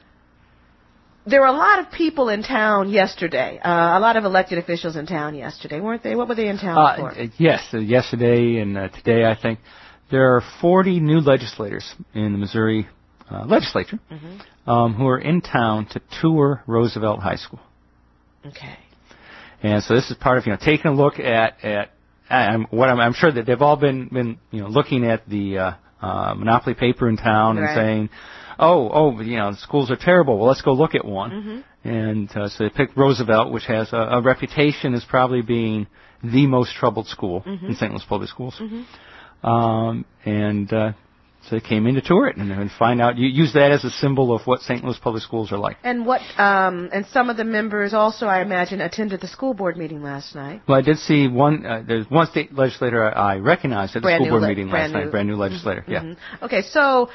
There were a lot of people in town yesterday, uh, a lot of elected officials in town yesterday, weren't they? What were they in town uh, for? Yes, uh, yesterday and uh, today, I think. There are forty new legislators in the Missouri uh, legislature mm-hmm. um, who are in town to tour Roosevelt High School. Okay. And so this is part of, you know, taking a look at, at I'm, what I'm, I'm sure that they've all been, been you know, looking at the uh, uh, monopoly paper in town right. and saying, oh, oh, you know, the schools are terrible. Well, let's go look at one. Mm-hmm. And uh, so they picked Roosevelt, which has a, a reputation as probably being the most troubled school mm-hmm. in Saint Louis Public Schools. Mm-hmm. Um, and uh, so they came in to tour it and, and find out, you use that as a symbol of what Saint Louis Public Schools are like. And what, um, and some of the members also, I imagine, attended the school board meeting last night. Well, I did see one, uh, there's one state legislator I recognized at the Brand school board le- meeting last new. night, brand new legislator, mm-hmm. yeah. Mm-hmm. Okay, so,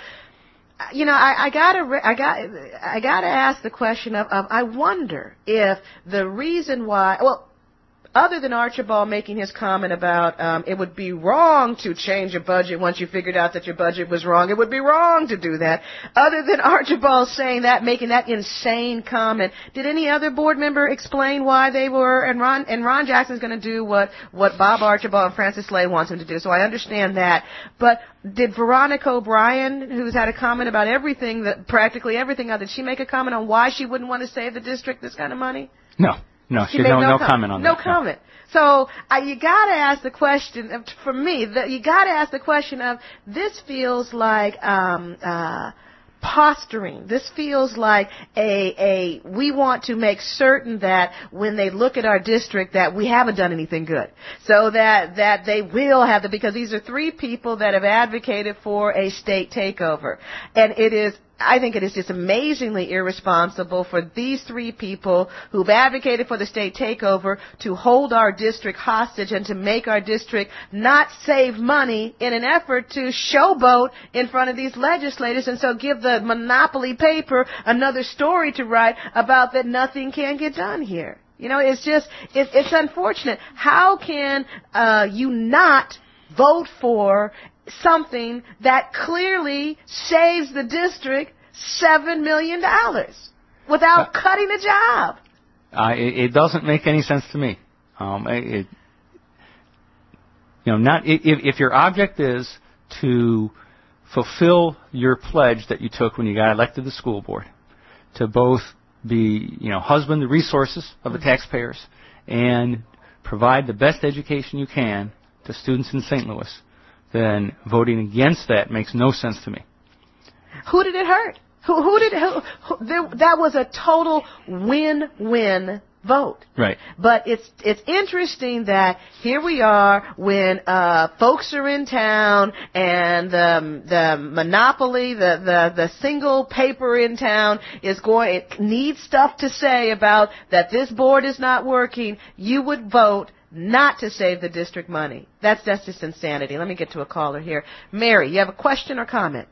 you know, I, I gotta, I got, I gotta ask the question of, of, I wonder if the reason why, well, other than Archibald making his comment about um, it would be wrong to change a budget once you figured out that your budget was wrong, it would be wrong to do that. Other than Archibald saying that, making that insane comment, did any other board member explain why they were? And Ron and Ron Jackson's going to do what what Bob Archibald and Francis Slay wants him to do. So I understand that. But did Veronica O'Brien, who's had a comment about everything, that practically everything, did she make a comment on why she wouldn't want to save the district this kind of money? No. No, she, she no, no, no comment on no that. No comment. So uh, you got to ask the question, of, for me, the, you got to ask the question of, this feels like um, uh, posturing. This feels like a, a, we want to make certain that when they look at our district that we haven't done anything good. So that, that they will have the, because these are three people that have advocated for a state takeover. And it is, I think it is just amazingly irresponsible for these three people who've advocated for the state takeover to hold our district hostage and to make our district not save money in an effort to showboat in front of these legislators, and so give the monopoly paper another story to write about that nothing can get done here. You know, it's just, it, it's unfortunate. How can uh, you not vote for something that clearly saves the district seven million dollars without uh, cutting a job? Uh, it, it doesn't make any sense to me. Um, it, you know, not if, if your object is to fulfill your pledge that you took when you got elected to the school board, to both be, you know, husband the resources of the taxpayers and provide the best education you can to students in Saint Louis, then voting against that makes no sense to me. Who did it hurt? Who, who did who, who, there, that was a total win-win vote. Right. But it's it's interesting that here we are when uh, folks are in town and the the monopoly, the, the the single paper in town is going, it needs stuff to say about that this board is not working. You would vote not to save the district money. That's that's just insanity. Let me get to a caller here. Mary, you have a question or comment?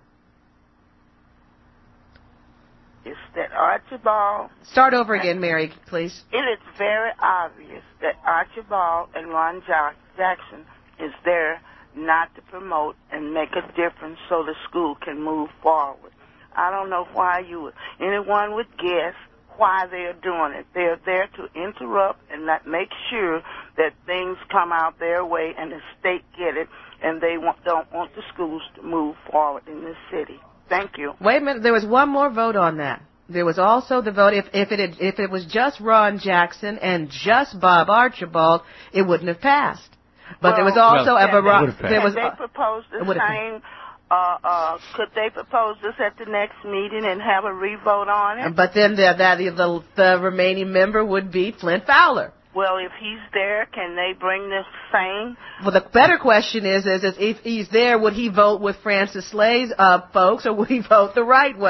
Is that Archibald... Start over again, Mary, please. It is very obvious that Archibald and Ron Jackson is there not to promote and make a difference so the school can move forward. I don't know why you, anyone would guess why they are doing it. They are there to interrupt and not make sure that things come out their way and the state get it, and they want, don't want the schools to move forward in this city. Thank you. Wait a minute. There was one more vote on that. There was also the vote, if, if it had, if it was just Ron Jackson and just Bob Archibald, it wouldn't have passed. But well, there was also well, a variety. There was, they proposed the same. Uh, uh, could they propose this at the next meeting and have a revote on it? But then the, the, the, the remaining member would be Flint Fowler. Well, if he's there, can they bring the same? Well, the better question is, is, is if he's there, would he vote with Francis Slay's uh, folks, or would he vote the right way?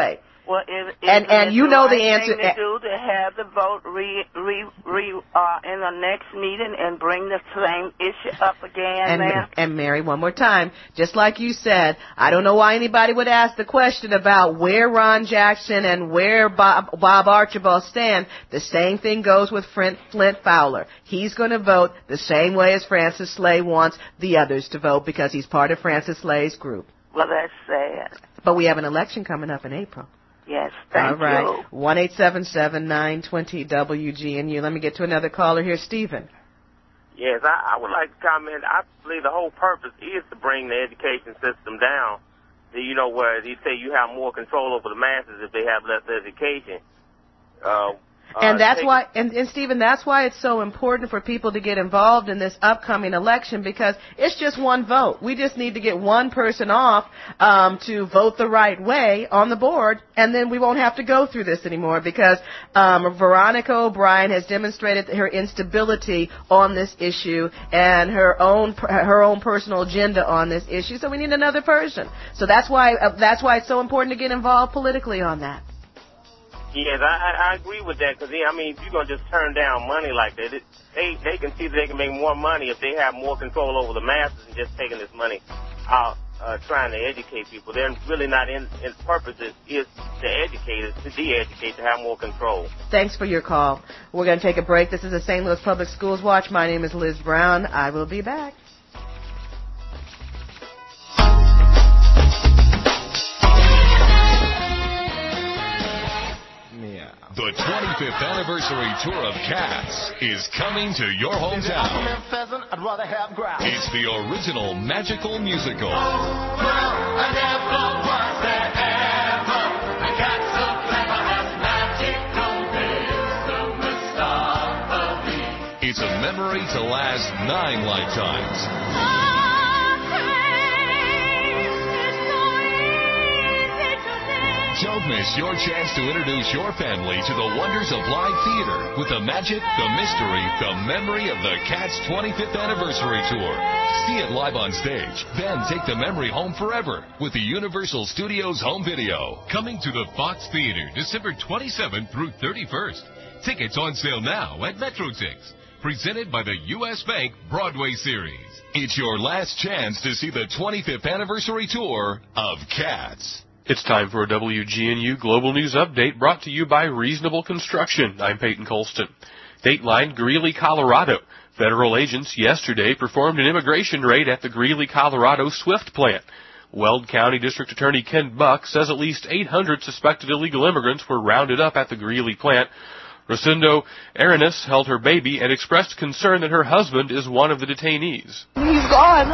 Well, if, if and and you know the right answer. Thing to do to have the vote re re re uh, in the next meeting and bring the same issue up again, and, ma'am. And Mary, one more time, just like you said, I don't know why anybody would ask the question about where Ron Jackson and where Bob, Bob Archibald stand. The same thing goes with Flint, Flint Fowler. He's going to vote the same way as Francis Slay wants the others to vote because he's part of Francis Slay's group. Well, that's sad. But we have an election coming up in April. Yes, thank All right. you. one eight seven seven, nine two zero, W G N U. Let me get to another caller here. Stephen. Yes, I, I would like to comment. I believe the whole purpose is to bring the education system down. You know, where they say you have more control over the masses if they have less education. Uh, And uh, that's take, why, and, and Stephen, that's why it's so important for people to get involved in this upcoming election because it's just one vote. We just need to get one person off um, to vote the right way on the board, and then we won't have to go through this anymore because um, Veronica O'Brien has demonstrated her instability on this issue and her own her own personal agenda on this issue. So we need another person. So that's why uh, that's why it's so important to get involved politically on that. Yes, I, I agree with that because, I mean, if you're going to just turn down money like that, it, they they can see that they can make more money if they have more control over the masses and just taking this money out uh, trying to educate people. They're really not in, in purpose is, is to educate, is to de-educate, to have more control. Thanks for your call. We're going to take a break. This is the Saint Louis Public Schools Watch. My name is Liz Brown. I will be back. The twenty-fifth anniversary tour of Cats is coming to your hometown. It's the original magical musical. It's a memory to last nine lifetimes. Don't miss your chance to introduce your family to the wonders of live theater with the magic, the mystery, the memory of the Cats twenty-fifth Anniversary Tour. See it live on stage, then take the memory home forever with the Universal Studios home video. Coming to the Fox Theater December twenty-seventh through thirty-first. Tickets on sale now at MetroTix. Presented by the U S Bank Broadway Series. It's your last chance to see the twenty-fifth Anniversary Tour of Cats. It's time for a W G N U Global News Update brought to you by Reasonable Construction. I'm Peyton Colston. Dateline, Greeley, Colorado. Federal agents yesterday performed an immigration raid at the Greeley, Colorado Swift plant. Weld County District Attorney Ken Buck says at least eight hundred suspected illegal immigrants were rounded up at the Greeley plant. Rosendo Arenas held her baby and expressed concern that her husband is one of the detainees. He's gone.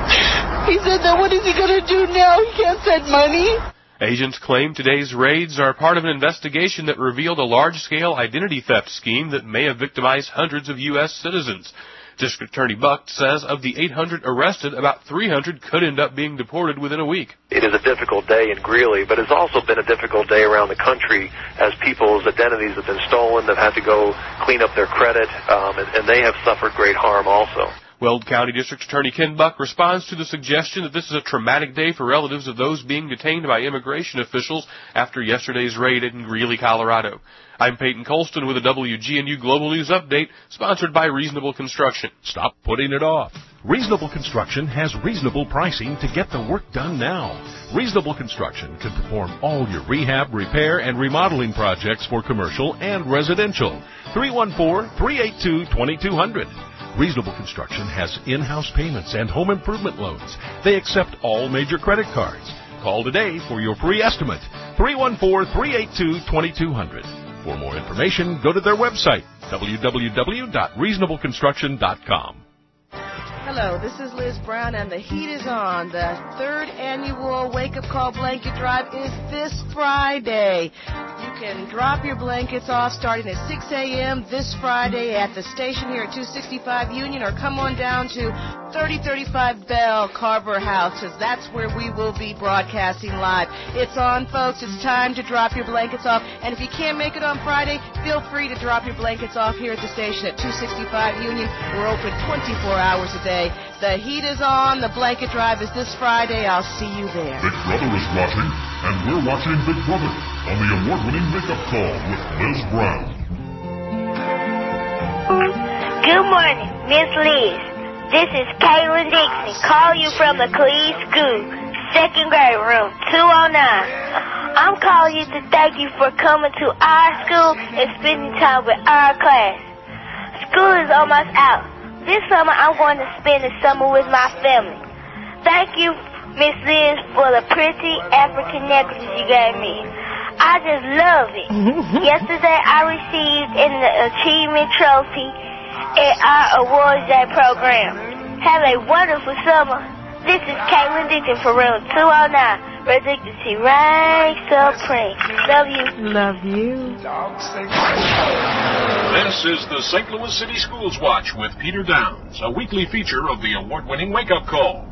He said that what is he going to do now? He can't send money. Agents claim today's raids are part of an investigation that revealed a large-scale identity theft scheme that may have victimized hundreds of U S citizens. District Attorney Buck says of the eight hundred arrested, about three hundred could end up being deported within a week. It is a difficult day in Greeley, but it's also been a difficult day around the country as people's identities have been stolen. They've had to go clean up their credit, um, and, and they have suffered great harm also. Weld County District Attorney Ken Buck responds to the suggestion that this is a traumatic day for relatives of those being detained by immigration officials after yesterday's raid in Greeley, Colorado. I'm Peyton Colston with a W G N U Global News Update, sponsored by Reasonable Construction. Stop putting it off. Reasonable Construction has reasonable pricing to get the work done now. Reasonable Construction can perform all your rehab, repair, and remodeling projects for commercial and residential. three one four, three eight two, two two zero zero. Reasonable Construction has in-house payments and home improvement loans. They accept all major credit cards. Call today for your free estimate. three one four, three eight two, two two zero zero. For more information, go to their website, w w w dot reasonable construction dot com. Hello, this is Liz Brown, and the heat is on. The third annual Wake Up Call Blanket Drive is this Friday. You can drop your blankets off starting at six a.m. this Friday at the station here at two sixty-five Union, or come on down to thirty thirty-five Bell Carver House, because that's where we will be broadcasting live. It's on, folks. It's time to drop your blankets off. And if you can't make it on Friday, feel free to drop your blankets off here at the station at two sixty-five Union. We're open twenty-four hours a day. The heat is on. The blanket drive is this Friday. I'll see you there. Big Brother is watching, and we're watching Big Brother on the award-winning Wake Up Call with Liz Brown. Good morning, Miss Liz. This is Caitlin Dixon, call you from the Cleese School, second grade, room two oh nine. I'm calling you to thank you for coming to our school and spending time with our class. School is almost out. This summer, I'm going to spend the summer with my family. Thank you, Miss Liz, for the pretty African necklace you gave me. I just love it. Yesterday, I received an achievement trophy at our Awards Day program. Have a wonderful summer. This is Caitlin Dixon for room two oh nine. Residency rank supreme. Love you. Love you. This is the Saint Louis City Schools Watch with Peter Downs, a weekly feature of the award-winning Wake Up Call.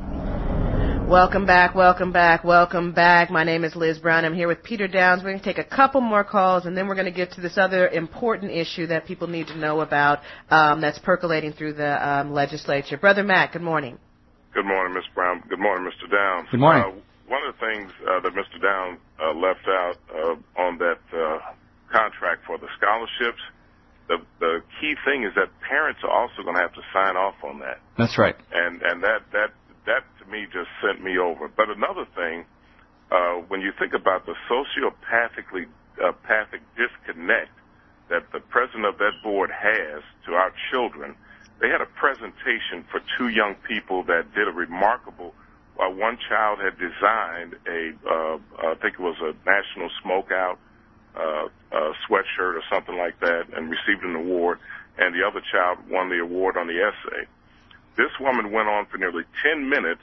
Welcome back, welcome back, welcome back. My name is Liz Brown. I'm here with Peter Downs. We're going to take a couple more calls, and then we're going to get to this other important issue that people need to know about um, that's percolating through the um, legislature. Brother Matt, good morning. Good morning, Miz Brown. Good morning, Mister Downs. Good morning. Uh, one of the things uh, that Mister Downs uh, left out uh, on that uh, contract for the scholarships, the, the key thing is that parents are also going to have to sign off on that. That's right. And and that that that to me just sent me over. But another thing, uh, when you think about the sociopathically uh, pathic disconnect that the president of that board has to our children, they had a presentation for two young people that did a remarkable. Uh, one child had designed a, uh, I think it was a National Smokeout uh, uh, sweatshirt or something like that, and received an award. And the other child won the award on the essay. This woman went on for nearly ten minutes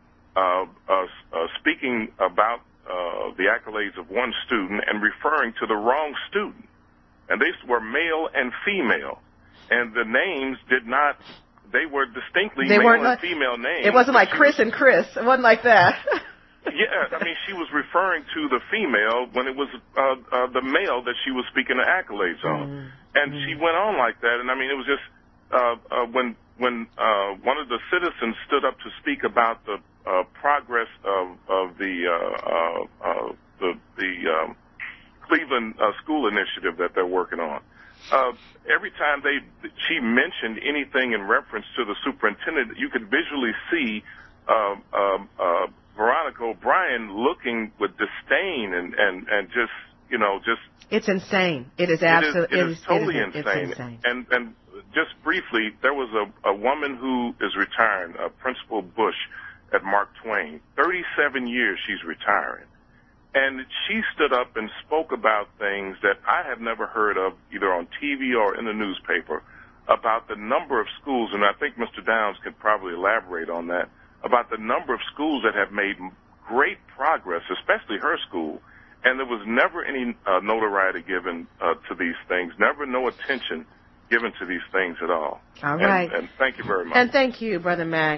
uh, uh, uh, speaking about uh, the accolades of one student and referring to the wrong student. And they were male and female. And the names did not, they were distinctly they male weren't, and female names. It wasn't like Chris and Chris. It wasn't like that. Yeah, I mean, she was referring to the female when it was uh, uh, the male that she was speaking the accolades on. Mm-hmm. And mm-hmm. she went on like that. And, I mean, it was just uh, uh, when when uh, one of the citizens stood up to speak about the uh, progress of, of the, uh, uh, uh, the, the um, Cleveland uh, School Initiative that they're working on. Uh, every time they she mentioned anything in reference to the superintendent, you could visually see uh, uh, uh, Veronica O'Brien looking with disdain and, and, and just, you know, just... It's insane. It is absolutely... It is, it is totally it is, insane. It's insane. And, and just briefly, there was a, a woman who is retiring, uh, Principal Bush at Mark Twain. thirty-seven years she's retiring. And she stood up and spoke about things that I have never heard of either on T V or in the newspaper about the number of schools, and I think Mister Downs could probably elaborate on that, about the number of schools that have made great progress, especially her school, and there was never any uh, notoriety given uh, to these things, never no attention given to these things at all. All right. And, and thank you very much. And thank you, Brother Mac.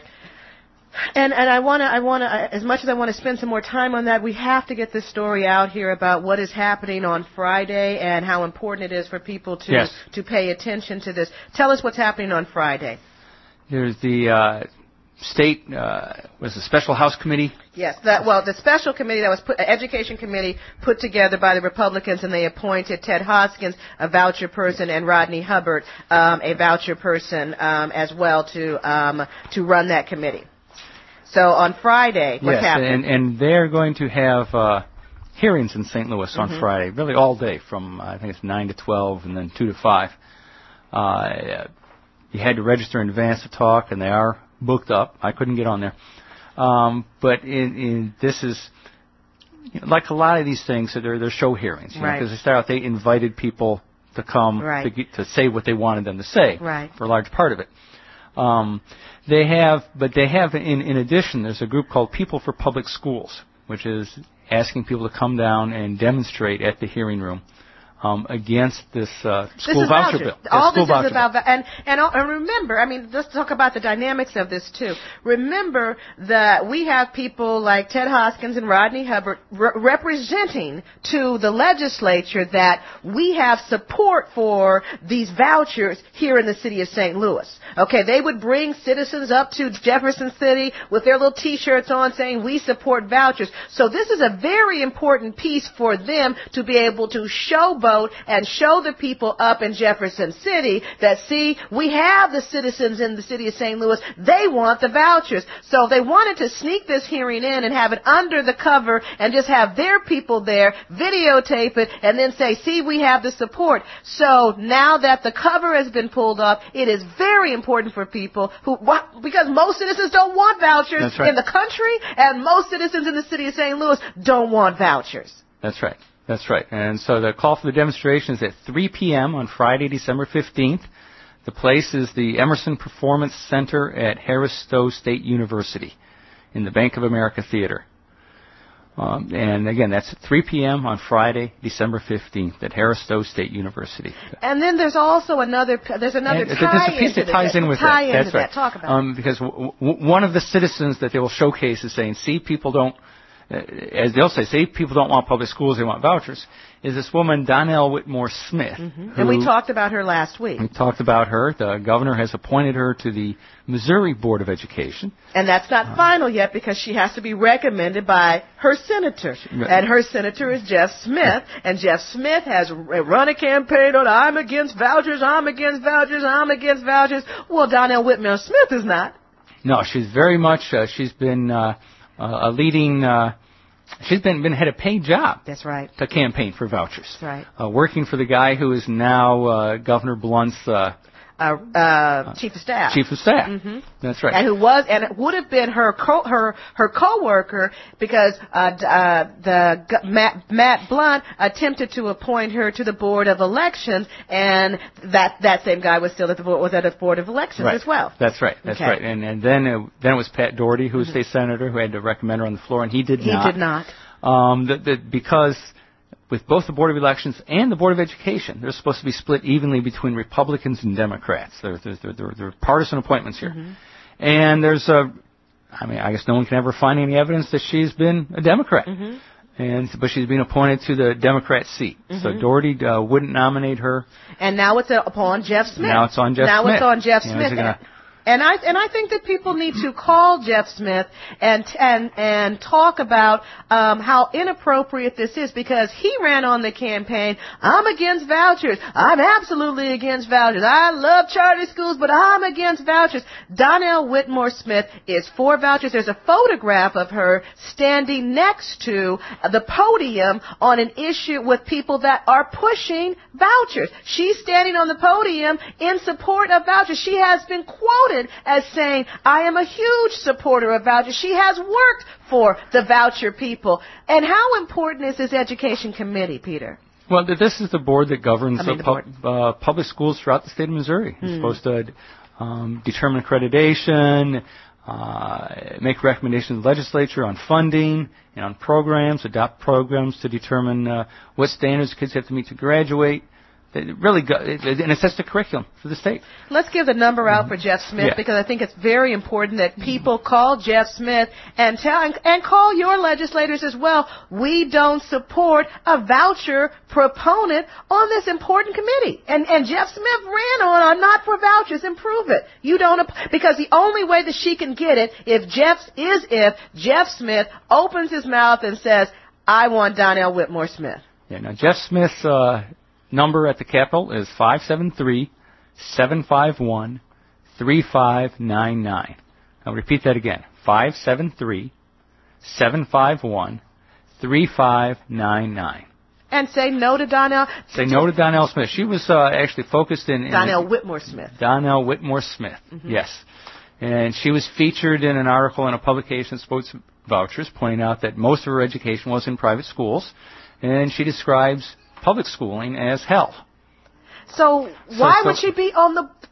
And and I want to I want to as much as I want to spend some more time on that, we have to get this story out here about what is happening on Friday and how important it is for people to yes. to pay attention to this. Tell us what's happening on Friday. There's the uh, state uh, was a special House committee. Yes, that well the special committee that was put education committee put together by the Republicans, and they appointed Ted Hoskins, a voucher person, and Rodney Hubbard, um, a voucher person um, as well to um, to run that committee. So on Friday, what's yes, happening? and, and they're going to have uh, hearings in Saint Louis on mm-hmm. Friday, really all day, from uh, I think it's nine to twelve and then two to five. Uh, you had to register in advance to talk, and they are booked up. I couldn't get on there. Um, but in, in, this is, you know, like a lot of these things, so they're, they're show hearings. Because right. they start out, they invited people to come right. to, get, to say what they wanted them to say right. for a large part of it. Um, they have, but they have, in, in addition, there's a group called People for Public Schools, which is asking people to come down and demonstrate at the hearing room um, against this uh, This school is voucher vouchers. bill. All Yeah, school this voucher is about, va- and, and and remember, I mean, let's talk about the dynamics of this too. Remember that we have people like Ted Hoskins and Rodney Hubbard re- representing to the legislature that we have support for these vouchers here in the city of Saint Louis. Okay, they would bring citizens up to Jefferson City with their little T-shirts on saying we support vouchers. So this is a very important piece for them to be able to showboat and show the people up in Jefferson City that, see, we have the citizens in the city of Saint Louis. They want the vouchers. So they wanted to sneak this hearing in and have it under the cover and just have their people there, videotape it, and then say, see, we have the support. So now that the cover has been pulled off, it is very important for people who, because most citizens don't want vouchers That's right. in the country, and most citizens in the city of Saint Louis don't want vouchers. That's right. That's right. And so the call for the demonstration is at three p.m. on Friday, December fifteenth. The place is the Emerson Performance Center at Harris Stowe State University in the Bank of America Theater. Um, and again, that's at three p.m. on Friday, December fifteenth at Harris Stowe State University. And then there's also another, there's another And tie there's a piece that ties in with tie that. into That's right. that. Talk about um, because w- w- one of the citizens that they will showcase is saying, see, people don't, uh, as they'll say, see, people don't want public schools, they want vouchers, is this woman, Donnell Whitmore Smith. Mm-hmm. And we talked about her last week. We talked about her. The governor has appointed her to the Missouri Board of Education. And that's not uh, final yet because she has to be recommended by her senator. And her senator is Jeff Smith. And Jeff Smith has run a campaign on, I'm against vouchers, I'm against vouchers, I'm against vouchers. Well, Donnell Whitmore Smith is not. No, she's very much, uh, she's been uh, uh, a leading, uh, she's been, been had a paid job. That's right. To campaign for vouchers. That's right. Uh, working for the guy who is now uh, Governor Blunt's uh, Uh, uh, chief of staff. Chief of staff. Mm-hmm. That's right. And who was, and it would have been her co, her her co-worker because uh, uh, the Matt, Matt Blunt attempted to appoint her to the Board of Elections, and that that same guy was still at the board, was at the Board of Elections right. as well. That's right. That's okay. right. And and then it, then it was Pat Doherty, who was mm-hmm. state senator, who had to recommend her on the floor, and he did he not. He did not. Um, the, the, because. With both the Board of Elections and the Board of Education, they're supposed to be split evenly between Republicans and Democrats. They're, they're, they're, they're partisan appointments here. Mm-hmm. And there's a, I mean, I guess no one can ever find any evidence that she's been a Democrat. Mm-hmm. And but she's been appointed to the Democrat seat. Mm-hmm. So Doherty uh, wouldn't nominate her. And now it's upon Jeff Smith. Now it's on Jeff now Smith. Now it's on Jeff you Smith. Know, And I and I think that people need to call Jeff Smith and and and talk about um, how inappropriate this is because he ran on the campaign. I'm against vouchers. I'm absolutely against vouchers. I love charter schools, but I'm against vouchers. Donnell Whitmore Smith is for vouchers. There's a photograph of her standing next to the podium on an issue with people that are pushing vouchers. She's standing on the podium in support of vouchers. She has been quoted as saying, I am a huge supporter of vouchers. She has worked for the voucher people. And how important is this education committee, Peter? Well, this is the board that governs I mean, uh, pub, uh, public schools throughout the state of Missouri. It's mm. supposed to um, determine accreditation, uh, make recommendations to the legislature on funding and on programs, adopt programs to determine uh, what standards kids have to meet to graduate. It really go, it, and it sets the curriculum for the state. Let's give the number out for Jeff Smith yeah. because I think it's very important that people call Jeff Smith and tell and, and call your legislators as well. We don't support a voucher proponent on this important committee. And and Jeff Smith ran on I'm not for vouchers. Improve it. You don't because the only way that she can get it if Jeff is if Jeff Smith opens his mouth and says I want Donnell Whitmore Smith. Yeah. Now Jeff Smith's. Uh, Number at the Capitol is five seven three, seven five one, three five nine nine. I'll repeat that again. five seven three, seven five one, three five nine nine. And say no to Donnell. Say no to Donnell Smith. She was uh, actually focused in... in Donnell the, Whitmore Smith. Donnell Whitmore Smith, mm-hmm. yes. And she was featured in an article in a publication, Sports Vouchers, pointing out that most of her education was in private schools. And she describes public schooling as hell. So why so, so, would she be on the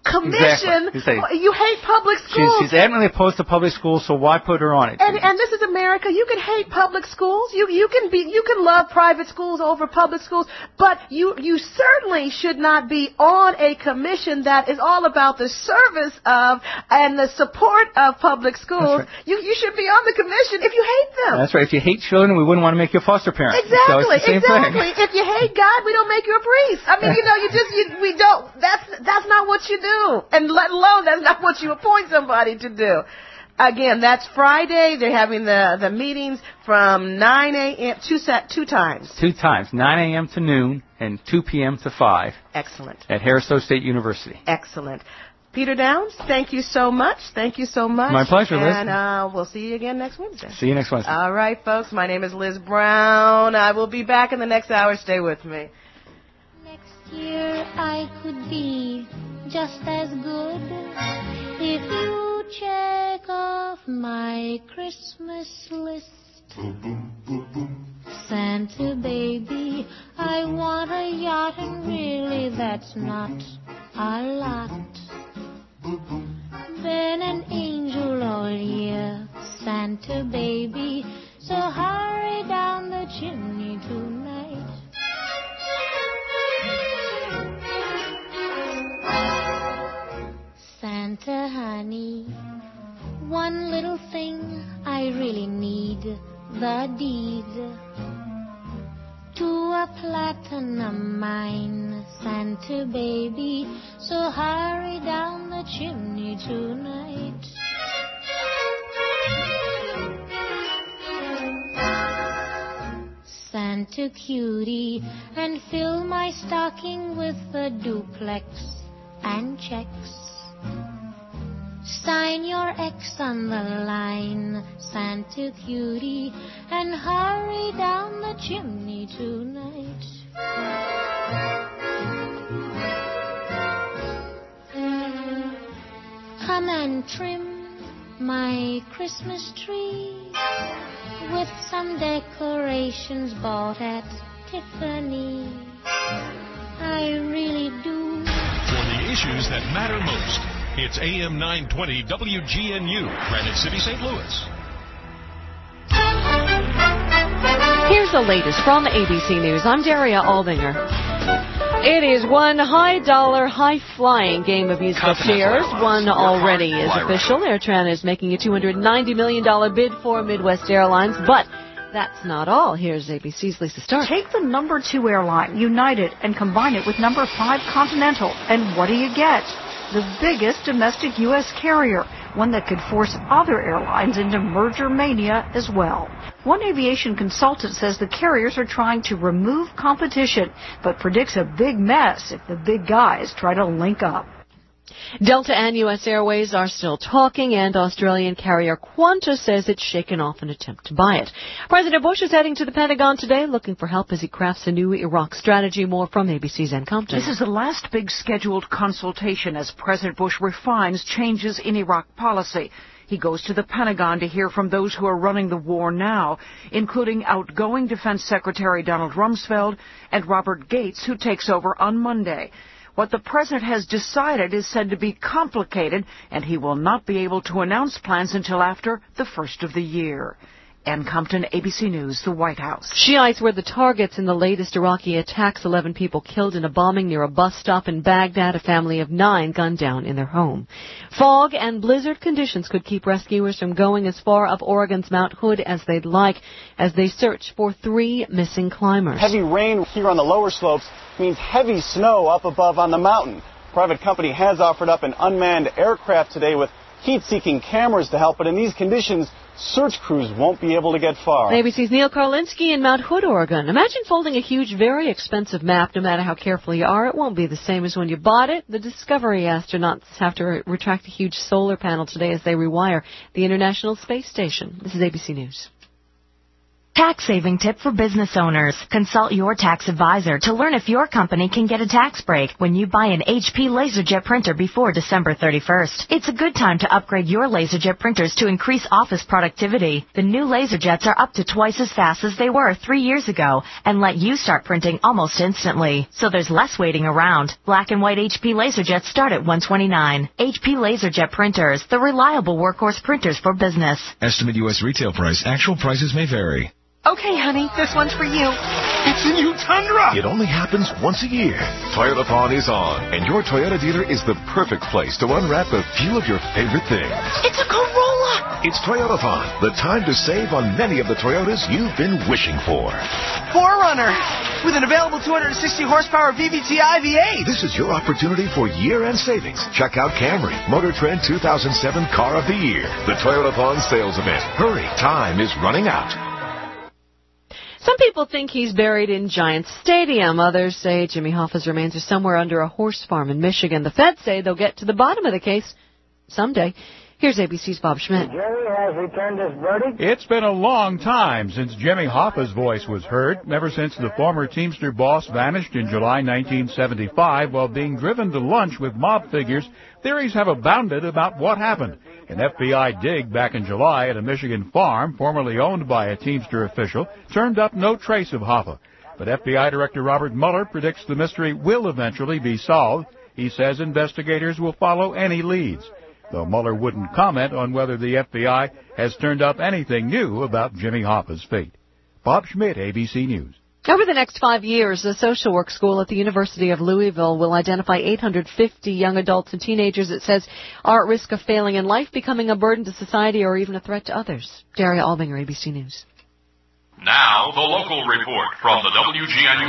commission. Exactly. You say- You hate public She's, schools. she's adamantly opposed to public schools, so why put her on it? And, and this is America. You can hate public schools. You you can be you can love private schools over public schools, but you you certainly should not be on a commission that is all about the service of and the support of public schools. Right. You you should be on the commission if you hate them. That's right. If you hate children, we wouldn't want to make you a foster parent. Exactly. So it's the same exactly. thing. If you hate God, we don't make you a priest. I mean, you know, you just you, we don't. That's that's not what you do, and let alone that's not what you appoint somebody to do. Again, that's Friday. They're having the the meetings from nine a.m. two set two times. Two times, nine a.m. to noon and two p.m. to five. Excellent. At Harris-Stowe State University. Excellent. Peter Downs, thank you so much. Thank you so much. My pleasure, Liz. And uh, we'll see you again next Wednesday. See you next Wednesday. All right, folks. My name is Liz Brown. I will be back in the next hour. Stay with me. Here I could be just as good if you check off my Christmas list. Santa baby, I want a yacht, and really that's not a lot. Been an angel all year, Santa baby, so hurry down the chimney tonight. Santa honey, one little thing I really need, the deed to a platinum mine, Santa baby, so hurry down the chimney tonight. Santa cutie, and fill my stocking with a duplex and checks. Sign your X on the line, Santa cutie, and hurry down the chimney tonight. Come and trim my Christmas tree with some decorations bought at Tiffany. I really do. For the issues that matter most, it's A M nine twenty W G N U, Granite City, Saint Louis. Here's the latest from A B C News. I'm Daria Aldinger. It is one high-dollar, high-flying game of musical chairs. One already is official. AirTran is making a two hundred ninety million dollars bid for Midwest Airlines, but that's not all. Here's A B C's Lisa Stark. Take the number two airline, United, and combine it with number five Continental, and what do you get? The biggest domestic U S carrier, one that could force other airlines into merger mania as well. One aviation consultant says the carriers are trying to remove competition, but predicts a big mess if the big guys try to link up. Delta and U S Airways are still talking, and Australian carrier Qantas says it's shaken off an attempt to buy it. President Bush is heading to the Pentagon today looking for help as he crafts a new Iraq strategy. More from A B C's Ann Compton. This is the last big scheduled consultation as President Bush refines changes in Iraq policy. He goes to the Pentagon to hear from those who are running the war now, including outgoing Defense Secretary Donald Rumsfeld and Robert Gates, who takes over on Monday. What the president has decided is said to be complicated, and he will not be able to announce plans until after the first of the year. Ann Compton, A B C News, the White House. Shiites were the targets in the latest Iraqi attacks. Eleven people killed in a bombing near a bus stop in Baghdad. A family of nine gunned down in their home. Fog and blizzard conditions could keep rescuers from going as far up Oregon's Mount Hood as they'd like as they search for three missing climbers. Heavy rain here on the lower slopes means heavy snow up above on the mountain. Private company has offered up an unmanned aircraft today with heat-seeking cameras to help, but in these conditions, search crews won't be able to get far. A B C's Neil Karlinski in Mount Hood, Oregon. Imagine folding a huge, very expensive map. No matter how careful you are, it won't be the same as when you bought it. The Discovery astronauts have to re- retract a huge solar panel today as they rewire the International Space Station. This is A B C News. Tax saving tip for business owners. Consult your tax advisor to learn if your company can get a tax break when you buy an H P LaserJet printer before December thirty-first. It's a good time to upgrade your LaserJet printers to increase office productivity. The new LaserJets are up to twice as fast as they were three years ago and let you start printing almost instantly. So there's less waiting around. Black and white H P LaserJets start at one hundred twenty-nine dollars. H P LaserJet printers, the reliable workhorse printers for business. Estimate U S retail price. Actual prices may vary. Okay, honey, this one's for you. It's a new Tundra! It only happens once a year. Toyotathon is on, and your Toyota dealer is the perfect place to unwrap a few of your favorite things. It's a Corolla! It's Toyotathon, the time to save on many of the Toyotas you've been wishing for. four runner, with an available two hundred sixty horsepower V V T I V eight. This is your opportunity for year-end savings. Check out Camry, Motor Trend two thousand seven Car of the Year, the Toyotathon sales event. Hurry, time is running out. Some people think he's buried in Giants Stadium. Others say Jimmy Hoffa's remains are somewhere under a horse farm in Michigan. The feds say they'll get to the bottom of the case someday. Here's A B C's Bob Schmidt. Jerry has returned his verdict. It's been a long time since Jimmy Hoffa's voice was heard, ever since the former Teamster boss vanished in July nineteen seventy-five while being driven to lunch with mob figures. Theories have abounded about what happened. An F B I dig back in July at a Michigan farm, formerly owned by a Teamster official, turned up no trace of Hoffa. But F B I Director Robert Mueller predicts the mystery will eventually be solved. He says investigators will follow any leads, though Mueller wouldn't comment on whether the F B I has turned up anything new about Jimmy Hoffa's fate. Bob Schmidt, A B C News. Over the next five years, the social work school at the University of Louisville will identify eight hundred fifty young adults and teenagers it says are at risk of failing in life, becoming a burden to society, or even a threat to others. Daria Albinger, A B C News. Now, the local report from the W G N U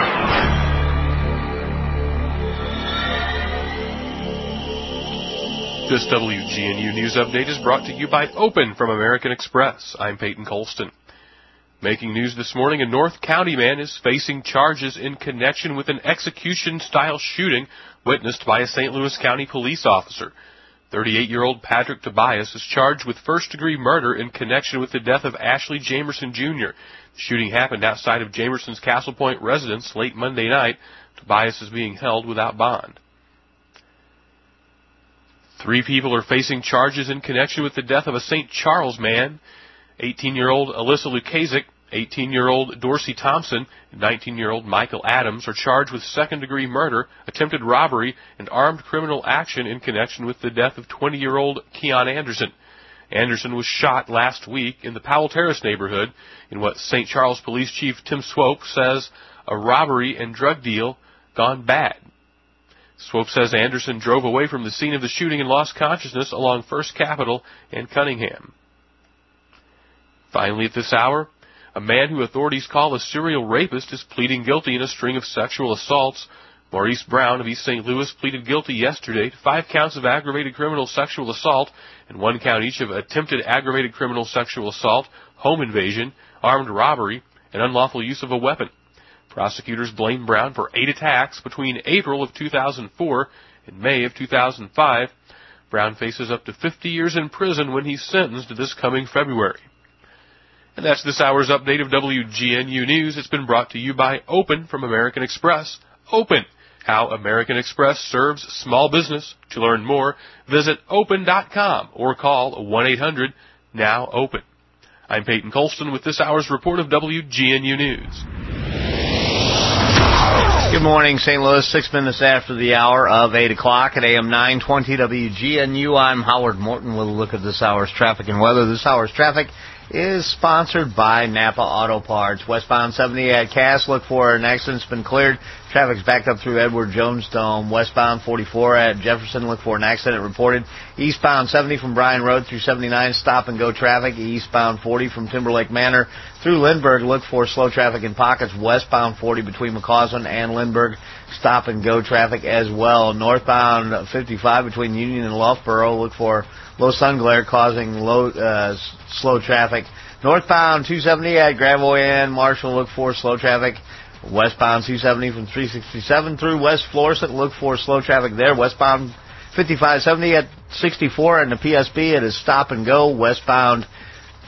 newsroom. This W G N U News Update is brought to you by Open from American Express. I'm Peyton Colston. Making news this morning, a North County man is facing charges in connection with an execution-style shooting witnessed by a Saint Louis County police officer. thirty-eight-year-old Patrick Tobias is charged with first-degree murder in connection with the death of Ashley Jamerson, Junior The shooting happened outside of Jamerson's Castle Point residence late Monday night. Tobias is being held without bond. Three people are facing charges in connection with the death of a Saint Charles man. eighteen-year-old Alyssa Lukasik, eighteen-year-old Dorsey Thompson, and nineteen-year-old Michael Adams are charged with second-degree murder, attempted robbery, and armed criminal action in connection with the death of twenty-year-old Keon Anderson. Anderson was shot last week in the Powell Terrace neighborhood in what Saint Charles Police Chief Tim Swope says a robbery and drug deal gone bad. Swope says Anderson drove away from the scene of the shooting and lost consciousness along First Capitol and Cunningham. Finally, at this hour, a man who authorities call a serial rapist is pleading guilty in a string of sexual assaults. Maurice Brown of East Saint Louis pleaded guilty yesterday to five counts of aggravated criminal sexual assault and one count each of attempted aggravated criminal sexual assault, home invasion, armed robbery, and unlawful use of a weapon. Prosecutors blame Brown for eight attacks between April of two thousand four and May of two thousand five. Brown faces up to fifty years in prison when he's sentenced this coming February. And that's this hour's update of W G N U News. It's been brought to you by Open from American Express. Open, how American Express serves small business. To learn more, visit open dot com or call one eight hundred now open. I'm Peyton Colston with this hour's report of W G N U News. Good morning, Saint Louis. Six minutes after the hour of eight o'clock at A M nine twenty W G N U. I'm Howard Morton with a look at this hour's traffic and weather. This hour's traffic is sponsored by Napa Auto Parts. Westbound seventy at Cass, look for an accident's been cleared. Traffic's backed up through Edward Jones Dome. Westbound forty-four at Jefferson, look for an accident reported. Eastbound seventy from Bryan Road through seventy-nine, stop and go traffic. Eastbound forty from Timberlake Manor through Lindbergh, look for slow traffic in pockets. Westbound forty between McCausland and Lindbergh, stop and go traffic as well. Northbound fifty-five between Union and Loughborough, look for low sun glare causing low uh, slow traffic. Northbound two seventy at Gravois and Marshall, look for slow traffic. Westbound two seventy from three sixty-seven through West Florissant, look for slow traffic there. Westbound fifty-five seventy at sixty-four and the P S B, it is stop and go. Westbound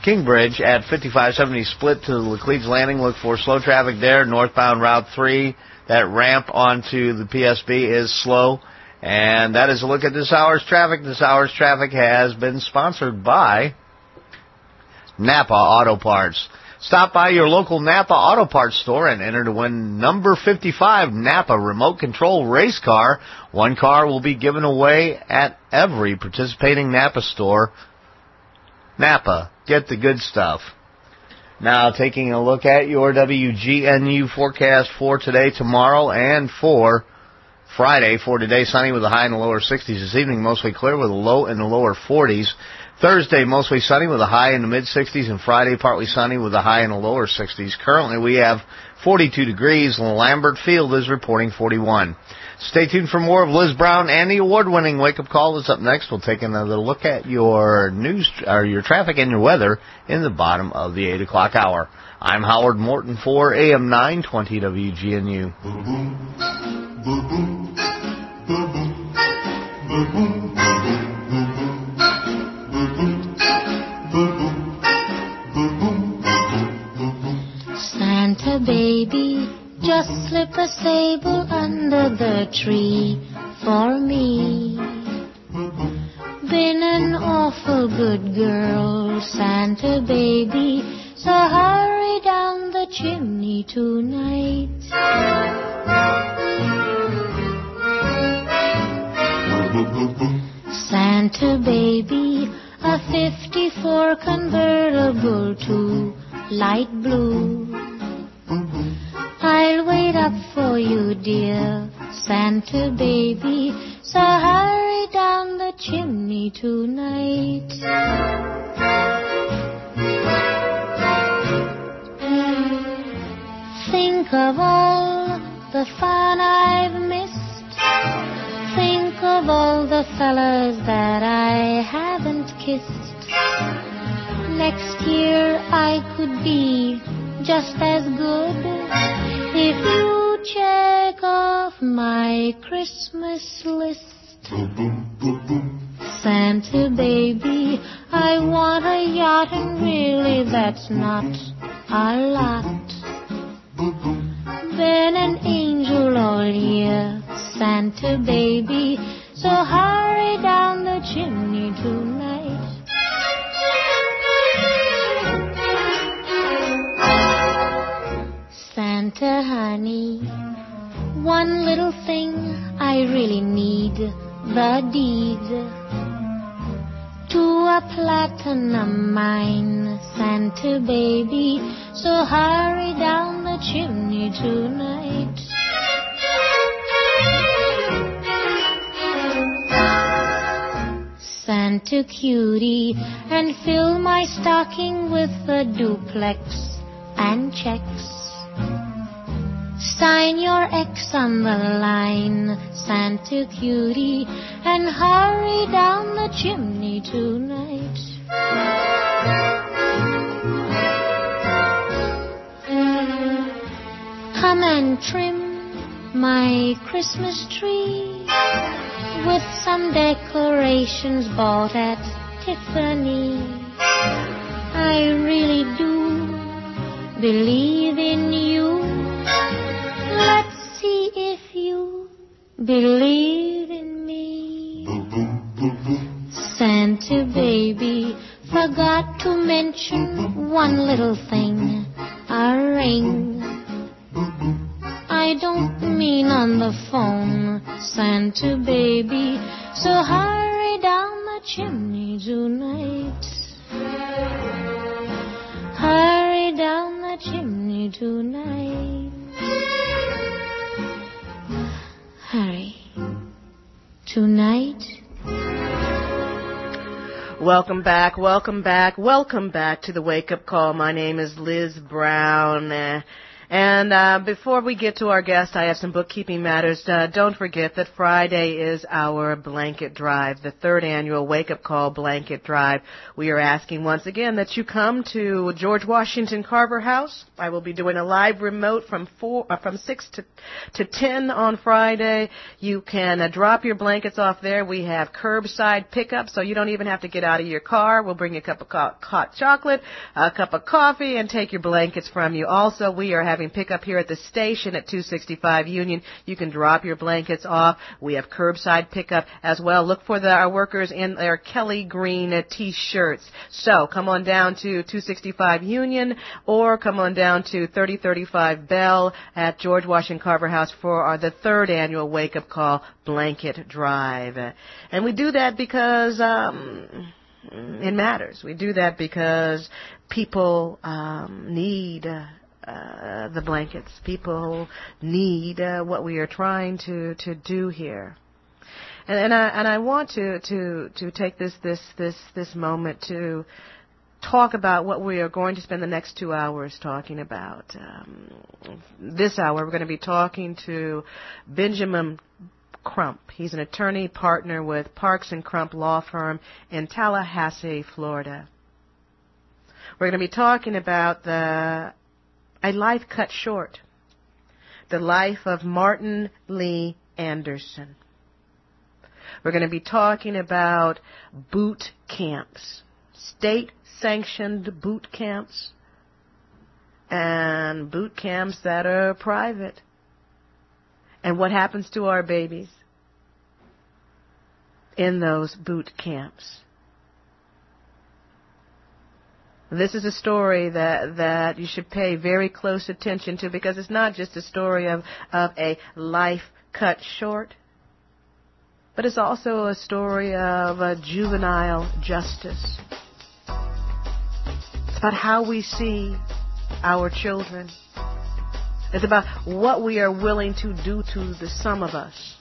Kingbridge at fifty-five seventy split to the Laclede's Landing. Look for slow traffic there. Northbound Route three, that ramp onto the P S B is slow. And that is a look at this hour's traffic. This hour's traffic has been sponsored by Napa Auto Parts. Stop by your local Napa Auto Parts store and enter to win number fifty-five Napa remote control race car. One car will be given away at every participating Napa store. Napa, get the good stuff. Now taking a look at your W G N U forecast for today, tomorrow, and for Friday. For today, sunny with a high in the lower sixties. This evening, mostly clear with a low in the lower forties. Thursday, mostly sunny with a high in the mid-sixties, and Friday, partly sunny with a high in the lower sixties. Currently, we have forty-two degrees. Lambert Field is reporting forty-one. Stay tuned for more of Liz Brown and the award-winning Wake Up Call is up next. We'll take another look at your news, or your traffic and your weather in the bottom of the eight o'clock hour. I'm Howard Morton for A M nine twenty W G N U. Santa baby, just slip a sable under the tree for me. Been an awful good girl, Santa baby, so hurry down the chimney tonight. Santa baby, a fifty-four convertible to light blue. I'll wait up for you, dear Santa baby, so hurry down the chimney tonight. Think of all the fun I've missed. Think of all the fellas that I haven't kissed. Next year I could be just as good if you check off my Christmas list. Santa baby, I want a yacht, and really that's not a lot. Been an angel all year, Santa baby, so hurry down the chimney tonight. Santa honey, one little thing I really need, the deed to a platinum mine, Santa baby, so hurry down the chimney tonight. Santa cutie, and fill my stocking with a duplex and checks. Sign your X on the line, Santa cutie, and hurry down the chimney tonight. Come and trim my Christmas tree with some decorations bought at Tiffany. I really do believe in you. Let's see if you believe in me. Santa baby, forgot to mention one little thing, a ring. I don't mean on the phone, Santa baby, so hurry down the chimney tonight. Hurry down the chimney tonight. Hurry. Tonight. Welcome back, welcome back, welcome back to the Wake Up Call. My name is Liz Brown. Uh, And uh, before we get to our guest, I have some bookkeeping matters. Uh, don't forget that Friday is our blanket drive, the third annual Wake Up Call Blanket Drive. We are asking once again that you come to George Washington Carver House. I will be doing a live remote from four, uh, from six to to ten on Friday. You can uh, drop your blankets off there. We have curbside pickup, so you don't even have to get out of your car. We'll bring you a cup of co- hot chocolate, a cup of coffee, and take your blankets from you. Also, we are having pickup here at the station at two sixty-five Union. You can drop your blankets off. We have curbside pickup as well. Look for the, our workers in their Kelly Green uh, T-shirts. So come on down to two sixty-five Union or come on down to thirty thirty-five Bell at George Washington Carver House for our, the third annual Wake Up Call Blanket Drive. And we do that because um, it matters. We do that because people um, need uh, uh, the blankets. People need uh, what we are trying to, to do here. And, and I and I want to, to, to take this, this, this, this moment to talk about what we are going to spend the next two hours talking about. Um, this hour, we're going to be talking to Benjamin Crump. He's an attorney partner with Parks and Crump Law Firm in Tallahassee, Florida. We're going to be talking about the a life cut short, the life of Martin Lee Anderson. We're going to be talking about boot camps, state-sanctioned boot camps, and boot camps that are private. And what happens to our babies in those boot camps. This is a story that, that you should pay very close attention to because it's not just a story of, of a life cut short, but it's also a story of a juvenile justice. It's about how we see our children. It's about what we are willing to do to the some of us.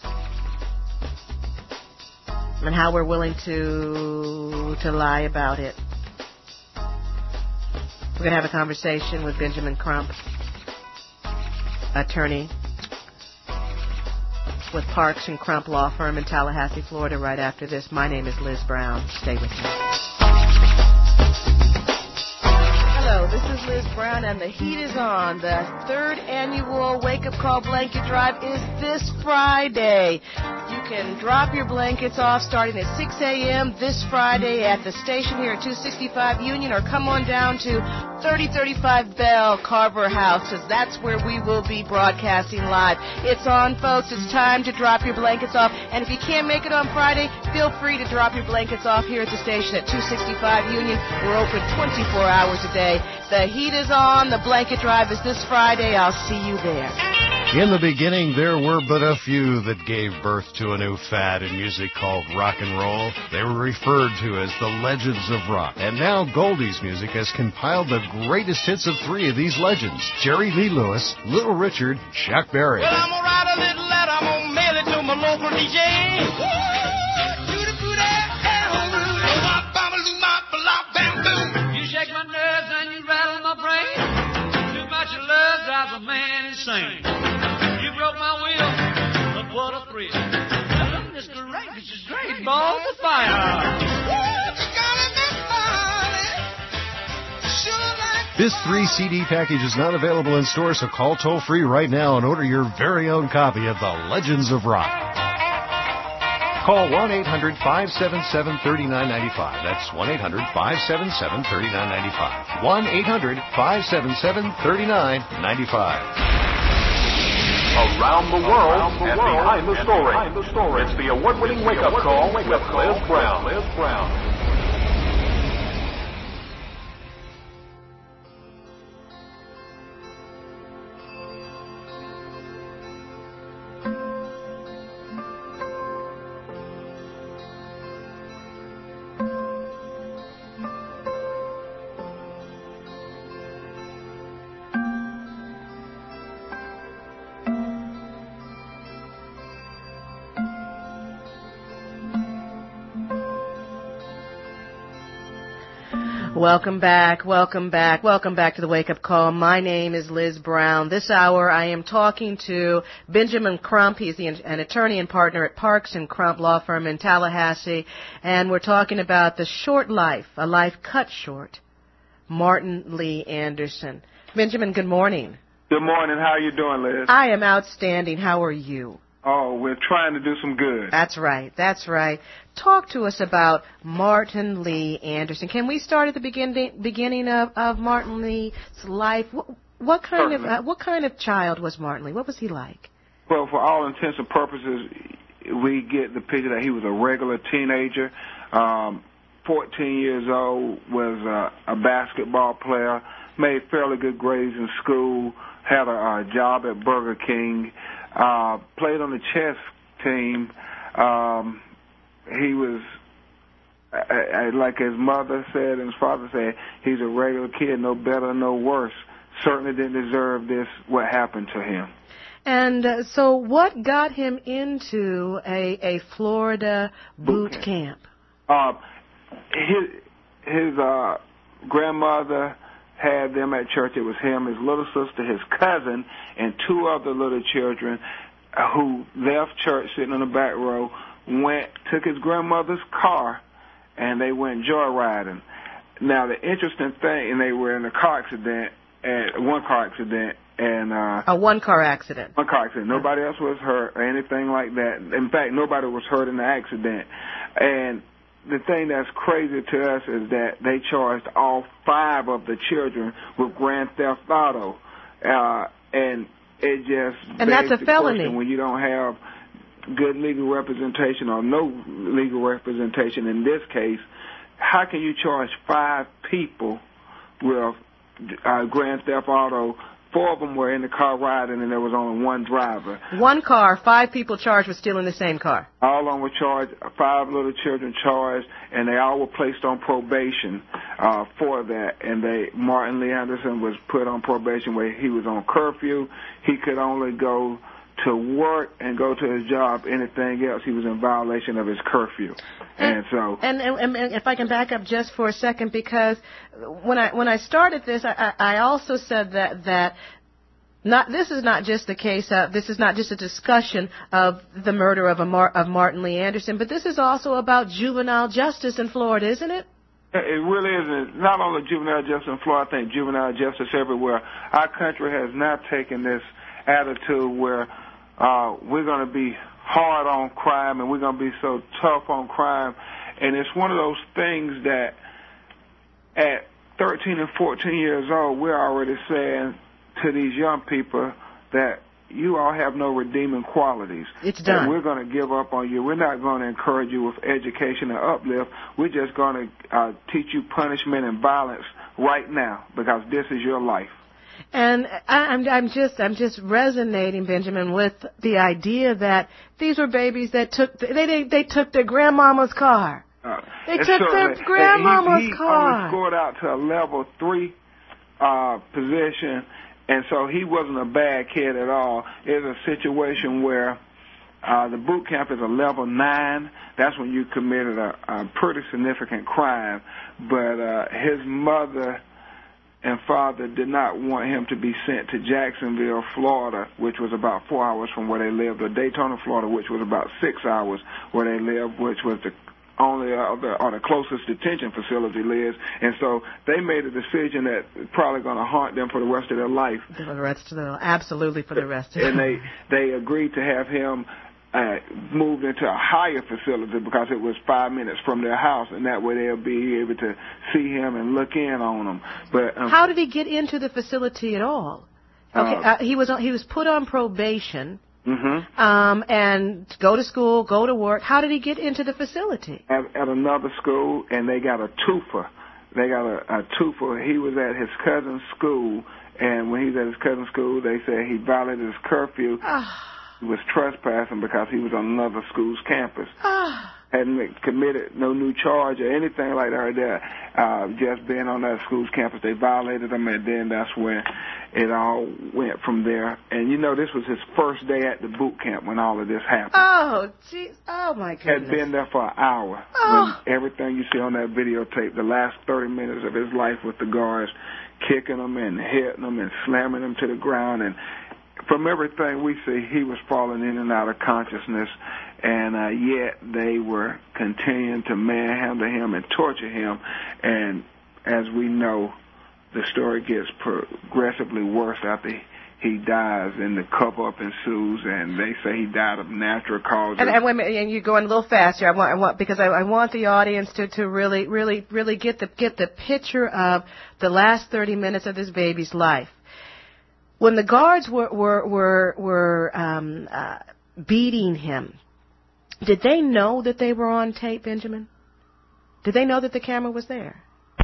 And how we're willing to to lie about it. We're going to have a conversation with Benjamin Crump, attorney with Parks and Crump Law Firm in Tallahassee, Florida, right after this. My name is Liz Brown. Stay with me. Hello, this is Liz Brown, and the heat is on. The third annual Wake Up Call Blanket Drive is this Friday. You can drop your blankets off starting at six a.m. this Friday at the station here at two sixty-five Union, or come on down to thirty thirty-five Bell Carver House, because that's where we will be broadcasting live. It's on, folks. It's time to drop your blankets off. And if you can't make it on Friday, feel free to drop your blankets off here at the station at two sixty-five Union. We're open twenty-four hours a day. The heat is on. The blanket drive is this Friday. I'll see you there. In the beginning, there were but a few that gave birth to a new fad in music called rock and roll. They were referred to as the Legends of Rock. And now Goldie's Music has compiled the greatest hits of three of these legends: Jerry Lee Lewis, Little Richard, Chuck Berry. Well, I'm gonna write a little letter, I'm gonna mail it to my local D J. You shake my nerves and you rattle my brain. Too much love drives a man insane. You broke my will, but what a thrill. This is great, this is great, balls of fire. This three C D package is not available in stores, so call toll-free right now and order your very own copy of The Legends of Rock. Call one eight hundred five seven seven three nine nine five. That's one eight hundred five seven seven three nine nine five. one eight hundred five seven seven three nine nine five. Around the world, Around the and world behind, the story. behind the story. It's the award-winning wake-up call with Liz Brown. Liz Brown. Welcome back, welcome back, welcome back to the Wake Up Call. My name is Liz Brown. This hour I am talking to Benjamin Crump. He's the, an attorney and partner at Parks and Crump Law Firm in Tallahassee. And we're talking about the short life, a life cut short, Martin Lee Anderson. Benjamin, good morning. Good morning. How are you doing, Liz? I am outstanding. How are you? Oh, we're trying to do some good. That's right. That's right. Talk to us about Martin Lee Anderson. Can we start at the beginning beginning of, of Martin Lee's life? What, what kind Certainly. of uh, what kind of child was Martin Lee? What was he like? Well, for all intents and purposes, we get the picture that he was a regular teenager. Um, fourteen years old, was a, a basketball player, made fairly good grades in school, had a, a job at Burger King. Uh, played on the chess team. Um, he was, I, I, like his mother said and his father said, he's a regular kid, no better, no worse. Certainly didn't deserve this, what happened to him. And uh, so what got him into a, a Florida boot, boot camp? camp? Uh, his his uh, grandmother had them at church. It was him, his little sister, his cousin, and two other little children who left church sitting in the back row, went, took his grandmother's car, and they went joyriding. Now, the interesting thing, and they were in a car accident, and one car accident, and uh, a one-car accident. One car accident. Nobody else was hurt or anything like that. In fact, nobody was hurt in the accident. And the thing that's crazy to us is that they charged all five of the children with grand theft auto, uh, and it just and that's a felony when you don't have good legal representation or no legal representation. In this case, how can you charge five people with uh, grand theft auto? Four of them were in the car riding, and there was only one driver. One car, five people charged with stealing the same car. All of them were charged, five little children charged, and they all were placed on probation uh, for that. And they, Martin Lee Anderson was put on probation where he was on curfew. He could only go to work and go to his job. Anything else, he was in violation of his curfew. And, and so, and, and, and if I can back up just for a second, because when I when I started this, I, I also said that that not this is not just the case of this is not just a discussion of the murder of a Mar, of Martin Lee Anderson, but this is also about juvenile justice in Florida, isn't it? It really isn't. Not only juvenile justice in Florida, I think juvenile justice everywhere. Our country has now taken this attitude where uh, we're going to be hard on crime and we're going to be so tough on crime. And it's one of those things that at thirteen and fourteen years old, we're already saying to these young people that you all have no redeeming qualities. It's done. And we're going to give up on you. We're not going to encourage you with education and uplift. We're just going to uh, teach you punishment and violence right now because this is your life. And I'm, I'm just, I'm just resonating, Benjamin, with the idea that these were babies that took, they, they, they took their grandmama's car. Uh, they took so, their grandmama's he, he car. He only scored out to a level three uh, position, and so he wasn't a bad kid at all. It's a situation where uh, the boot camp is a level nine. That's when you committed a, a pretty significant crime. But uh, his mother and father did not want him to be sent to Jacksonville, Florida, which was about four hours from where they lived, or Daytona, Florida, which was about six hours where they lived, which was the only other or the closest detention facility lives. And so they made a decision that probably going to haunt them for the rest of their life. For the rest of their, absolutely for the rest of their life. And they, they agreed to have him Uh, moved into a higher facility because it was five minutes from their house, and that way they'll be able to see him and look in on him. But um, how did he get into the facility at all? Okay, uh, uh, he was on, he was put on probation, mm-hmm. um, and go to school, go to work. How did he get into the facility? At, at another school, and they got a twofer. They got a, a twofer. He was at his cousin's school, and when he was at his cousin's school, they said he violated his curfew. he was trespassing because he was on another school's campus. Hadn't committed no new charge or anything like that there. Uh, just being on that school's campus, they violated him, and then that's when it all went from there. And, you know, this was his first day at the boot camp when all of this happened. Oh, jeez. Oh, my goodness. Had been there for an hour. Oh. When everything you see on that videotape, the last thirty minutes of his life with the guards, kicking him and hitting him and slamming him to the ground. And from everything we see, he was falling in and out of consciousness. And uh, yet they were continuing to manhandle him and torture him. And as we know, the story gets progressively worse after he dies, and the cover-up ensues, and they say he died of natural causes. And, and, wait a minute, and you're going a little faster. I want, I want because I, I want the audience to, to really, really, really get the get the picture of the last thirty minutes of this baby's life. When the guards were were were, were um, uh, beating him, did they know that they were on tape, Benjamin? Did they know that the camera was there?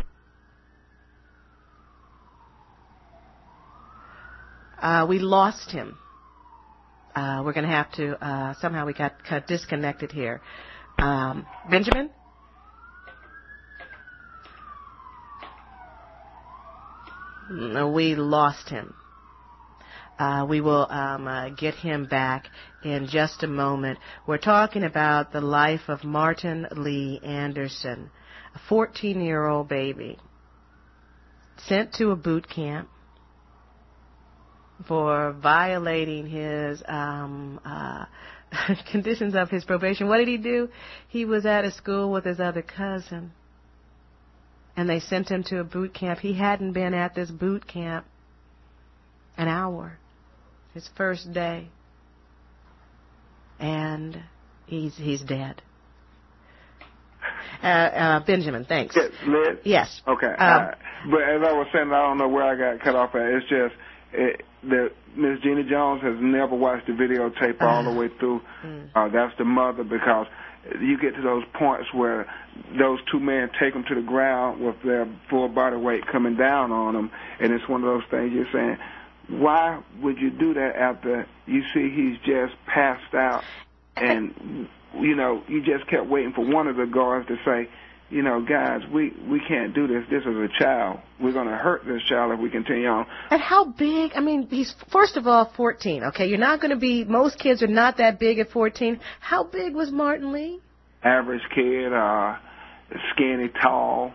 Uh, we lost him. Uh, we're going to have to, uh, somehow we got, got disconnected here. Um, Benjamin? No, we lost him. Uh, we will um, uh, get him back in just a moment. We're talking about the life of Martin Lee Anderson, a fourteen-year-old baby sent to a boot camp for violating his um, uh, conditions of his probation. What did he do? He was at a school with his other cousin, and they sent him to a boot camp. He hadn't been at this boot camp an hour, his first day, and he's he's dead. Uh, uh, Benjamin, thanks. Yes, Liz? Yes. Okay. Um, uh, but as I was saying, I don't know where I got cut off at. It's just it, that Miss Jeannie Jones has never watched the videotape all the way through. Mm. Uh, that's the mother, because you get to those points where those two men take them to the ground with their full body weight coming down on them, and it's one of those things you're saying, why would you do that after you see he's just passed out? And, you know, you just kept waiting for one of the guards to say, you know, guys, we, we can't do this. This is a child. We're going to hurt this child if we continue on. And how big? I mean, he's, first of all, fourteen, okay? You're not going to be, most kids are not that big at fourteen. How big was Martin Lee? Average kid, uh, skinny, tall.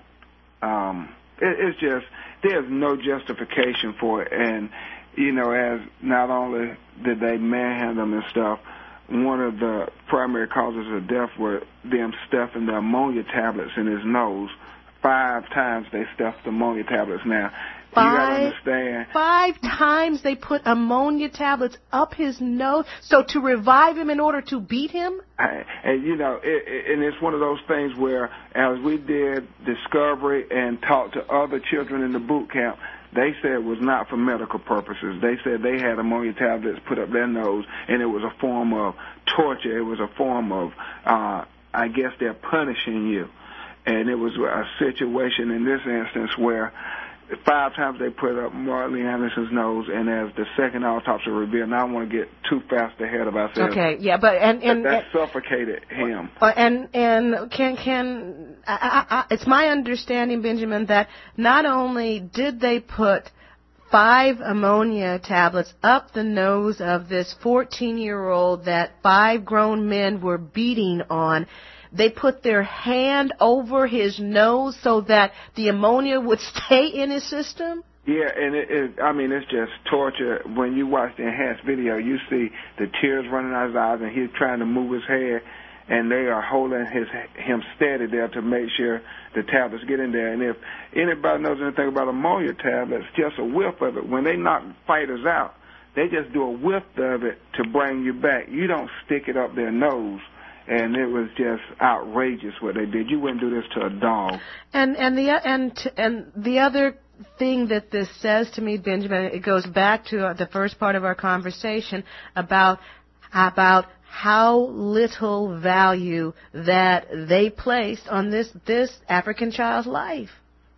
Um, it, it's just, there's no justification for it. And, you know, as not only did they manhandle him and stuff, one of the primary causes of death were them stuffing the ammonia tablets in his nose. Five times they stuffed the ammonia tablets. Now, Five, you got to understand. Five times they put ammonia tablets up his nose, so to revive him in order to beat him? I, and, you know, it, it, and it's one of those things where, as we did discovery and talked to other children in the boot camp, they said it was not for medical purposes. They said they had ammonia tablets put up their nose, and it was a form of torture. It was a form of, uh, I guess they're punishing you. And it was a situation in this instance where five times they put up Martin Lee Anderson's nose, and as the second autopsy revealed, and I don't want to get too fast ahead of ourselves. Okay, yeah, but and and that suffocated him. Uh, and and can can I, I, I, it's my understanding, Benjamin, that not only did they put five ammonia tablets up the nose of this fourteen-year-old that five grown men were beating on, they put their hand over his nose so that the ammonia would stay in his system? Yeah, and it, it, I mean, it's just torture. When you watch the enhanced video, you see the tears running out of his eyes, and he's trying to move his head, and they are holding his him steady there to make sure the tablets get in there. And if anybody knows anything about ammonia tablets, just a whiff of it, when they knock fighters out, they just do a whiff of it to bring you back. You don't stick it up their nose. And it was just outrageous what they did. You wouldn't do this to a dog. And and the and and the other thing that this says to me, Benjamin, it goes back to the first part of our conversation about about how little value that they placed on this this African child's life.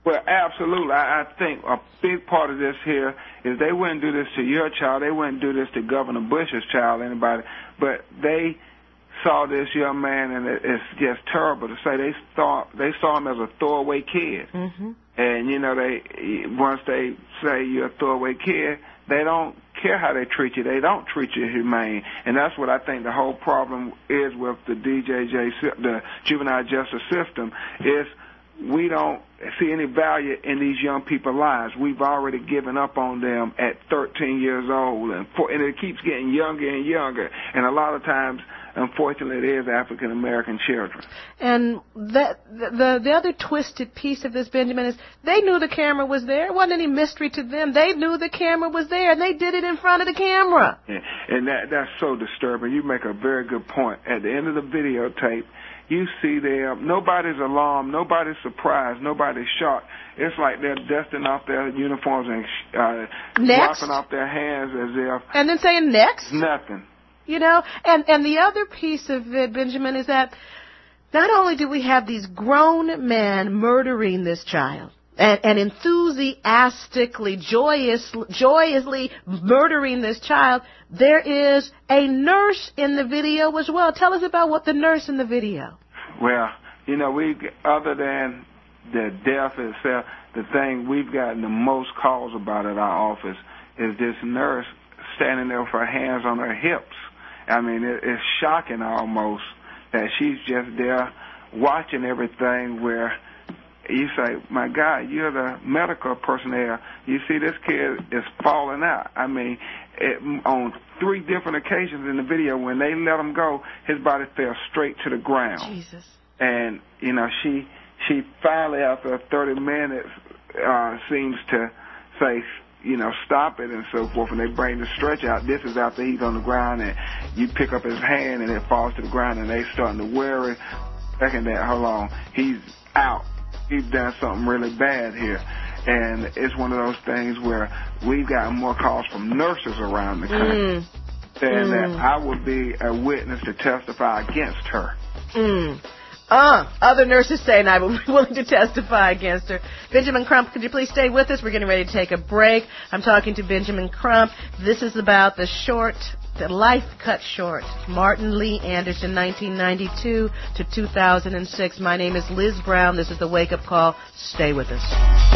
Well, absolutely. I, I think a big part of this here is they wouldn't do this to your child. They wouldn't do this to Governor Bush's child, anybody. But they saw this young man, and it, it's just terrible to say. They saw they saw him as a throwaway kid, mm-hmm. and you know they once they say you're a throwaway kid, they don't care how they treat you. They don't treat you humane, and that's what I think the whole problem is with the D J J, the juvenile justice system, is we don't see any value in these young people's lives. We've already given up on them at thirteen years old, and, for, and it keeps getting younger and younger, and a lot of times, unfortunately, it is African American children. And that, the the other twisted piece of this, Benjamin, is they knew the camera was there. It wasn't any mystery to them. They knew the camera was there, and they did it in front of the camera. Yeah, and that that's so disturbing. You make a very good point. At the end of the videotape, you see them, nobody's alarmed, nobody's surprised, nobody's shocked. It's like they're dusting off their uniforms and uh, dropping off their hands as if... And then saying next? Nothing. You know, and, and the other piece of it, Benjamin, is that not only do we have these grown men murdering this child, and, and enthusiastically, joyous, joyously murdering this child, there is a nurse in the video as well. Tell us about what the nurse in the video. Well, you know, we other than the death itself, the thing we've gotten the most calls about at our office is this nurse standing there with her hands on her hips. I mean, it, it's shocking almost that she's just there watching everything where you say, my God, you're the medical personnel. You see this kid is falling out. I mean, it, on three different occasions in the video, when they let him go, his body fell straight to the ground. Jesus. And, you know, she she finally, after thirty minutes, uh, seems to say, you know, stop it and so forth, and they bring the stretch out. This is after he's on the ground, and you pick up his hand, and it falls to the ground, and they starting to worry, thinking that, hold on, he's out. He's done something really bad here. And it's one of those things where we've gotten more calls from nurses around the country mm. saying mm. that I would be a witness to testify against her. Mm. Uh, other nurses saying I would be willing to testify against her. Benjamin Crump, could you please stay with us? We're getting ready to take a break. I'm talking to Benjamin Crump. This is about the short, the life cut short, Martin Lee Anderson, nineteen ninety-two to two thousand six. My name is Liz Brown. This is the Wake Up Call. Stay with us.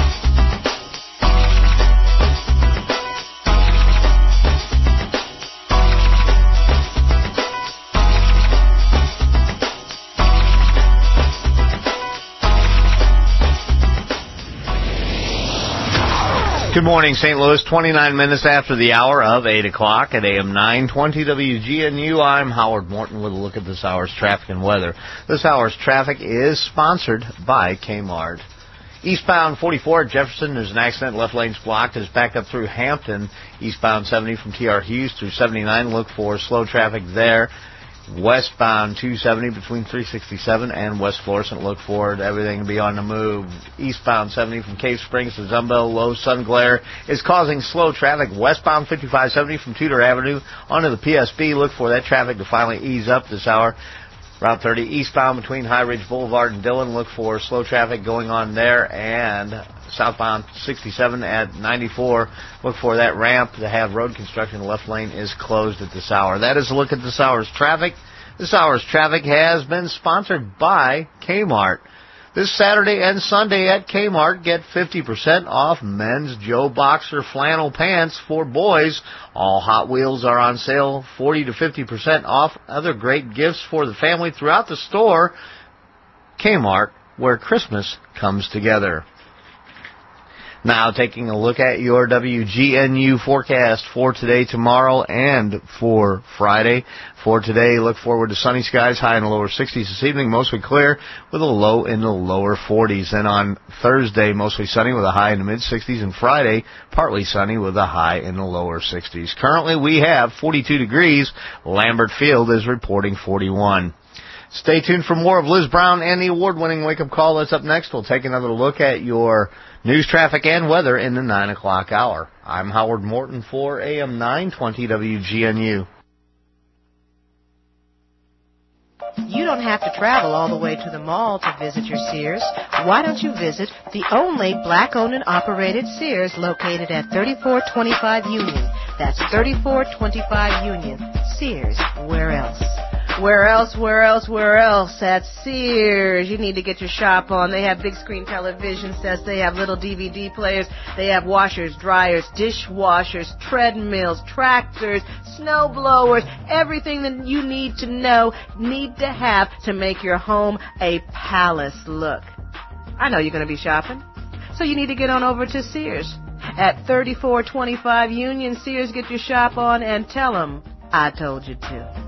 Good morning, Saint Louis. twenty-nine minutes after the hour of eight o'clock at A M nine twenty W G N U. I'm Howard Morton with a look at this hour's traffic and weather. This hour's traffic is sponsored by Kmart. Eastbound forty-four at Jefferson, there's an accident. Left lane's blocked. It's backed up through Hampton. Eastbound seventy from T R Hughes through seventy-nine. Look for slow traffic there. Westbound two seventy between three sixty-seven and West Florissant. Look for it. Everything to be on the move. Eastbound seventy from Cave Springs to Zumbel. Low sun glare is causing slow traffic. Westbound fifty-five seventy from Tudor Avenue onto the P S B. Look for that traffic to finally ease up this hour. Route thirty eastbound between High Ridge Boulevard and Dillon. Look for slow traffic going on there. And southbound sixty-seven at ninety-four. Look for that ramp to have road construction. The left lane is closed at this hour. That is a look at this hour's traffic. This hour's traffic has been sponsored by Kmart. This Saturday and Sunday at Kmart, get fifty percent off men's Joe Boxer flannel pants for boys. All Hot Wheels are on sale, forty to fifty percent off. Other great gifts for the family throughout the store. Kmart, where Christmas comes together. Now taking a look at your W G N U forecast for today, tomorrow, and for Friday. For today, look forward to sunny skies, high in the lower sixties this evening, mostly clear with a low in the lower forties. Then on Thursday, mostly sunny with a high in the mid-sixties, and Friday, partly sunny with a high in the lower sixties. Currently, we have forty-two degrees. Lambert Field is reporting forty-one. Stay tuned for more of Liz Brown and the award-winning Wake Up Call. That's up next. We'll take another look at your news, traffic, and weather in the nine o'clock hour. I'm Howard Morton for A M nine twenty W G N U. You don't have to travel all the way to the mall to visit your Sears. Why don't you visit the only black-owned and operated Sears located at thirty-four twenty-five Union? That's thirty-four twenty-five Union. Sears, where else? Where else, where else, where else? At Sears. You need to get your shop on. They have big screen television sets. They have little D V D players. They have washers, dryers, dishwashers, treadmills, tractors, snow blowers, everything that you need to know, need to have to make your home a palace look. I know you're going to be shopping, so you need to get on over to Sears. At thirty-four twenty-five Union, Sears, get your shop on and tell them I told you to.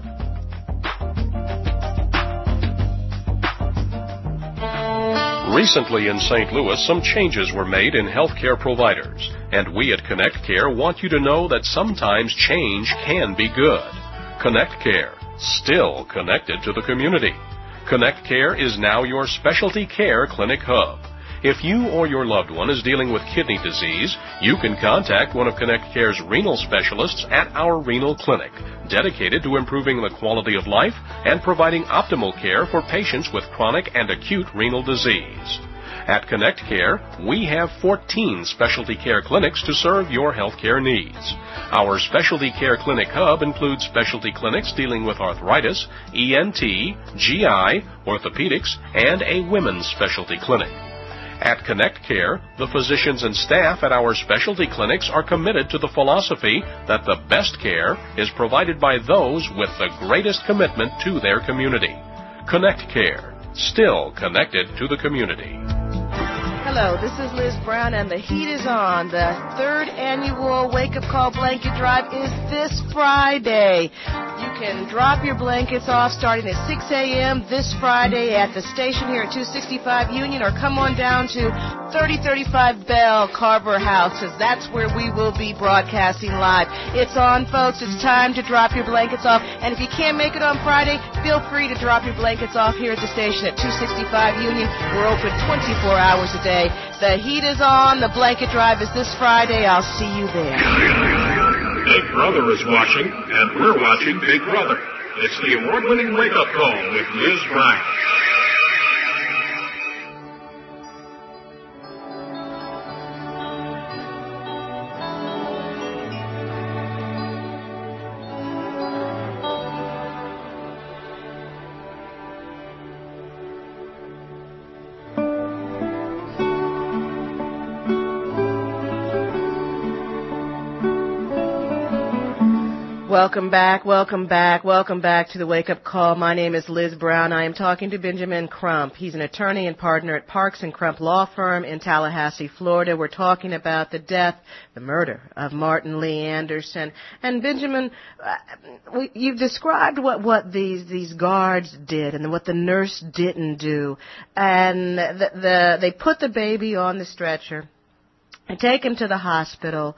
Recently in Saint Louis, some changes were made in healthcare providers, and we at Connect Care want you to know that sometimes change can be good. Connect Care, still connected to the community. Connect Care is now your specialty care clinic hub. If you or your loved one is dealing with kidney disease, you can contact one of Connect Care's renal specialists at our renal clinic, dedicated to improving the quality of life and providing optimal care for patients with chronic and acute renal disease. At Connect Care, we have fourteen specialty care clinics to serve your healthcare needs. Our specialty care clinic hub includes specialty clinics dealing with arthritis, E N T, G I, orthopedics, and a women's specialty clinic. At Connect Care, the physicians and staff at our specialty clinics are committed to the philosophy that the best care is provided by those with the greatest commitment to their community. Connect Care, still connected to the community. Hello, this is Liz Brown, and the heat is on. The third annual Wake Up Call Blanket Drive is this Friday. You can drop your blankets off starting at six a.m. this Friday at the station here at two sixty-five Union, or come on down to thirty thirty-five Bell Carver House, because that's where we will be broadcasting live. It's on, folks. It's time to drop your blankets off. And if you can't make it on Friday, feel free to drop your blankets off here at the station at two sixty-five Union. We're open twenty-four hours a day. The heat is on. The blanket drive is this Friday. I'll see you there. Big Brother is watching, and we're watching Big Brother. It's the award-winning wake-up call with Liz Brown. Welcome back, welcome back, welcome back to the Wake Up Call. My name is Liz Brown. I am talking to Benjamin Crump. He's an attorney and partner at Parks and Crump Law Firm in Tallahassee, Florida. We're talking about the death, the murder of Martin Lee Anderson. And Benjamin, uh, we, you've described what, what these, these guards did and what the nurse didn't do. And the, the, they put the baby on the stretcher and take him to the hospital.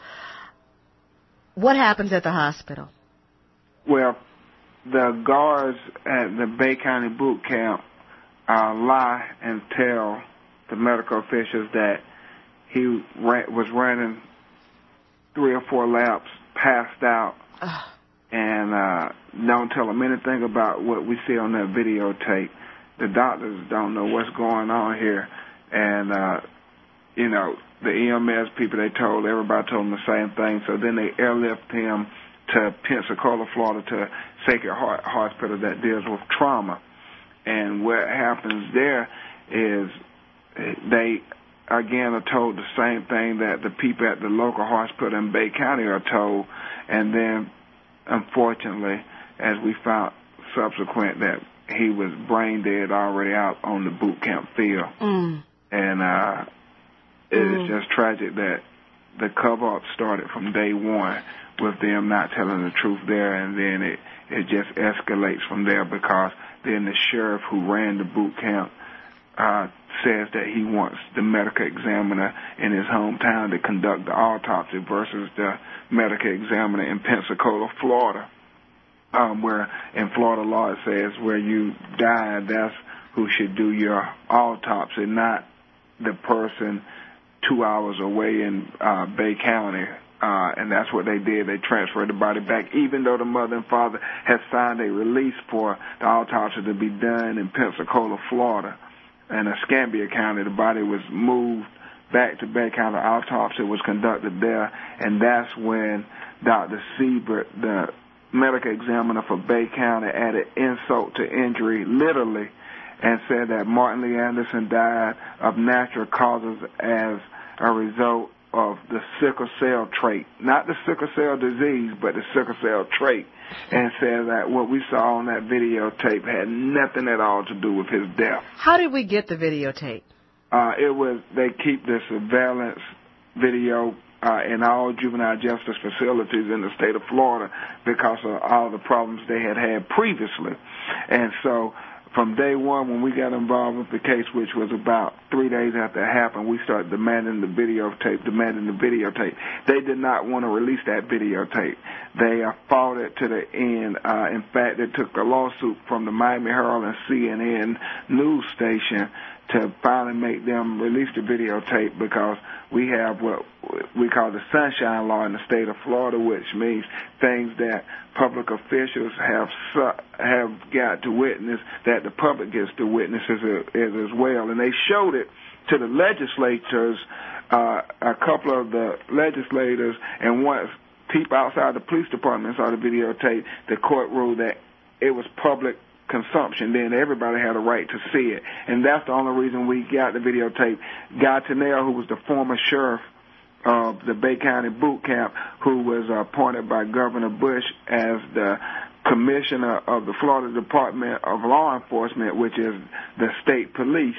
What happens at the hospital? Well, the guards at the Bay County boot camp uh, lie and tell the medical officials that he ran, was running three or four laps, passed out, Ugh. and uh, don't tell them anything about what we see on that videotape. The doctors don't know what's going on here, and uh, you know, the E M S people, they told everybody told them the same thing. So then they airlift him to Pensacola, Florida, to Sacred Heart Hospital that deals with trauma. And what happens there is they, again, are told the same thing that the people at the local hospital in Bay County are told. And then, unfortunately, as we found subsequent, that he was brain dead already out on the boot camp field. Mm. And uh, it mm. is just tragic that the cover-up started from day one with them not telling the truth there, and then it, it just escalates from there, because then the sheriff who ran the boot camp uh, says that he wants the medical examiner in his hometown to conduct the autopsy versus the medical examiner in Pensacola, Florida, um, where in Florida law it says where you die, that's who should do your autopsy, not the person two hours away in uh, Bay County Uh, and that's what they did. They transferred the body back, even though the mother and father had signed a release for the autopsy to be done in Pensacola, Florida. In Escambia County, the body was moved back to Bay County. Autopsy was conducted there, and that's when Doctor Siebert, the medical examiner for Bay County, added insult to injury, literally, and said that Martin Lee Anderson died of natural causes as a result of the sickle cell trait. Not the sickle cell disease, but the sickle cell trait. And said that what we saw on that videotape had nothing at all to do with his death. How did we get the videotape? Uh, it was, they keep the surveillance video uh, in all juvenile justice facilities in the state of Florida because of all the problems they had had previously. And so from day one, when we got involved with the case, which was about three days after it happened, we started demanding the videotape, demanding the videotape. They did not want to release that videotape. They uh, fought it to the end. Uh, in fact, they took a lawsuit from the Miami Herald and C N N news station to finally make them release the videotape because we have what we call the Sunshine Law in the state of Florida, which means things that public officials have have got to witness that the public gets to witness as, as, as well. And they showed it to the legislators, uh, a couple of the legislators, and once people outside the police department saw the videotape, the court ruled that it was public consumption. Then everybody had a right to see it. And that's the only reason we got the videotape. Guy Tennell, who was the former sheriff of the Bay County boot camp, who was appointed by Governor Bush as the commissioner of the Florida Department of Law Enforcement, which is the state police,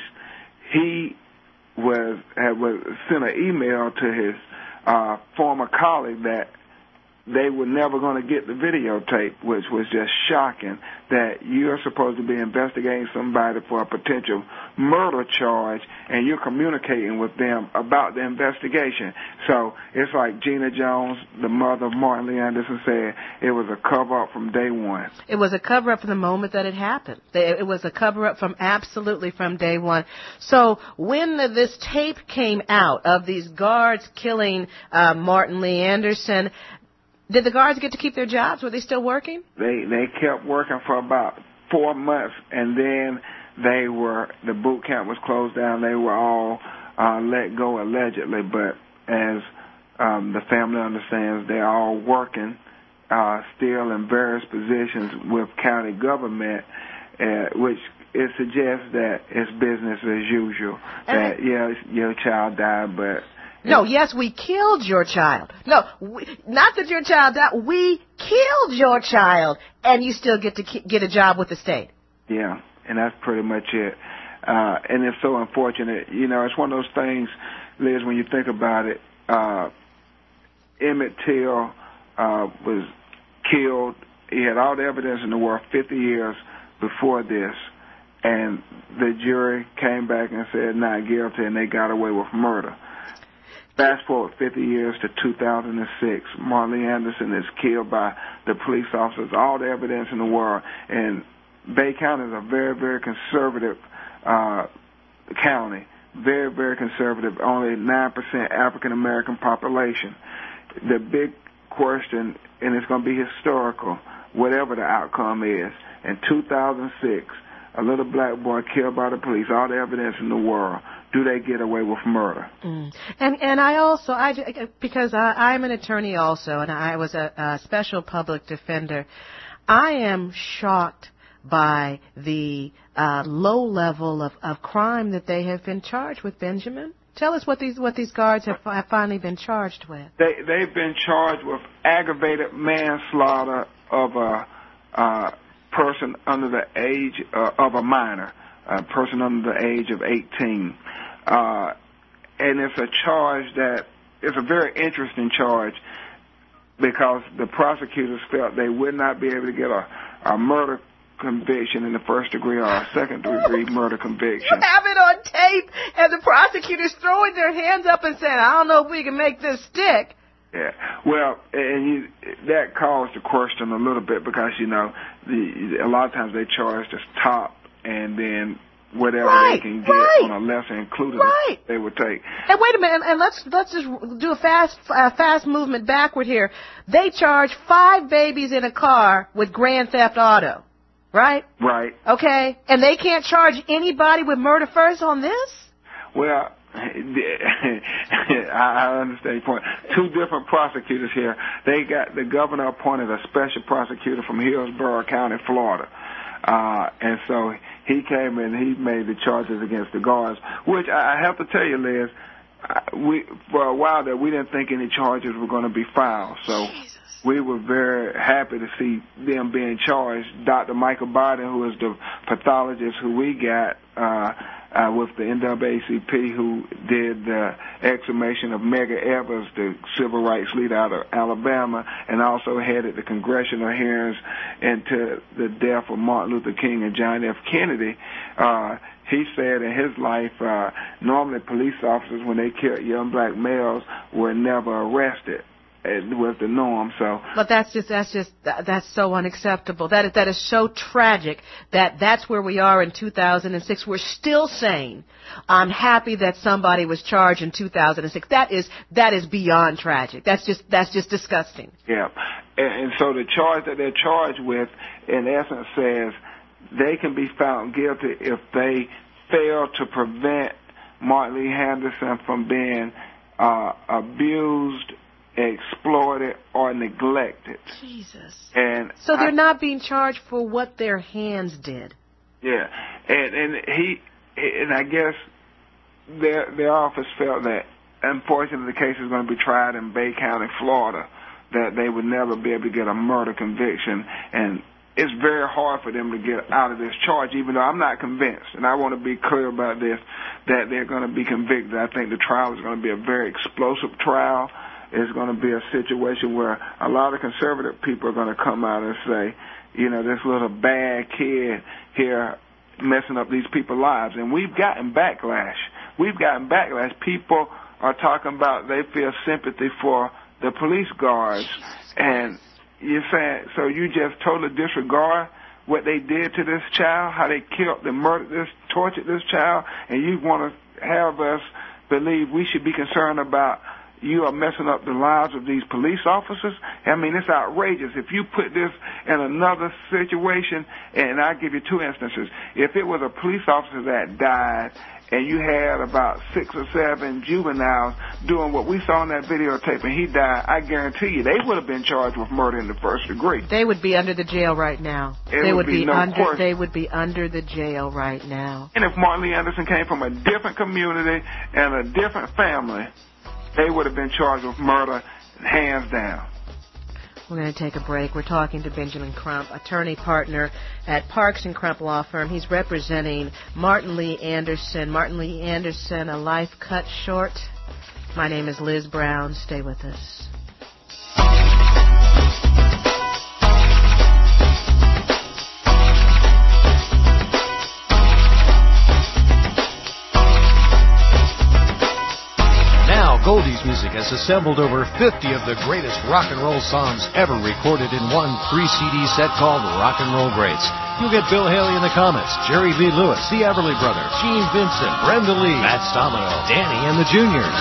he was, had, was sent an email to his uh, former colleague that they were never going to get the videotape, which was just shocking, that you're supposed to be investigating somebody for a potential murder charge, and you're communicating with them about the investigation. So it's like Gina Jones, the mother of Martin Lee Anderson, said it was a cover-up from day one. It was a cover-up from the moment that it happened. It was a cover-up from absolutely from day one. So when the, this tape came out of these guards killing uh, Martin Lee Anderson, did the guards get to keep their jobs? Were they still working? They they kept working for about four months, and then they were, the boot camp was closed down. They were all uh, let go allegedly, but as um, the family understands, they're all working uh, still in various positions with county government, uh, which it suggests that it's business as usual. That, yeah, your child died, but... No, yes, we killed your child. No, we, not that your child died. We killed your child, and you still get to ki- get a job with the state. Yeah, and that's pretty much it. Uh, and it's so unfortunate. You know, it's one of those things, Liz, when you think about it. Uh, Emmett Till uh, was killed. He had all the evidence in the world fifty years before this, and the jury came back and said not guilty, and they got away with murder. Fast forward fifty years to two thousand six, Martin Lee Anderson is killed by the police officers, all the evidence in the world. And Bay County is a very, very conservative uh, county, very, very conservative, only nine percent African-American population. The big question, and it's going to be historical, whatever the outcome is, in two thousand six, a little black boy killed by the police, all the evidence in the world. Do they get away with murder? Mm. And and I also, I, because I, I'm an attorney also, and I was a, a special public defender, I am shocked by the uh, low level of, of crime that they have been charged with, Benjamin. Tell us what these what these guards have, have finally been charged with. They, they've been charged with aggravated manslaughter of a uh, person under the age uh, of a minor, a person under the age of eighteen. Uh, and it's a charge that, it's a very interesting charge because the prosecutors felt they would not be able to get a, a murder conviction in the first degree or a second degree murder conviction. You have it on tape, and the prosecutors throwing their hands up and saying, I don't know if we can make this stick. Yeah, well, and you, that caused the question a little bit because, you know, the, a lot of times they charge the top and then whatever right, they can get right, on a lesser included right. they would take. And wait a minute, and, and let's let's just do a fast uh, fast movement backward here. They charge five babies in a car with Grand Theft Auto, right? Right. Okay, and they can't charge anybody with murder first on this? Well, I understand your point. Two different prosecutors here. They got the governor appointed a special prosecutor from Hillsborough County, Florida. Uh, and so he came and he made the charges against the guards, which I have to tell you, Liz, we, for a while there, we didn't think any charges were going to be filed. So Jesus. We were very happy to see them being charged. Doctor Michael Biden, who is the pathologist who we got, uh, Uh, with the N double A C P, who did the exhumation of Medgar Evers, the civil rights leader out of Alabama, and also headed the congressional hearings into the death of Martin Luther King and John F. Kennedy. Uh, he said in his life, uh, normally police officers, when they killed young black males, were never arrested. It was the norm. So, but that's just that's just that's so unacceptable. That is that is so tragic that that's where we are in two thousand six. We're still saying, "I'm happy that somebody was charged in two thousand six." That is that is beyond tragic. That's just that's just disgusting. Yeah, and, and so the charge that they're charged with, in essence, says they can be found guilty if they fail to prevent Martin Lee Henderson from being uh, abused, exploited, or neglected. Jesus. And so they're I, not being charged for what their hands did. Yeah, and and he and I guess their their office felt that, unfortunately, the case is going to be tried in Bay County, Florida, that they would never be able to get a murder conviction, and it's very hard for them to get out of this charge, even though I'm not convinced, and I want to be clear about this, that they're going to be convicted. I think the trial is going to be a very explosive trial. It's going to be a situation where a lot of conservative people are going to come out and say, you know, this little bad kid here messing up these people's lives. And we've gotten backlash. We've gotten backlash. People are talking about they feel sympathy for the police guards. And you're saying, so you just totally disregard what they did to this child, how they killed and murdered this, tortured this child, and you want to have us believe we should be concerned about you are messing up the lives of these police officers? I mean, it's outrageous. If you put this in another situation, and I'll give you two instances. If it was a police officer that died and you had about six or seven juveniles doing what we saw in that videotape and he died, I guarantee you they would have been charged with murder in the first degree. They would be under the jail right now. It they would would be be no under question. they would be under the jail right now. And if Martin Lee Anderson came from a different community and a different family, they would have been charged with murder, hands down. We're going to take a break. We're talking to Benjamin Crump, attorney partner at Parks and Crump Law Firm. He's representing Martin Lee Anderson. Martin Lee Anderson, a life cut short. My name is Liz Brown. Stay with us. Goldie's Music has assembled over fifty of the greatest rock and roll songs ever recorded in one three C D set called Rock and Roll Greats. You'll get Bill Haley and the Comets, Jerry Lee Lewis, the Everly Brothers, Gene Vincent, Brenda Lee, Matt Domino, Danny and the Juniors.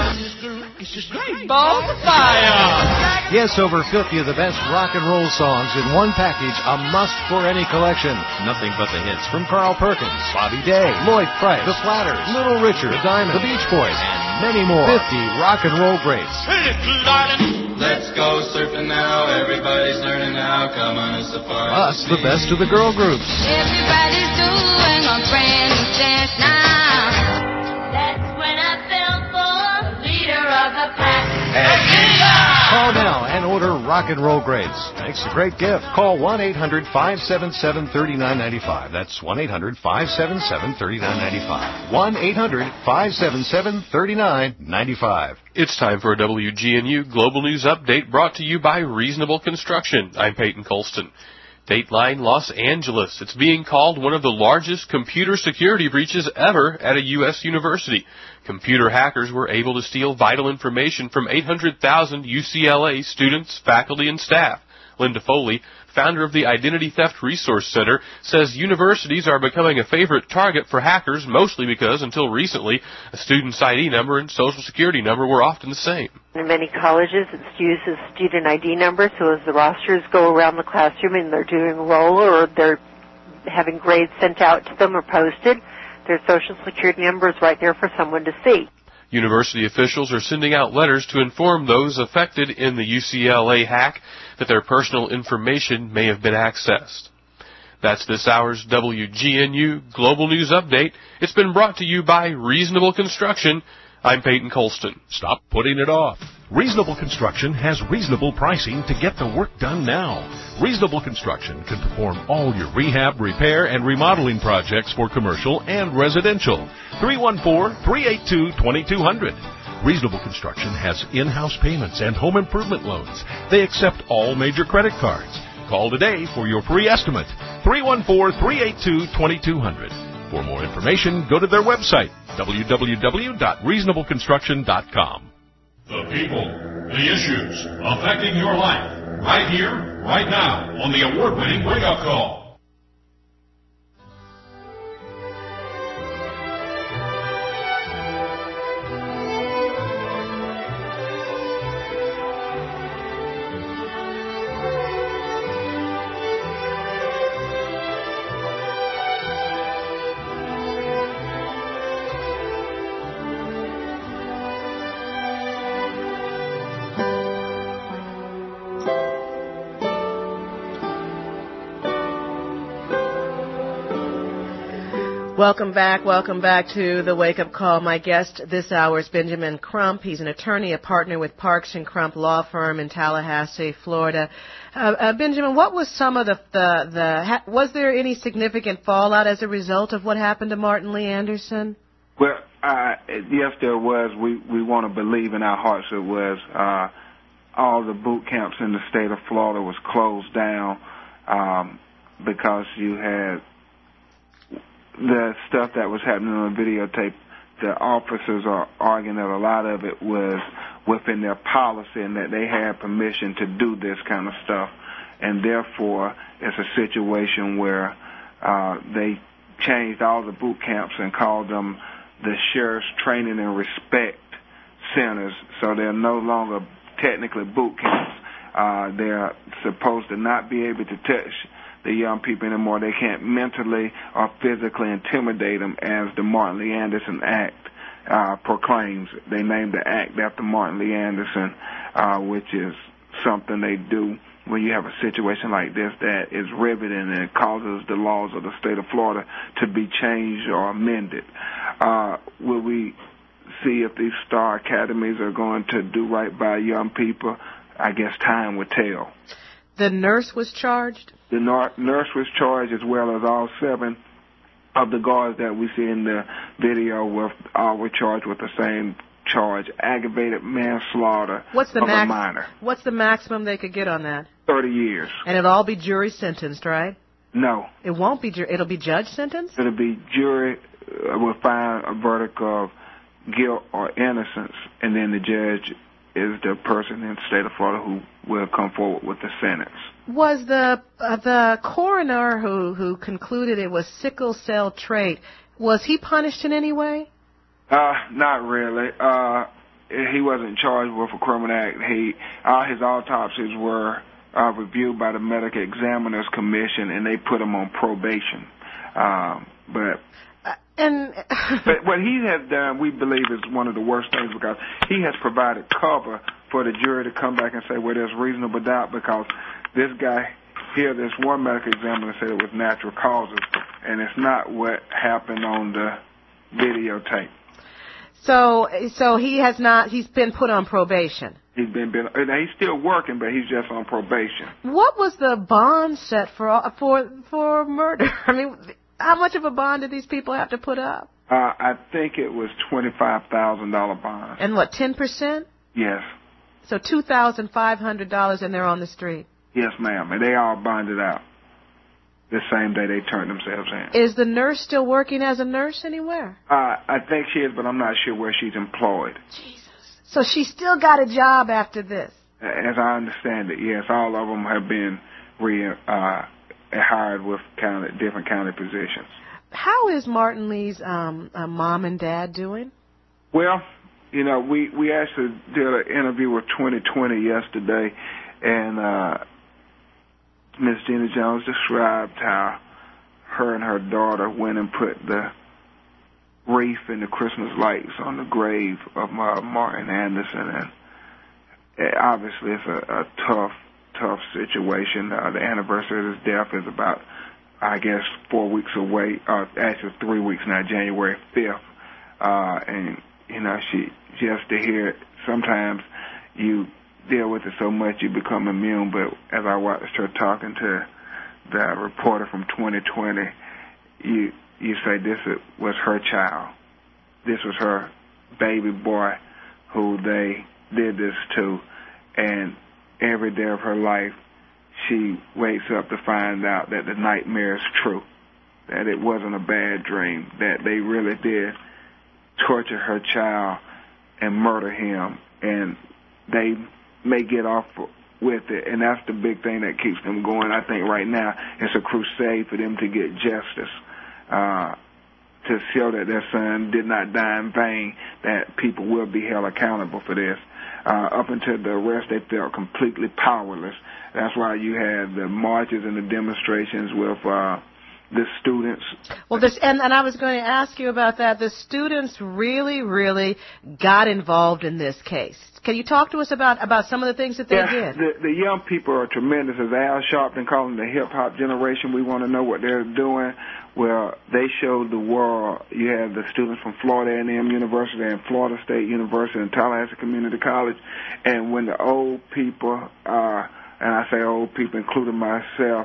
Balls of fire! Yes, over fifty of the best rock and roll songs in one package, a must for any collection. Nothing but the hits from Carl Perkins, Bobby Day, Lloyd Price, The Platters, Little Richard, The Diamonds, The Beach Boys, and many more. fifty rock and roll greats. Let's go surfing now. Everybody's learning now. Come on a safari. Plus, the best of the girl groups. Everybody's doing a brand new dance now. That's when I fell for leader of the pack. Call now and order Rock and Roll Greats. Thanks a great gift. Call one eight hundred five seven seven three nine nine five. That's one eight hundred five seven seven three nine nine five. one eight hundred five seven seven three nine nine five. It's time for a W G N U Global News Update brought to you by Reasonable Construction. I'm Peyton Colston. Dateline Los Angeles. It's being called one of the largest computer security breaches ever at a U S university. Computer hackers were able to steal vital information from eight hundred thousand U C L A students, faculty, and staff. Linda Foley, founder of the Identity Theft Resource Center, says universities are becoming a favorite target for hackers, mostly because, until recently, a student's I D number and social security number were often the same. In many colleges, it's used as student I D number, so as the rosters go around the classroom and they're doing roll or they're having grades sent out to them or posted, their social security number is right there for someone to see. University officials are sending out letters to inform those affected in the U C L A hack that their personal information may have been accessed. That's this hour's W G N U Global News Update. It's been brought to you by Reasonable Construction. I'm Peyton Colston. Stop putting it off. Reasonable Construction has reasonable pricing to get the work done now. Reasonable Construction can perform all your rehab, repair, and remodeling projects for commercial and residential. three one four, three eight two, two two zero zero. Reasonable Construction has in-house payments and home improvement loans. They accept all major credit cards. Call today for your free estimate. three one four, three eight two, two two zero zero. For more information, go to their website, w w w dot reasonable construction dot com. The people, the issues affecting your life, right here, right now, on the award-winning Wake Up Call. Welcome back. Welcome back to the Wake Up Call. My guest this hour is Benjamin Crump. He's an attorney, a partner with Parks and Crump Law Firm in Tallahassee, Florida. Uh, uh, Benjamin, what was some of the, the, the ha, was there any significant fallout as a result of what happened to Martin Lee Anderson? Well, uh, yes, there was. We, we want to believe in our hearts it was. Uh, all the boot camps in the state of Florida was closed down um, because you had the stuff that was happening on the videotape. The officers are arguing that a lot of it was within their policy and that they had permission to do this kind of stuff. And therefore, it's a situation where uh, they changed all the boot camps and called them the Sheriff's Training and Respect Centers. So they're no longer technically boot camps. Uh, they're supposed to not be able to touch the young people anymore. They can't mentally or physically intimidate them, as the Martin Lee Anderson Act uh, proclaims. They named the act after Martin Lee Anderson, uh, which is something they do when you have a situation like this that is riveting and it causes the laws of the state of Florida to be changed or amended. Uh, will we see if these star academies are going to do right by young people? I guess time will tell. The nurse was charged? The nurse was charged, as well as all seven of the guards that we see in the video were all were charged with the same charge, aggravated manslaughter What's the of max- a minor. What's the maximum they could get on that? Thirty years. And it'll all be jury sentenced, right? No. It won't be. Ju- it'll be judge sentenced? It'll be jury uh, will find a verdict of guilt or innocence, and then the judge is the person in the state of Florida who will come forward with the sentence. Was the uh, the coroner who, who concluded it was sickle cell trait, was he punished in any way? Uh, not really. Uh, he wasn't charged with a criminal act. He, all his autopsies were uh, reviewed by the Medical Examiners Commission, and they put him on probation. Um, but uh, and but what he has done, we believe, is one of the worst things, because he has provided cover for the jury to come back and say, well, there's reasonable doubt, because this guy here, this one medical examiner said it was natural causes, and it's not what happened on the videotape. So, so he has not. He's been put on probation. He's been, been he's still working, but he's just on probation. What was the bond set for for for murder? I mean, how much of a bond did these people have to put up? Uh, I think it was twenty-five thousand dollar bond. And what, ten percent? Yes. So two thousand five hundred dollars, and they're on the street. Yes, ma'am, and they all bonded out the same day they turned themselves in. Is the nurse still working as a nurse anywhere? Uh, I think she is, but I'm not sure where she's employed. Jesus. So she still got a job after this? As I understand it, yes, all of them have been re, uh, hired with county, different county positions. How is Martin Lee's um, uh, mom and dad doing? Well, you know, we, we actually did an interview with twenty twenty yesterday, and uh, Miss Gina Jones described how her and her daughter went and put the wreath and the Christmas lights on the grave of uh, Martin Anderson, and it, obviously it's a, a tough, tough situation. Uh, the anniversary of his death is about, I guess, four weeks away, uh, actually three weeks now, January fifth, uh, and, you know, she just to hear it, sometimes you deal with it so much you become immune, but as I watched her talking to the reporter from twenty twenty, you you say this was her child. This was her baby boy who they did this to, and every day of her life she wakes up to find out that the nightmare is true, that it wasn't a bad dream, that they really did torture her child and murder him, and they may get off with it, and that's the big thing that keeps them going. I think right now it's a crusade for them to get justice, uh, to show that their son did not die in vain, that people will be held accountable for this. Uh, up until the arrest, they felt completely powerless. That's why you had the marches and the demonstrations with uh, the students. Well, this, and, and I was going to ask you about that. The students really, really got involved in this case. Can you talk to us about, about some of the things that they yeah, did? The, the young people are tremendous. As Al Sharpton called them the hip-hop generation, we want to know what they're doing. Well, they showed the world. You have the students from Florida A and M University and Florida State University and Tallahassee Community College. And when the old people, uh, and I say old people, including myself,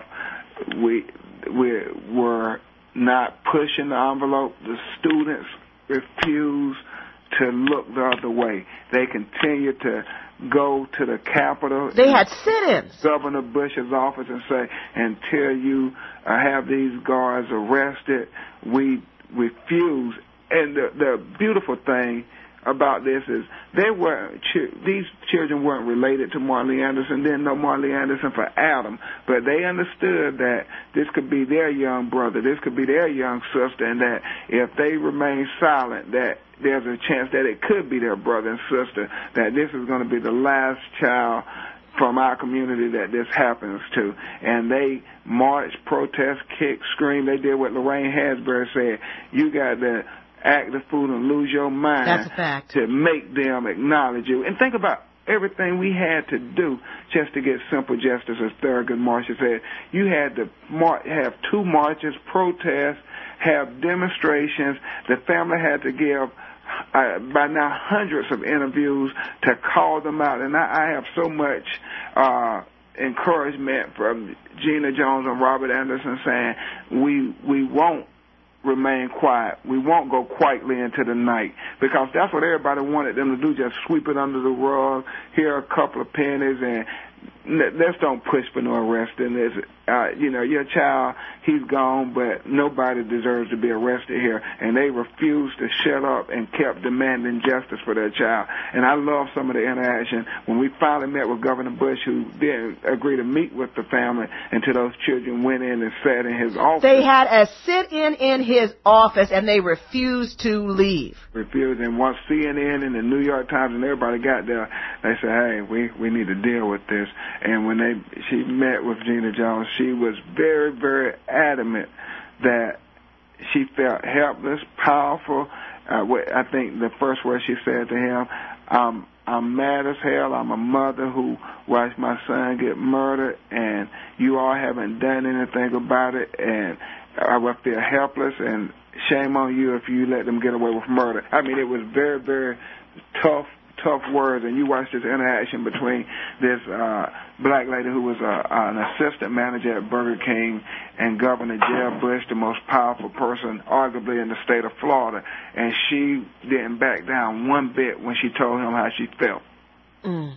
we we were not pushing the envelope, the students refused to look the other way. They continued to go to the Capitol. They had sit-ins. Governor Bush's office and say, until you uh, have these guards arrested, we refuse. And the, the beautiful thing about this is they were these children weren't related to Martin Lee Anderson, didn't know Martin Lee Anderson for Adam, but they understood that this could be their young brother, this could be their young sister, and that if they remain silent, that there's a chance that it could be their brother and sister, that this is going to be the last child from our community that this happens to. And they marched, protest, kicked, screamed. They did what Lorraine Hasbury said. You got to act the fool and lose your mind. That's a fact. To make them acknowledge you. And think about everything we had to do just to get simple justice, as Thurgood Marshall said. You had to mar- have two marches, protests, have demonstrations. The family had to give uh, by now hundreds of interviews to call them out. And I, I have so much uh, encouragement from Gina Jones and Robert Anderson saying we we won't remain quiet. We won't go quietly into the night, because that's what everybody wanted them to do, just sweep it under the rug, here a couple of pennies, and let's don't push for no arrest in this. Uh, you know, your child, he's gone, but nobody deserves to be arrested here. And they refused to shut up and kept demanding justice for their child. And I love some of the interaction when we finally met with Governor Bush, who didn't agree to meet with the family until those children went in and sat in his office. They had a sit-in in his office, and they refused to leave. Refused. And once C N N and the New York Times and everybody got there, they said, hey, we, we need to deal with this. And when they she met with Gina Jones, she was very, very adamant that she felt helpless, powerful. Uh, I think the first word she said to him, um, I'm mad as hell. I'm a mother who watched my son get murdered, and you all haven't done anything about it, and I would feel helpless, and shame on you if you let them get away with murder. I mean, it was very, very tough, tough words, and you watch this interaction between this uh, black lady who was uh, an assistant manager at Burger King and Governor Jeb Bush, the most powerful person arguably in the state of Florida, and she didn't back down one bit when she told him how she felt. Mm.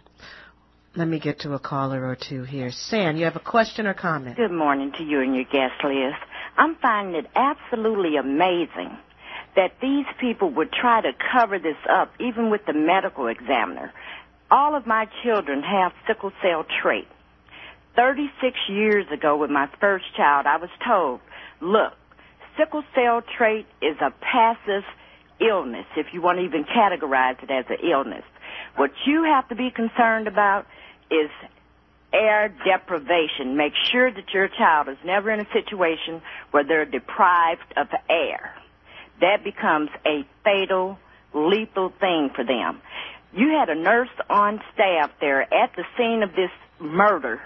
Let me get to a caller or two here. San, you have a question or comment? Good morning to you and your guest, Liz. I'm finding it absolutely amazing that these people would try to cover this up, even with the medical examiner. all of my children have sickle cell trait. thirty-six years ago with my first child, I was told, look, sickle cell trait is a passive illness, if you want to even categorize it as an illness. What you have to be concerned about is air deprivation. Make sure that your child is never in a situation where they're deprived of air. That becomes a fatal, lethal thing for them. You had a nurse on staff there at the scene of this murder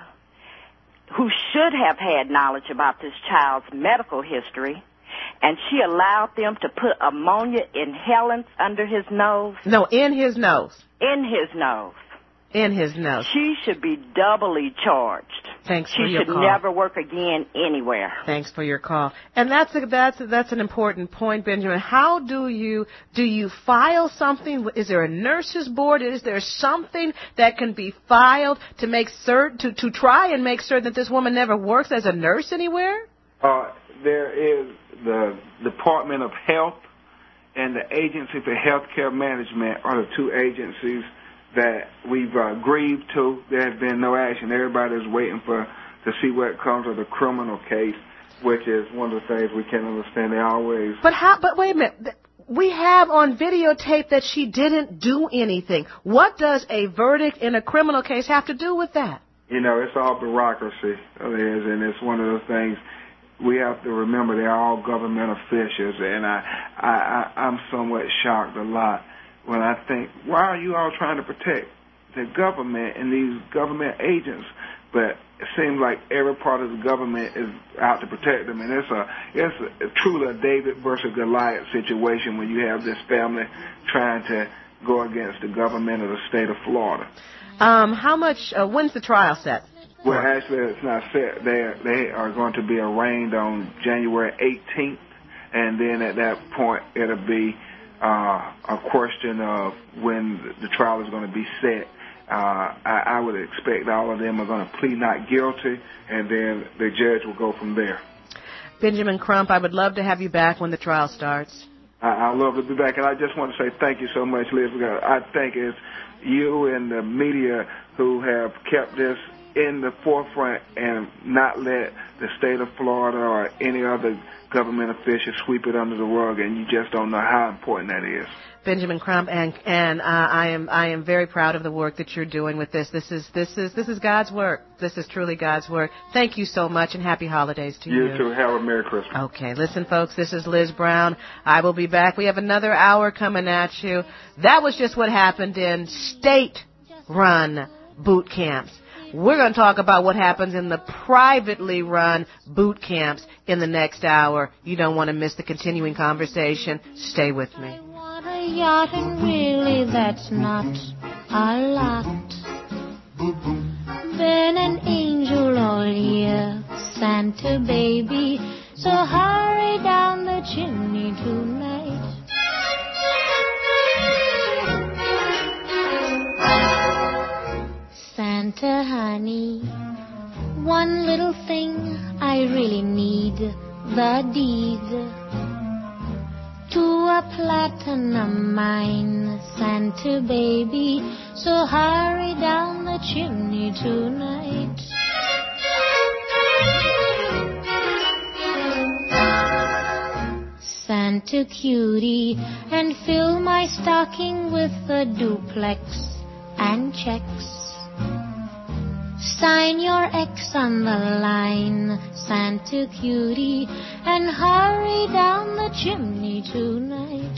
who should have had knowledge about this child's medical history, and she allowed them to put ammonia inhalants under his nose. No, in his nose. In his nose. In his nose. She should be doubly charged. Thanks for she your should call. never work again anywhere. Thanks for your call. And that's a, that's a, that's an important point, Benjamin. How do you do you file something? Is there a nurses board? Is there something that can be filed to make certain to to try and make certain that this woman never works as a nurse anywhere? Uh, there is the Department of Health and the Agency for Healthcare Management are the two agencies that we've uh, grieved to. There has been no action. Everybody's waiting for to see what comes of the criminal case, which is one of the things we can't understand. They always. But how? But wait a minute. We have on videotape that she didn't do anything. What does a verdict in a criminal case have to do with that? You know, it's all bureaucracy. It is, and it's one of those things. We have to remember they're all government officials, and I, I, I, I'm somewhat shocked a lot when I think, why are you all trying to protect the government and these government agents? But it seems like every part of the government is out to protect them, and it's a it's a, truly a David versus Goliath situation when you have this family trying to go against the government of the state of Florida. Um, how much? Uh, when's the trial set? Well, actually, it's not set. They are, they are going to be arraigned on January eighteenth, and then at that point, it'll be uh, a question of when the trial is going to be set. Uh, I, I would expect all of them are going to plead not guilty, and then the judge will go from there. Benjamin Crump, I would love to have you back when the trial starts. I, I'd love to be back, and I just want to say thank you so much, Liz, because I think it's you and the media who have kept this in the forefront and not let the state of Florida or any other government official sweep it under the rug, and you just don't know how important that is. Benjamin Crump, and and uh, I am I am very proud of the work that you're doing with this. This is this is this is God's work. This is truly God's work. Thank you so much, and happy holidays to you. You too. Have a Merry Christmas. Okay, listen, folks. This is Liz Brown. I will be back. We have another hour coming at you. That was just what happened in state-run boot camps. We're going to talk about what happens in the privately run boot camps in the next hour. You don't want to miss the continuing conversation. Stay with me. I want a yacht, and really that's not a lot. Been an angel all year, Santa baby, so hurry down the chimney tonight. Santa honey, one little thing I really need, the deed to a platinum mine, Santa baby, so hurry down the chimney tonight. Santa cutie, and fill my stocking with a duplex and checks. Sign your X on the line, Santa cutie, and hurry down the chimney tonight.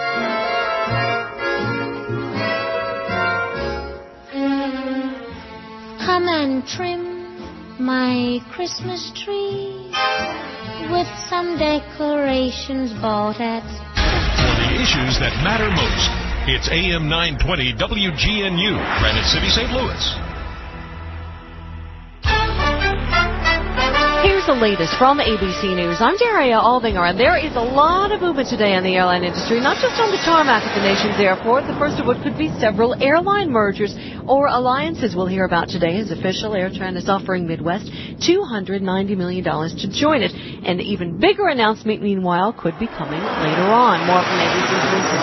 Come and trim my Christmas tree with some decorations bought at... For the issues that matter most, it's A M nine twenty W G N U, Granite City, Saint Louis. Here's the latest from A B C News. I'm Daria Aldinger, and there is a lot of movement today in the airline industry, not just on the tarmac at the nation's airport, the first of what could be several airline mergers or alliances we'll hear about today as official Air China is offering Midwest two hundred ninety million dollars to join it. An even bigger announcement, meanwhile, could be coming later on. More from A B C's Lisa Stark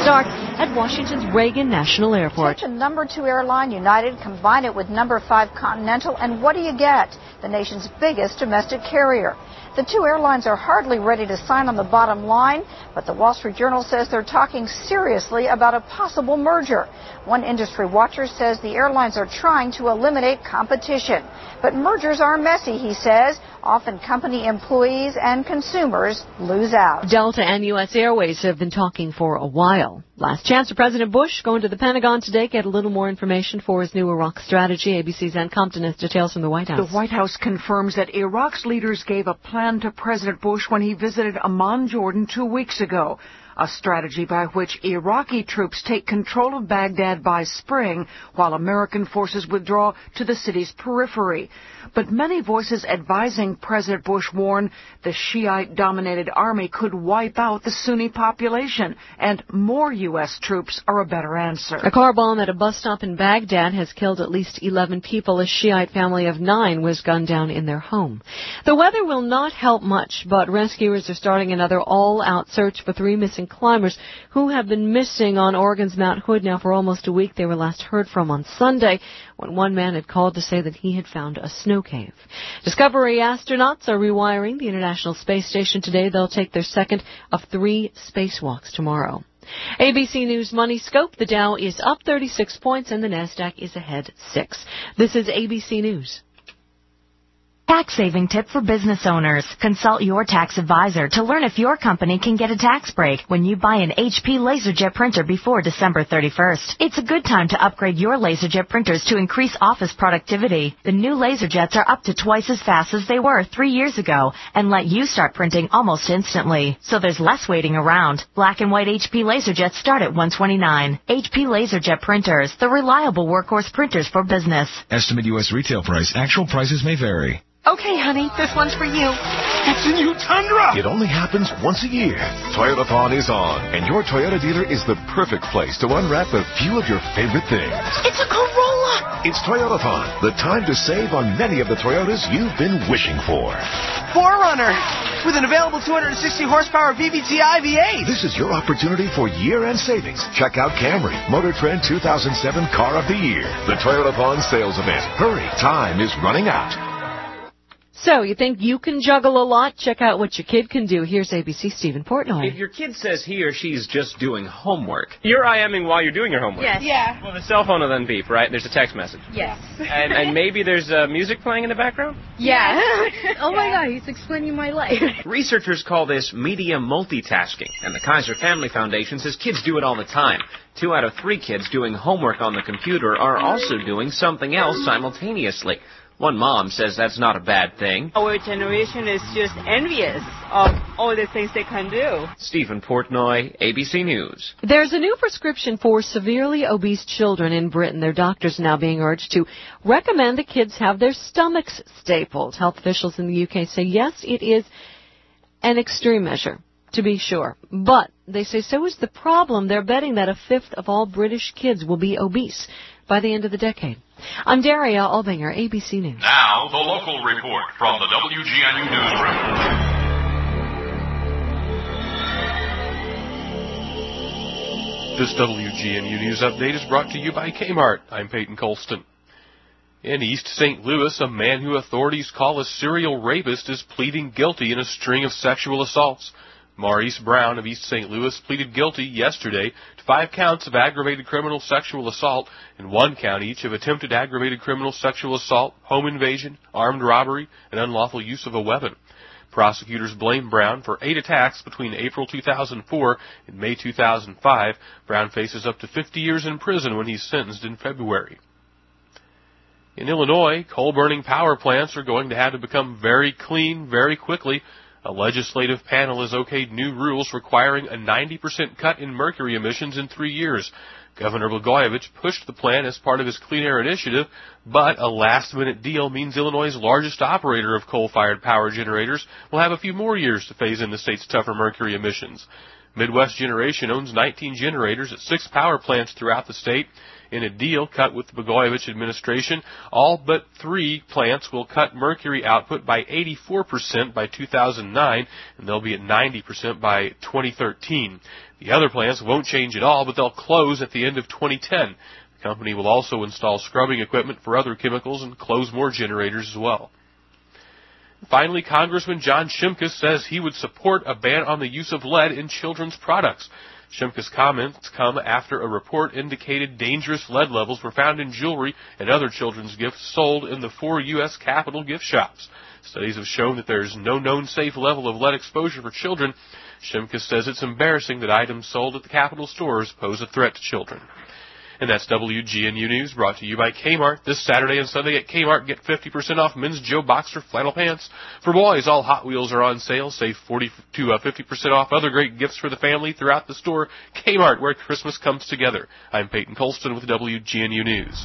at Washington's Reagan National Airport. Take the number two airline, United, combine it with number five Continental, and what do you get? The nation's biggest domestic carrier. The two airlines are hardly ready to sign on the bottom line, but the Wall Street Journal says they're talking seriously about a possible merger. One industry watcher says the airlines are trying to eliminate competition. But mergers are messy, he says. Often company employees and consumers lose out. Delta and U S Airways have been talking for a while. Last chance for President Bush going to the Pentagon today, get a little more information for his new Iraq strategy. A B C's Ann Compton has details from the White House. The White House confirms that Iraq's leaders gave a plan to President Bush when he visited Amman, Jordan, two weeks ago. A strategy by which Iraqi troops take control of Baghdad by spring, while American forces withdraw to the city's periphery. But many voices advising President Bush warn the Shiite-dominated army could wipe out the Sunni population, and more U S troops are a better answer. A car bomb at a bus stop in Baghdad has killed at least eleven people. A Shiite family of nine was gunned down in their home. The weather will not help much, but rescuers are starting another all-out search for three missing climbers who have been missing on Oregon's Mount Hood now for almost a week. They were last heard from on Sunday when one man had called to say that he had found a snow cave. Discovery astronauts are rewiring the International Space Station today. They'll take their second of three spacewalks tomorrow. A B C News Money Scope. The Dow is up thirty-six points and the NASDAQ is ahead six. This is A B C News. Tax saving tip for business owners. Consult your tax advisor to learn if your company can get a tax break when you buy an H P LaserJet printer before December thirty-first. It's a good time to upgrade your LaserJet printers to increase office productivity. The new LaserJets are up to twice as fast as they were three years ago and let you start printing almost instantly. So there's less waiting around. Black and white H P LaserJets start at one hundred twenty-nine dollars. H P LaserJet printers, the reliable workhorse printers for business. Estimate U S retail price. Actual prices may vary. Okay, honey, this one's for you. It's a new Tundra! It only happens once a year. Toyotathon is on, and your Toyota dealer is the perfect place to unwrap a few of your favorite things. It's a Corolla! It's Toyotathon, the time to save on many of the Toyotas you've been wishing for. four runner, with an available two hundred sixty horsepower V V T i V eight. This is your opportunity for year-end savings. Check out Camry, Motor Trend two thousand seven Car of the Year, the Toyotathon sales event. Hurry, time is running out. So, you think you can juggle a lot? Check out what your kid can do. Here's A B C's Stephen Portnoy. If your kid says he or she's just doing homework, you're IMing while you're doing your homework. Yes. Yeah. Well, the cell phone will then beep, right? There's a text message. Yes. And, and maybe there's uh, music playing in the background? Yeah. Oh my God, he's explaining my life. Researchers call this media multitasking, and the Kaiser Family Foundation says kids do it all the time. Two out of three kids doing homework on the computer are also doing something else simultaneously. One mom says that's not a bad thing. Our generation is just envious of all the things they can do. Stephen Portnoy, A B C News. There's a new prescription for severely obese children in Britain. Their doctors are now being urged to recommend the kids have their stomachs stapled. Health officials in the U K say, yes, it is an extreme measure, to be sure. But they say so is the problem. They're betting that a fifth of all British kids will be obese by the end of the decade. I'm Daria Albinger, A B C News. Now, the local report from the W G N U newsroom. This W G N U News update is brought to you by Kmart. I'm Peyton Colston. In East Saint Louis, a man who authorities call a serial rapist is pleading guilty in a string of sexual assaults. Maurice Brown of East Saint Louis pleaded guilty yesterday to five counts of aggravated criminal sexual assault and one count each of attempted aggravated criminal sexual assault, home invasion, armed robbery, and unlawful use of a weapon. Prosecutors blame Brown for eight attacks between April two thousand four and May two thousand five. Brown faces up to fifty years in prison when he's sentenced in February. In Illinois, coal-burning power plants are going to have to become very clean very quickly. A legislative panel has okayed new rules requiring a ninety percent cut in mercury emissions in three years. Governor Blagojevich pushed the plan as part of his Clean Air Initiative, but a last-minute deal means Illinois' largest operator of coal-fired power generators will have a few more years to phase in the state's tougher mercury emissions. Midwest Generation owns nineteen generators at six power plants throughout the state. In a deal cut with the Blagojevich administration, all but three plants will cut mercury output by eighty-four percent by two thousand nine, and they'll be at ninety percent by twenty thirteen. The other plants won't change at all, but they'll close at the end of twenty ten. The company will also install scrubbing equipment for other chemicals and close more generators as well. Finally, Congressman John Shimkus says he would support a ban on the use of lead in children's products. Shimkus' comments come after a report indicated dangerous lead levels were found in jewelry and other children's gifts sold in the four U S Capitol gift shops. Studies have shown that there is no known safe level of lead exposure for children. Shimkus says it's embarrassing that items sold at the Capitol stores pose a threat to children. And that's W G N U News, brought to you by Kmart. This Saturday and Sunday at Kmart, get fifty percent off men's Joe Boxer flannel pants. For boys, all Hot Wheels are on sale. Save forty to fifty percent off other great gifts for the family throughout the store. Kmart, where Christmas comes together. I'm Peyton Colston with W G N U News.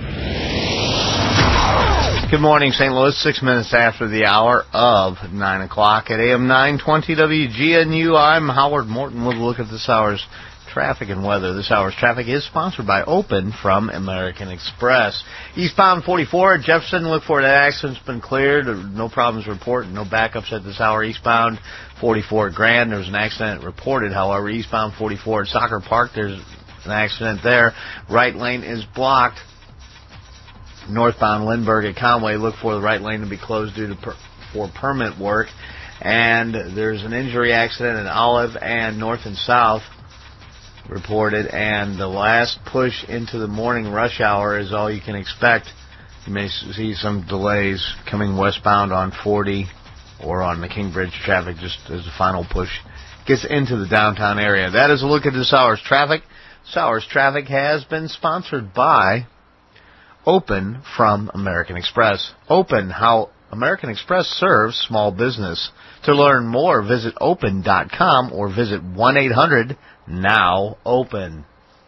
Good morning, Saint Louis. Six minutes after the hour of nine o'clock at A M nine twenty W G N U. I'm Howard Morton with a look at this hour's traffic and weather. This hour's traffic is sponsored by Open from American Express. Eastbound forty-four at Jefferson, look for it. That accident's been cleared. No problems reported. No backups at this hour. Eastbound forty-four at Grand, there's an accident reported. However, eastbound forty-four at Soccer Park, there's an accident there. Right lane is blocked. Northbound Lindbergh at Conway, look for the right lane to be closed due to per, for permit work. And there's an injury accident in Olive and North and South reported, and the last push into the morning rush hour is all you can expect. You may see some delays coming westbound on forty or on the King Bridge traffic just as the final push gets into the downtown area. That is a look at this hour's traffic. This hour's traffic has been sponsored by Open from American Express. Open, how American Express serves small business. To learn more, visit open dot com or visit one eight hundred now open.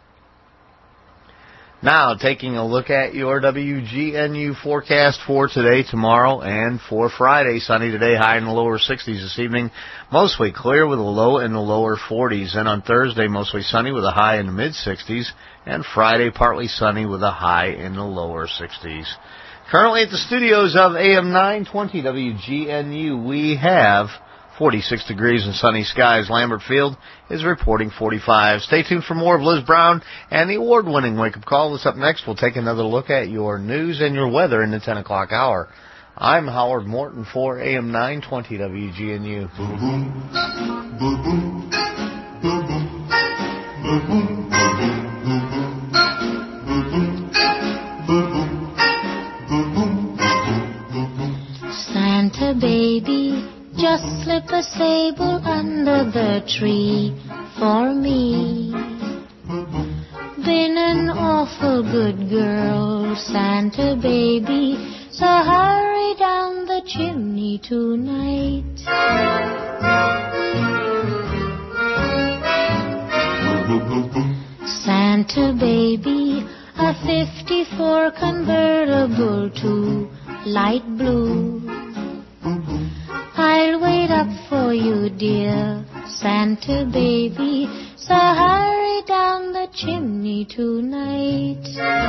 Now, taking a look at your W G N U forecast for today, tomorrow, and for Friday. Sunny today, high in the lower sixties this evening. Mostly clear with a low in the lower forties. And on Thursday, mostly sunny with a high in the mid-sixties. And Friday, partly sunny with a high in the lower sixties. Currently at the studios of A M nine twenty W G N U, we have forty-six degrees and sunny skies. Lambert Field is reporting forty-five. Stay tuned for more of Liz Brown and the award-winning wake-up call. This up next, we'll take another look at your news and your weather in the ten o'clock hour. I'm Howard Morton for A M nine twenty W G N U. Boom, boom, boom, boom, boom, Santa baby, just slip a sable under the tree for me. Been an awful good girl, Santa baby, so hurry down the chimney tonight. Santa baby, a fifty-four convertible to light blue. I'll wait up for you, dear Santa baby, so hurry down the chimney tonight.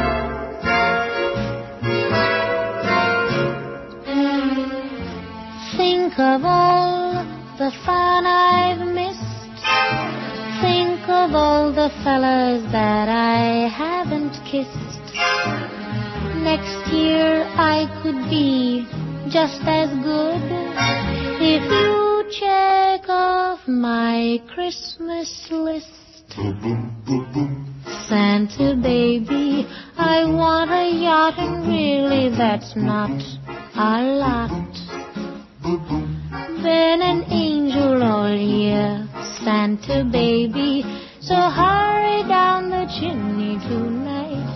Think of all the fun I've missed. Think of all the fellas that I haven't kissed. Next year I could be just as good if you check off my Christmas list. Santa baby, I want a yacht, and really that's not a lot. Been an angel all year, Santa baby, so hurry down the chimney tonight.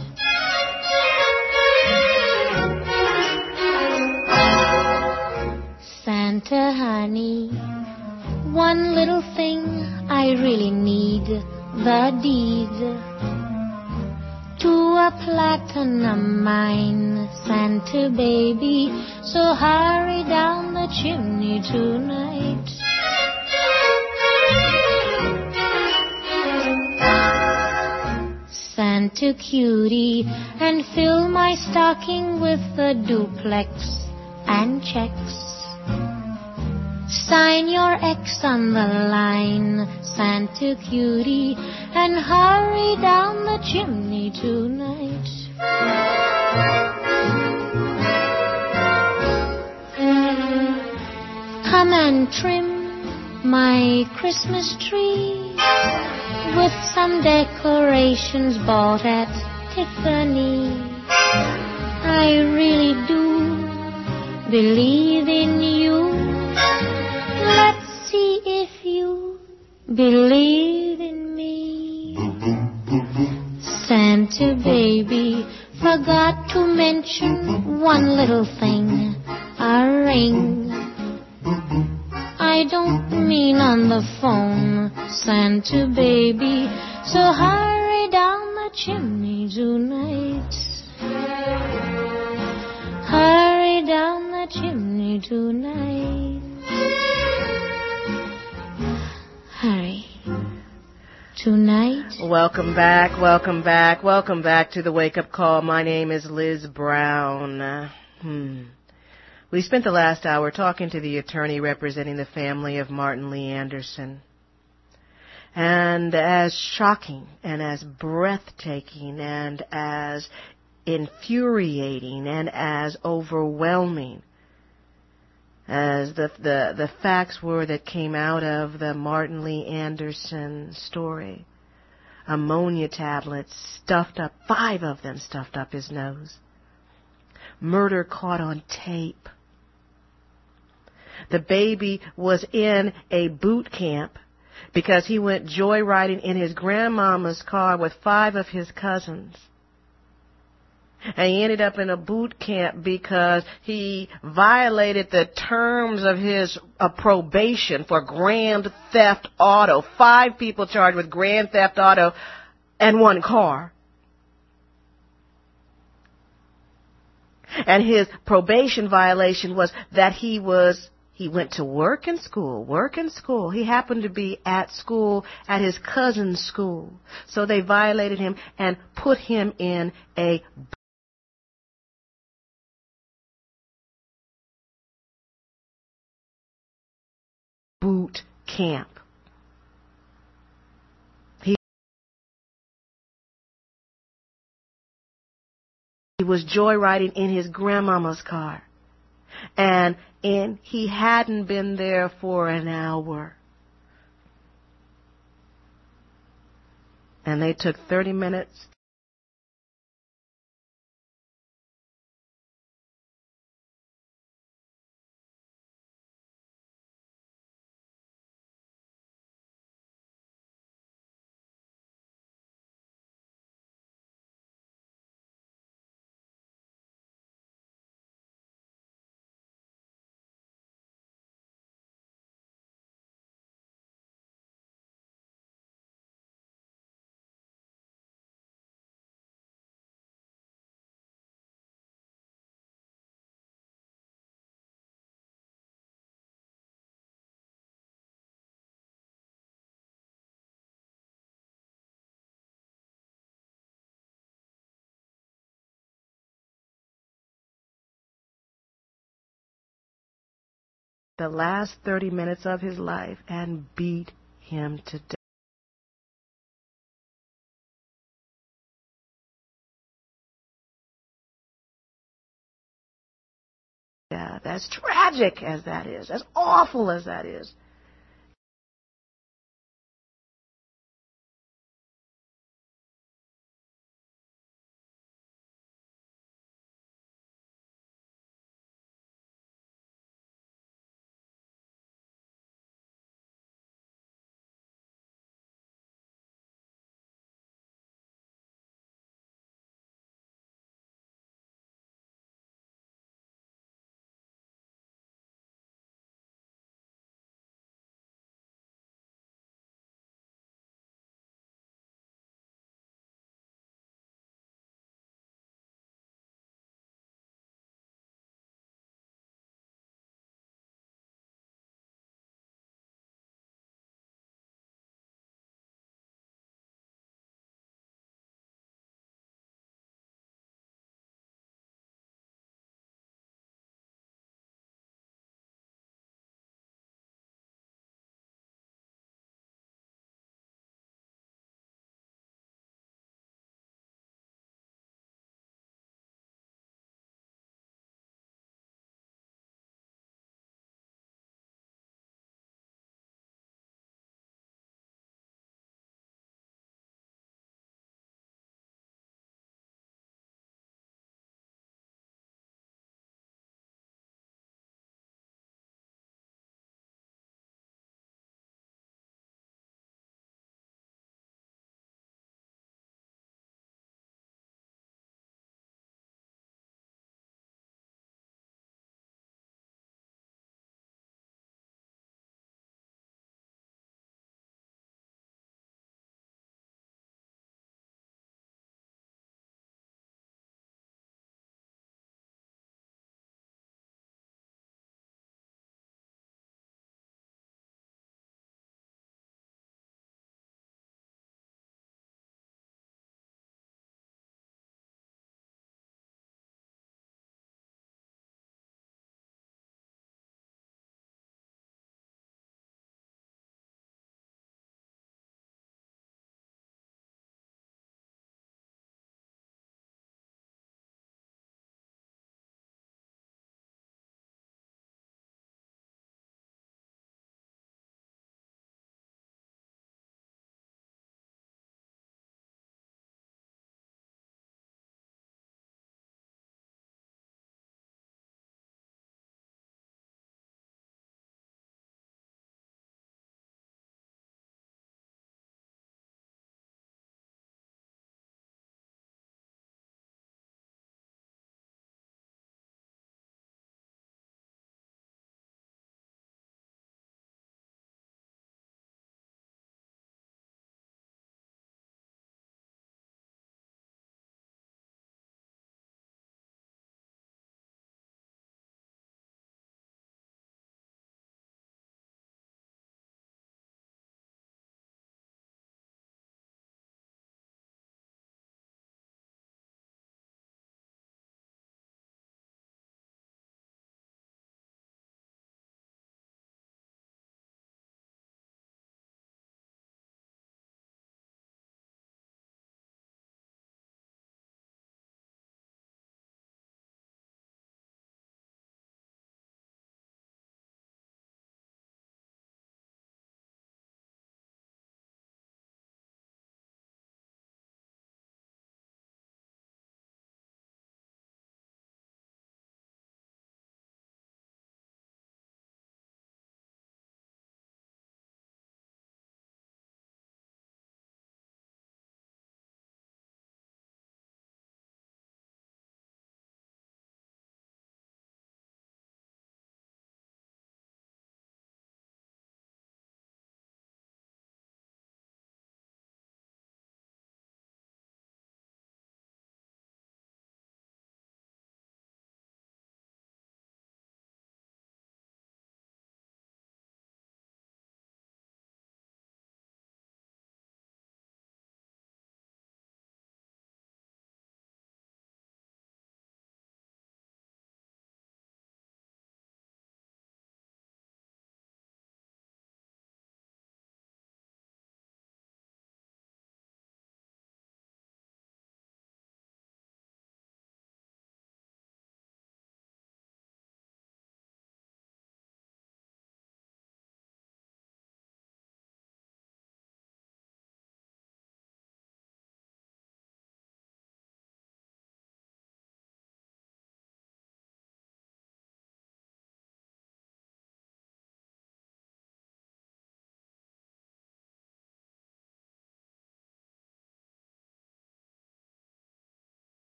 Santa honey, one little thing I really need, the deed to a platinum mine, Santa baby, so hurry down the chimney tonight. Santa cutie, and fill my stocking with a duplex and checks. Sign your X on the line, Santa cutie, and hurry down the chimney tonight. Come and trim my Christmas tree with some decorations bought at Tiffany. I really do believe in you. Let's see if you believe in me. Santa baby forgot to mention one little thing, a ring. I don't mean on the phone, Santa baby, so hurry down the chimney tonight. Hurry down the chimney tonight. Hurry. Tonight. Welcome back, welcome back, welcome back to the Wake Up Call. My name is Liz Brown. Uh, hmm. We spent the last hour talking to the attorney representing the family of Martin Lee Anderson. And as shocking and as breathtaking and as infuriating and as overwhelming as the, the, the facts were that came out of the Martin Lee Anderson story, ammonia tablets stuffed up, five of them stuffed up his nose. Murder caught on tape. The baby was in a boot camp because he went joyriding in his grandmama's car with five of his cousins. And he ended up in a boot camp because he violated the terms of his uh, probation for grand theft auto. Five people charged with grand theft auto and one car. And his probation violation was that he was, he went to work in school, work in school. He happened to be at school, at his cousin's school. So they violated him and put him in a boot camp. He He was joyriding in his grandmama's car. And and he hadn't been there for an hour. And they took thirty minutes the last thirty minutes of his life and beat him to death. Yeah, as tragic as that is, as awful as that is,